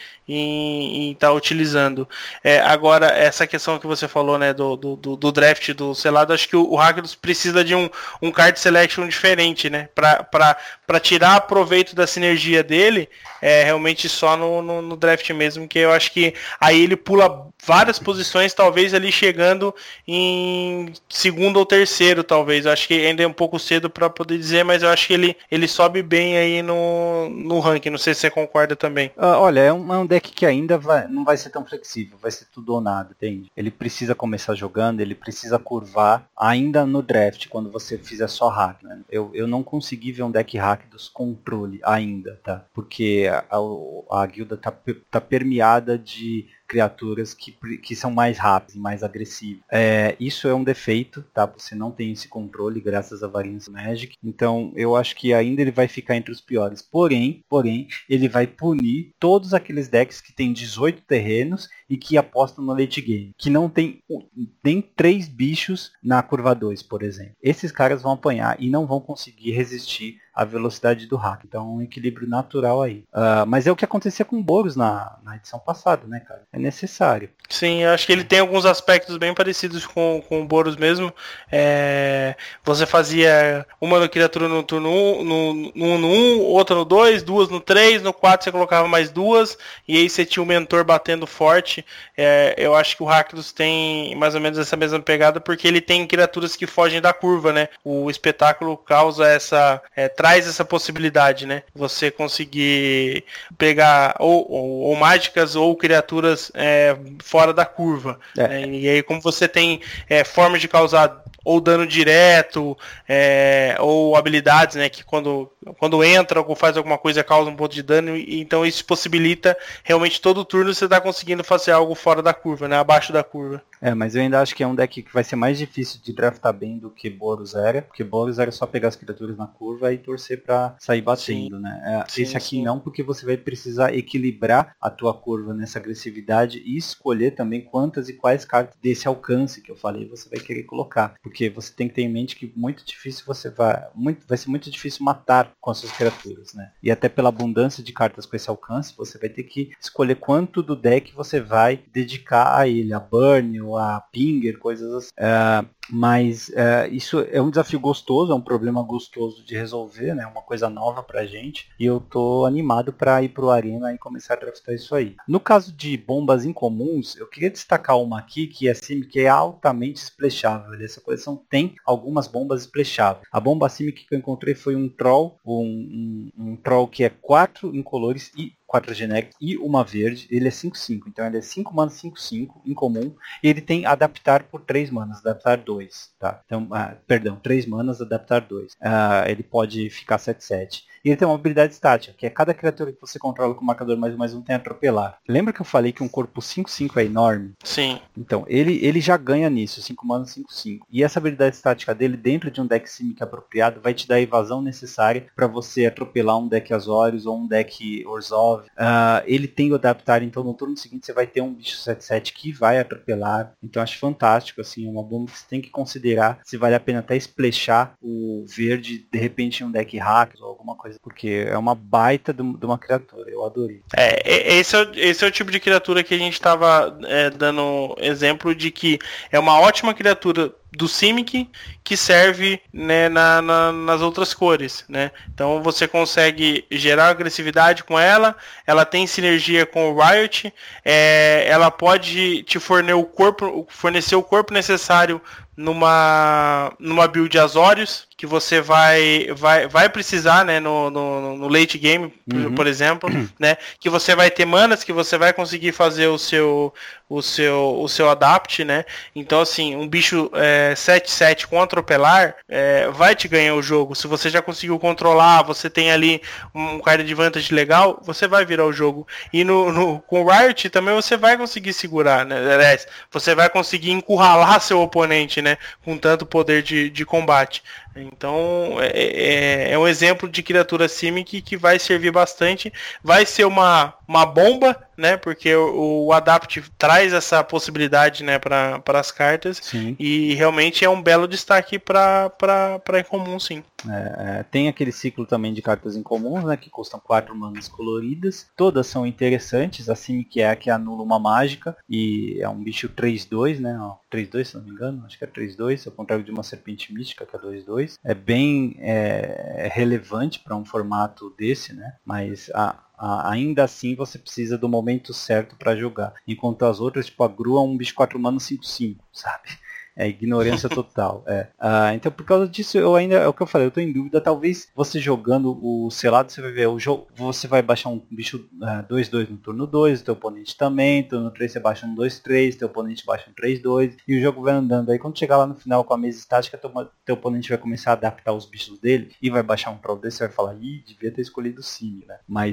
em estar tá utilizando. É, agora, essa questão que você falou, né, do, do, do draft do selado, acho que o, o Rakdos precisa de um, um card selection diferente, né, para tirar proveito da sinergia dele, é realmente só no, no, no draft mesmo, que eu acho que aí ele pula várias posições, talvez ali chegando em segundo ou terceiro, talvez. Eu acho que ainda é um pouco cedo para poder dizer, mas eu acho que ele, ele sobe bem aí no, no ranking. Não sei se você concorda também. Uh, olha, é um, é um deck que ainda vai, não vai ser tão flexível, vai ser tudo ou nada, entende? Ele precisa começar jogando, ele precisa curvar ainda no draft, quando você fizer só hack, né? Eu, eu não consegui ver um deck hack dos controle ainda, tá? Porque a, a, a guilda tá, tá permeada de criaturas que, que são mais rápidas e mais agressivas. É, isso é um defeito, tá? Você não tem esse controle graças a Variance Magic. Então eu acho que ainda ele vai ficar entre os piores. Porém, porém, ele vai punir todos aqueles decks que tem dezoito terrenos e que apostam no late game. Que não tem nem três bichos na curva dois, por exemplo. Esses caras vão apanhar e não vão conseguir resistir a velocidade do hack. Então é um equilíbrio natural aí. Uh, mas é o que acontecia com o Boros na, na edição passada, né, cara? É necessário. Sim, eu acho que ele tem alguns aspectos bem parecidos com, com o Boros mesmo. É, você fazia uma criatura no turno um, no, no, no um, outra no dois, duas no três, no quatro você colocava mais duas, e aí você tinha o mentor batendo forte. É, eu acho que o Rakdos tem mais ou menos essa mesma pegada, porque ele tem criaturas que fogem da curva, né? O espetáculo causa essa, é, traz essa possibilidade, né? Você conseguir pegar ou, ou, ou mágicas ou criaturas é, fora da curva. É. Né? E aí, como você tem é, formas de causar ou dano direto, é, ou habilidades, né, que quando, quando entra ou faz alguma coisa causa um ponto de dano, e então isso possibilita realmente todo turno você tá conseguindo fazer algo fora da curva, né, abaixo da curva. É, mas eu ainda acho que é um deck que vai ser mais difícil de draftar bem do que Boros era, porque Boros era só pegar as criaturas na curva e torcer pra sair batendo, sim, né? É, sim, esse aqui sim. Não, porque você vai precisar equilibrar a tua curva nessa agressividade e escolher também quantas e quais cartas desse alcance que eu falei você vai querer colocar, porque você tem que ter em mente que muito difícil você vai, muito, vai ser muito difícil matar com as suas criaturas, né? E até pela abundância de cartas com esse alcance, você vai ter que escolher quanto do deck você vai dedicar a ele, a burn, a Pinger, coisas assim. Uh, mas uh, isso é um desafio gostoso, é um problema gostoso de resolver, né? Uma coisa nova pra gente. E eu tô animado pra ir pro Arena e começar a draftar isso aí. No caso de bombas incomuns, eu queria destacar uma aqui que é, assim, que é altamente splashável. Essa coleção tem algumas bombas splasháveis. A bomba Simic que eu encontrei foi um Troll, um, um, um Troll que é quatro incolores e quatro genéricos e uma verde. Ele é cinco cinco, então ele é cinco manas, cinco cinco, incomum. E ele tem adaptar por três manas, adaptar dois, tá? Então, ah, perdão, três manas, adaptar dois. Ah, ele pode ficar sete sete. E ele tem uma habilidade estática, que é cada criatura que você controla com marcador mais um mais um tem atropelar. Lembra que eu falei que um corpo cinco cinco é enorme? Sim. Então, ele, ele já ganha nisso, cinco manas, cinco cinco. E essa habilidade estática dele, dentro de um deck Simic apropriado, vai te dar a evasão necessária para você atropelar um deck Azorius ou um deck Orzhov. Uh, ele tem o adaptar, então no turno seguinte você vai ter um bicho sete sete que vai atropelar. Então acho fantástico, assim, é uma bomba que você tem que considerar se vale a pena até splashar o verde, de repente em um deck hack ou alguma coisa, porque é uma baita de uma criatura, eu adorei. É, esse é, esse é o tipo de criatura que a gente estava é, dando exemplo de que é uma ótima criatura do Simic que serve, né, na, na, nas outras cores, né? Então você consegue gerar agressividade com ela, ela tem sinergia com o Riot, é, ela pode te fornecer o corpo, fornecer o corpo necessário numa, numa build Azorius, que você vai, vai, vai precisar, né, no, no, no late game, uhum. por exemplo, né, que você vai ter manas, que você vai conseguir fazer o seu, o seu, o seu adapt, né, então assim, um bicho é, sete sete com atropelar é, vai te ganhar o jogo. Se você já conseguiu controlar, você tem ali um card de vantagem legal, você vai virar o jogo. E no, no, com o Riot também você vai conseguir segurar, né, você vai conseguir encurralar seu oponente, né, com tanto poder de, de combate. Então é, é, é um exemplo de criatura Simic que vai servir bastante. Vai ser uma, uma bomba, né? Porque o, o Adapt traz essa possibilidade, né, para as cartas. Sim. E realmente é um belo destaque para incomum, sim. É, é, tem aquele ciclo também de cartas incomuns, né, que custam quatro manas coloridas. Todas são interessantes. A Simic é a que anula uma mágica e é um bicho três dois, né? três dois, se não me engano, acho que é três dois, ao contrário de uma serpente mística que é dois dois. É bem é, relevante para um formato desse, né? Mas a, a, ainda assim você precisa do momento certo para jogar. Enquanto as outras, tipo a Gru é um bicho quatro manas cinco cinco, sabe? É ignorância total. É. Ah, então por causa disso eu ainda, é o que eu falei, eu tô em dúvida. Talvez você jogando o selado, você vai ver o jogo, você vai baixar um bicho dois dois uh, no turno dois, o teu oponente também, turno três você baixa um dois três, teu oponente baixa um três dois, e o jogo vai andando. Aí quando chegar lá no final com a mesa estática, teu, teu oponente vai começar a adaptar os bichos dele e vai baixar um troll desse, você vai falar, ih, devia ter escolhido o Sim, né? Mas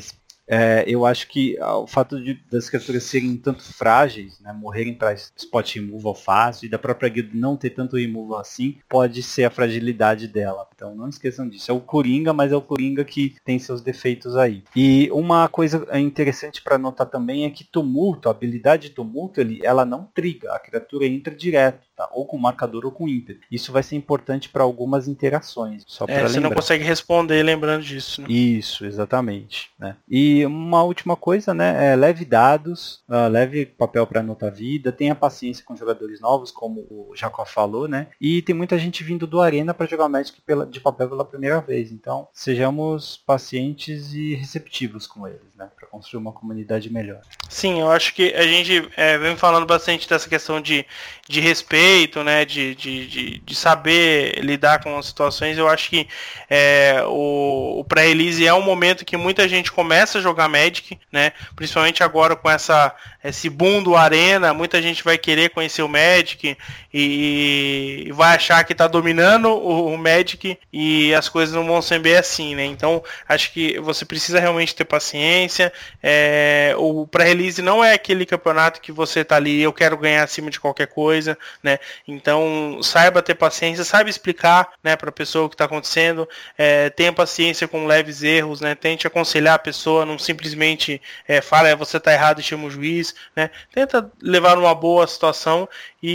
é, eu acho que o fato de, das criaturas serem tanto frágeis, né, morrerem para spot removal fácil, e da própria guilda não ter tanto removal assim, pode ser a fragilidade dela. Então não esqueçam disso. É o Coringa, mas é o Coringa que tem seus defeitos aí. E uma coisa interessante para notar também é que tumulto, a habilidade de tumulto, ele, ela não triga, a criatura entra direto, tá? Ou com marcador ou com ímpeto. Isso vai ser importante para algumas interações. Só é, pra você lembrar. não consegue responder lembrando disso. Né? Isso, exatamente. Né? E uma última coisa, né? É, leve dados, uh, leve papel para anotar vida, tenha paciência com jogadores novos, como o Jacó falou, né? E tem muita gente vindo do Arena para jogar Magic pela, de papel pela primeira vez. Então, sejamos pacientes e receptivos com eles, né? Para construir uma comunidade melhor. Sim, eu acho que a gente é, vem falando bastante dessa questão de, de respeito, né? De, de, de, de saber lidar com as situações. Eu acho que é, o, o pré-release é um momento que muita gente começa a jogar Magic, né? Principalmente agora com essa, esse boom do Arena, muita gente vai querer conhecer o Magic e, e vai achar que está dominando o, o Magic e as coisas não vão ser bem assim, né? Então, acho que você precisa realmente ter paciência. É, o pré-release não é aquele campeonato que você tá ali, eu quero ganhar acima de qualquer coisa, né? Então, saiba ter paciência, saiba explicar, né, para a pessoa o que está acontecendo, é, tenha paciência com leves erros, né? Tente aconselhar a pessoa, não simplesmente é, fala, é, você tá errado e chama o juiz, né? Tenta levar uma boa situação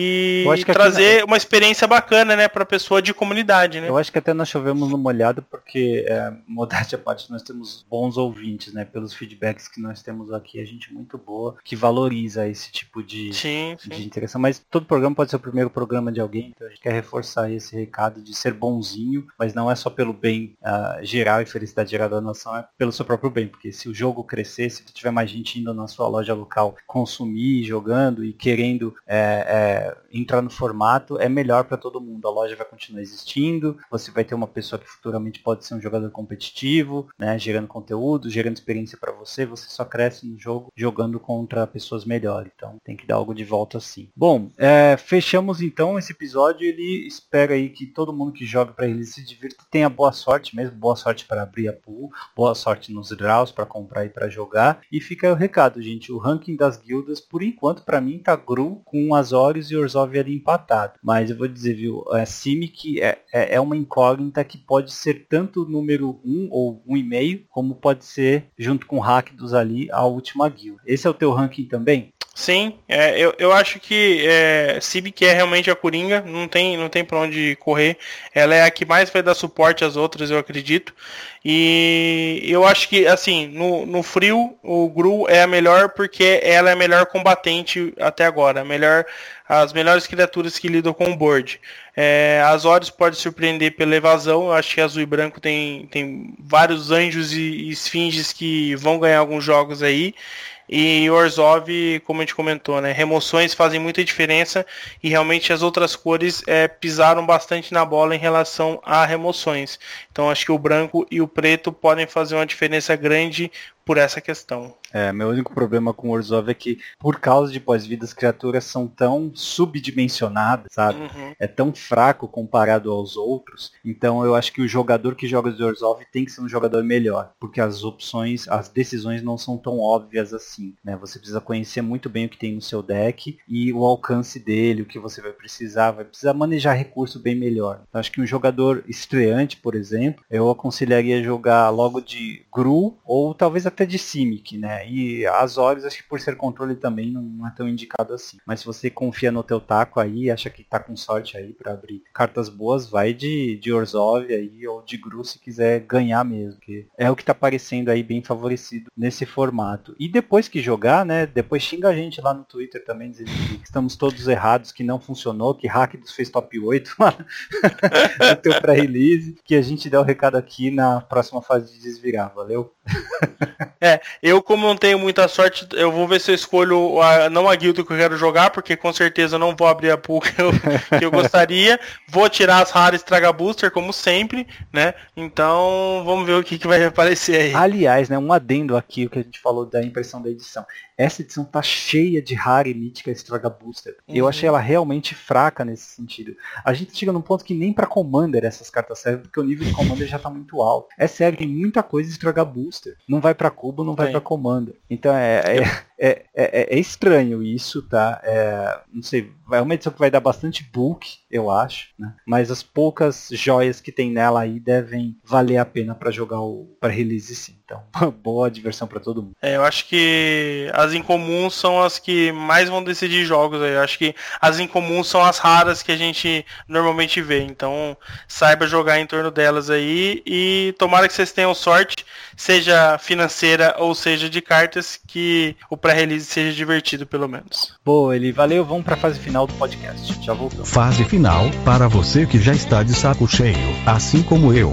e trazer na... uma experiência bacana, né, para a pessoa de comunidade, né? Eu acho que até nós chovemos no molhado porque, é, modéstia à parte, nós temos bons ouvintes, né? Pelos feedbacks que nós temos aqui, a gente muito boa, que valoriza esse tipo de, sim, sim. de interação. Mas todo programa pode ser o primeiro programa de alguém, então a gente quer reforçar esse recado de ser bonzinho, mas não é só pelo bem uh, geral e felicidade geral da nação, é pelo seu próprio bem, porque se o jogo crescer, se tiver mais gente indo na sua loja local consumir, jogando e querendo é, é, entrar no formato, é melhor para todo mundo. A loja vai continuar existindo, você vai ter uma pessoa que futuramente pode ser um jogador competitivo, né, gerando conteúdo, gerando experiência para você, você só cresce no jogo jogando contra pessoas melhores, então tem que dar algo de volta assim. Bom, é, fechamos então esse episódio. Ele espera aí que todo mundo que joga para ele se divirta, tenha boa sorte mesmo, boa sorte para abrir a pool, boa sorte nos draws para comprar e para jogar. E fica aí o recado, gente, o ranking das guildas por enquanto para mim tá Gru com Azorius e Orzhov ali empatado, mas eu vou dizer, viu, a Simic é, é, é uma incógnita que pode ser tanto o número um ou um e meio, como pode ser junto com Rakdos ali a última guilda. Esse é o teu ranking também? Sim, é, eu, eu acho que é, Simic é realmente a Coringa, não tem, não tem pra onde correr. Ela é a que mais vai dar suporte às outras, eu acredito. E eu acho que, assim, no, no frio, o Gru é a melhor porque ela é a melhor combatente até agora. A melhor, as melhores criaturas que lidam com o board. É, Azorius pode surpreender pela evasão. Eu acho que Azul e Branco tem, tem vários anjos e, e esfinges que vão ganhar alguns jogos aí. E Orzhov, como a gente comentou, né, remoções fazem muita diferença e realmente as outras cores é, pisaram bastante na bola em relação a remoções. Então acho que o branco e o preto podem fazer uma diferença grande por essa questão. É, meu único problema com o Orzhov é que, por causa de pós-vida, as criaturas são tão subdimensionadas, sabe? Uhum. É tão fraco comparado aos outros. Então eu acho que o jogador que joga de Orzhov tem que ser um jogador melhor, porque as opções, as decisões não são tão óbvias assim, né? Você precisa conhecer muito bem o que tem no seu deck e o alcance dele, o que você vai precisar, vai precisar manejar recurso bem melhor. Então, acho que um jogador estreante, por exemplo, eu aconselharia jogar logo de Gru ou talvez até de Simic, né? E Azorius, acho que por ser controle também não é tão indicado assim. Mas se você confia no teu taco aí, acha que tá com sorte aí pra abrir cartas boas, vai de, de Orzhov aí ou de Gru se quiser ganhar mesmo, que é o que tá parecendo aí bem favorecido nesse formato. E depois que jogar, né, depois xinga a gente lá no Twitter também, dizendo que estamos todos errados, que não funcionou, que Rakdos fez top oito lá no teu pré-release, que a gente dá o recado aqui na próxima fase de desvirar, valeu? É, eu como não tenho muita sorte, eu vou ver se eu escolho a, não a guilda que eu quero jogar, porque com certeza eu não vou abrir a pool que eu, que eu gostaria. Vou tirar as raras Traga Booster, como sempre, né? Então, vamos ver o que, que vai aparecer aí. Aliás, né, um adendo aqui, o que a gente falou da impressão da edição. essa edição tá cheia de rara e mítica Estraga Booster. Uhum. Eu achei ela realmente fraca nesse sentido. A gente chega num ponto que nem pra Commander essas cartas servem, porque o nível de Commander já tá muito alto. É sério, tem muita coisa Estraga Booster. Não vai pra Cubo, não vai Sim. pra Commander. Então é, é, é, é, é estranho isso, tá? É, não sei, é uma edição que vai dar bastante bulk, eu acho, né? Mas as poucas joias que tem nela aí devem valer a pena pra jogar o para release sim. Então, boa diversão pra todo mundo. É, eu acho que as incomuns são as que mais vão decidir jogos aí. Eu acho que as incomuns são as raras que a gente normalmente vê. Então, saiba jogar em torno delas aí e tomara que vocês tenham sorte, seja financeira ou seja de cartas, que o pré-release seja divertido pelo menos. Boa, Eli, valeu. Vamos pra fase final do podcast. Já voltamos. Fase final, para você que já está de saco cheio, assim como eu.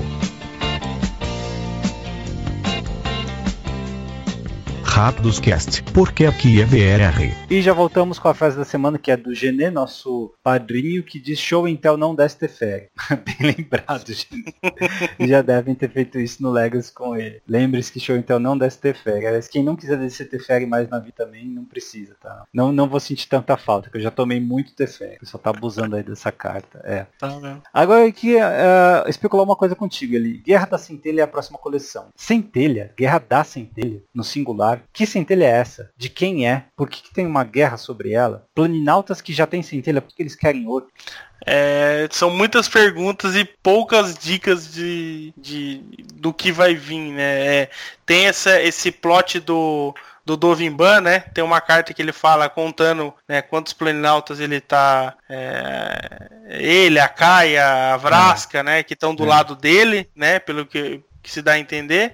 Rápidos Cast, porque aqui é V R. E já voltamos com a frase da semana, que é do Genê, nosso padrinho, que diz: show Intel não desce Teferi. Bem lembrado, gente. Já devem ter feito isso no Legacy com ele. Lembre-se que show Intel não desce Teferi. Aliás, quem não quiser descer Teferi mais na vida também, não precisa, tá? Não, não vou sentir tanta falta, que eu já tomei muito Teferi. O pessoal tá abusando aí dessa carta. É. Tá mesmo. Agora eu queria uh, especular uma coisa contigo ali. Guerra da Centelha é a próxima coleção. Centelha? Guerra da Centelha? No singular? Que centelha é essa? De quem é? Por que, que tem uma guerra sobre ela? Planinautas que já tem centelha, por que eles querem outro? É, são muitas perguntas e poucas dicas de, de, do que vai vir, né? É, tem essa, esse plot do... do Dovimban, né? Tem uma carta que ele fala contando, né, quantos planinautas ele tá... É, ele, a Kaia, a Vraska, é. né? Que estão do é. lado dele, né? Pelo que... que se dá a entender.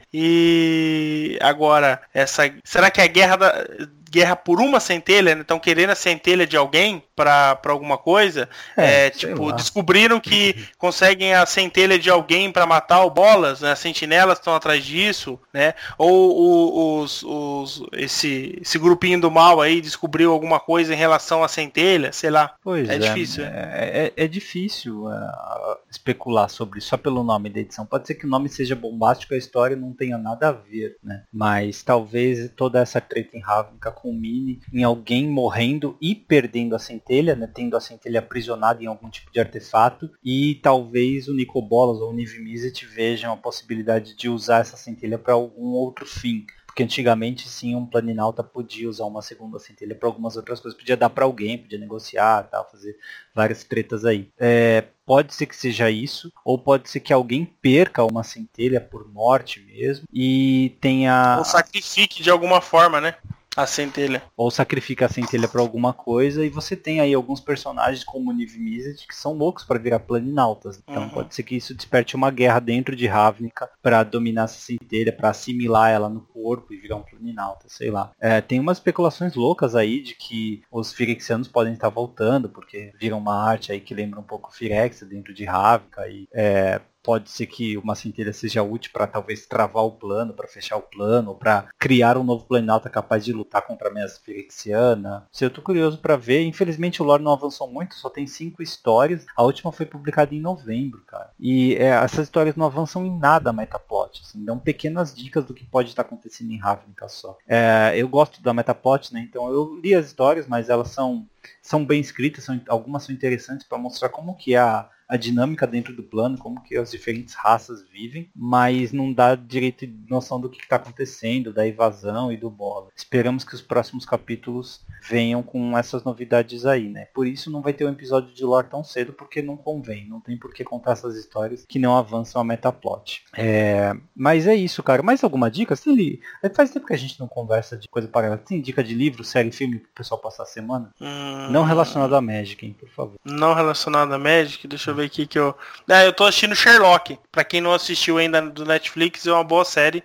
E agora, essa, será que é a guerra da guerra por uma centelha, né? Estão querendo a centelha de alguém para alguma coisa? É, é tipo, lá. Descobriram que conseguem a centelha de alguém para matar o Bolas, né? As sentinelas estão atrás disso, né? Ou o, os, os, esse, esse grupinho do mal aí descobriu alguma coisa em relação à centelha, sei lá. Pois é, é difícil. É, é, é difícil uh, especular sobre isso só pelo nome da edição. Pode ser que o nome seja bombástico, a história não tenha nada a ver, né? Mas talvez toda essa treta em Ravnica culmine em alguém morrendo e perdendo a centelha, né, tendo a centelha aprisionada em algum tipo de artefato, e talvez o Nicobolas ou o Niv Mizzet vejam a possibilidade de usar essa centelha para algum outro fim. Porque antigamente sim, um planinauta podia usar uma segunda centelha para algumas outras coisas. Podia dar para alguém, podia negociar, tal, fazer várias tretas aí. É, pode ser que seja isso, ou pode ser que alguém perca uma centelha por morte mesmo e tenha... Ou sacrifique de alguma forma, né? A centelha. Ou sacrifica a centelha pra alguma coisa, e você tem aí alguns personagens como o Niv Mizzet que são loucos pra virar planinautas. Então uhum. pode ser que isso desperte uma guerra dentro de Ravnica pra dominar essa centelha, pra assimilar ela no corpo e virar um planinauta, sei lá. É, tem umas especulações loucas aí de que os Phyrexianos podem estar voltando, porque viram uma arte aí que lembra um pouco Phyrexia dentro de Ravnica, e é... pode ser que uma centelha seja útil para talvez travar o plano, para fechar o plano, para criar um novo planinauta capaz de lutar contra a ameaça Phyrexiana. Eu tô curioso para ver. Infelizmente o lore não avançou muito, só tem cinco histórias. A última foi publicada em novembro, cara. E é, essas histórias não avançam em nada a metaplot, assim, dão pequenas dicas do que pode estar acontecendo em Ravnica só. É, eu gosto da metaplot, né? Então eu li as histórias, mas elas são, são bem escritas, são, algumas são interessantes para mostrar como que é a a dinâmica dentro do plano, como que as diferentes raças vivem, mas não dá direito de noção do que está acontecendo, da invasão e do Bola. Esperamos que os próximos capítulos venham com essas novidades aí, né? Por isso não vai ter um episódio de lore tão cedo, porque não convém, não tem por que contar essas histórias que não avançam a metaplot. É... Mas é isso, cara. Mais alguma dica? Se ele... Faz tempo que a gente não conversa de coisa paralela. Tem dica de livro, série, filme pro pessoal passar a semana? Hum... Não relacionado a Magic, hein, por favor. Não relacionado a Magic? Deixa eu ver aqui que eu... Ah, eu tô assistindo Sherlock. Pra quem não assistiu ainda do Netflix, é uma boa série.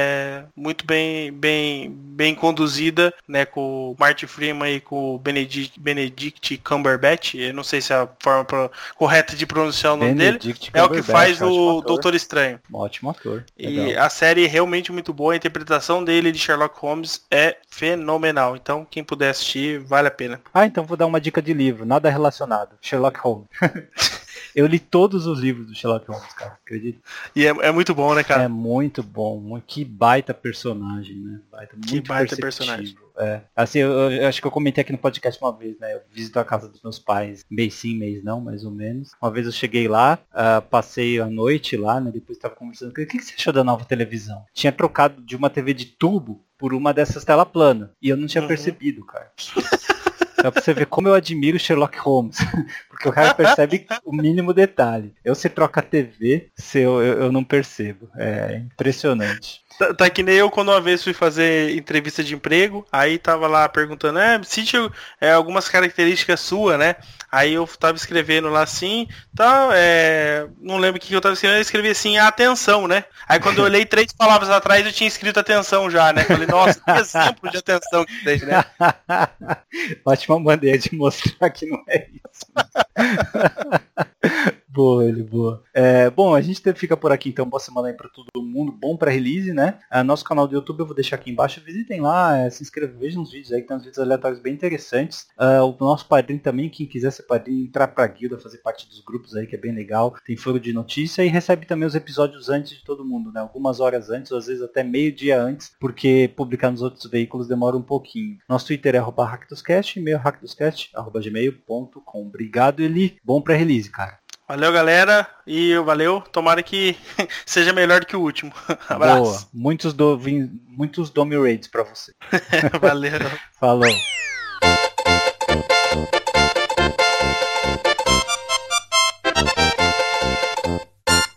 É muito bem, bem, bem conduzida, né? Com o Martin Freeman e com o Benedict, Benedict Cumberbatch. Eu não sei se é a forma pro... correta de pronunciar o nome Benedict dele. É o que faz o Doutor Estranho. Um ótimo ator. Legal. E a série é realmente muito boa. A interpretação dele de Sherlock Holmes é fenomenal. Então, quem puder assistir, vale a pena. Ah, então vou dar uma dica de livro. Nada relacionado. Sherlock Holmes. Eu li todos os livros do Sherlock Holmes, cara, acredita? E é, é muito bom, né, cara? É muito bom. Que baita personagem, né? Baita, muito que baita perceptível. personagem. É. Assim, eu, eu acho que eu comentei aqui no podcast uma vez, né? Eu visito a casa dos meus pais, mês sim, mês não, mais ou menos. Uma vez eu cheguei lá, uh, passei a noite lá, né? Depois tava conversando com ele. O que, que você achou da nova televisão? Tinha trocado de uma T V de tubo por uma dessas tela plana. E eu não tinha uhum. percebido, cara. Dá pra você ver como eu admiro Sherlock Holmes. Porque o cara percebe o mínimo detalhe. Eu, se troca a T V, se eu, eu, eu não percebo. É impressionante. Tá, tá que nem eu quando uma vez fui fazer entrevista de emprego, aí tava lá perguntando, é, cite é, algumas características suas, né? Aí eu tava escrevendo lá assim, tal, é, não lembro o que eu tava escrevendo, eu escrevi assim, atenção, né? Aí quando eu olhei três palavras atrás, eu tinha escrito atenção já, né? Falei, nossa, que exemplo de atenção que tem, né? Ótima maneira de mostrar que não é isso. Boa, ele, boa. É, bom, a gente fica por aqui então. Boa semana aí pra todo mundo. Bom pra release, né? É, nosso canal do YouTube eu vou deixar aqui embaixo. Visitem lá, é, se inscrevam, vejam os vídeos aí, que tem uns vídeos aleatórios bem interessantes. É, o nosso padrinho também, quem quiser ser padrinho, entrar pra guilda, fazer parte dos grupos aí, que é bem legal. Tem foro de notícia e recebe também os episódios antes de todo mundo, né? Algumas horas antes, ou às vezes até meio dia antes, porque publicar nos outros veículos demora um pouquinho. Nosso Twitter é arroba hackdoscast, e-mail hackdoscast, arroba gmail ponto com. Obrigado, Eli. Bom pra release, cara. Valeu, galera, e valeu, tomara que seja melhor do que o último. Abraço. Boa, muitos, do, muitos Domi Raids pra você. Valeu. Falou.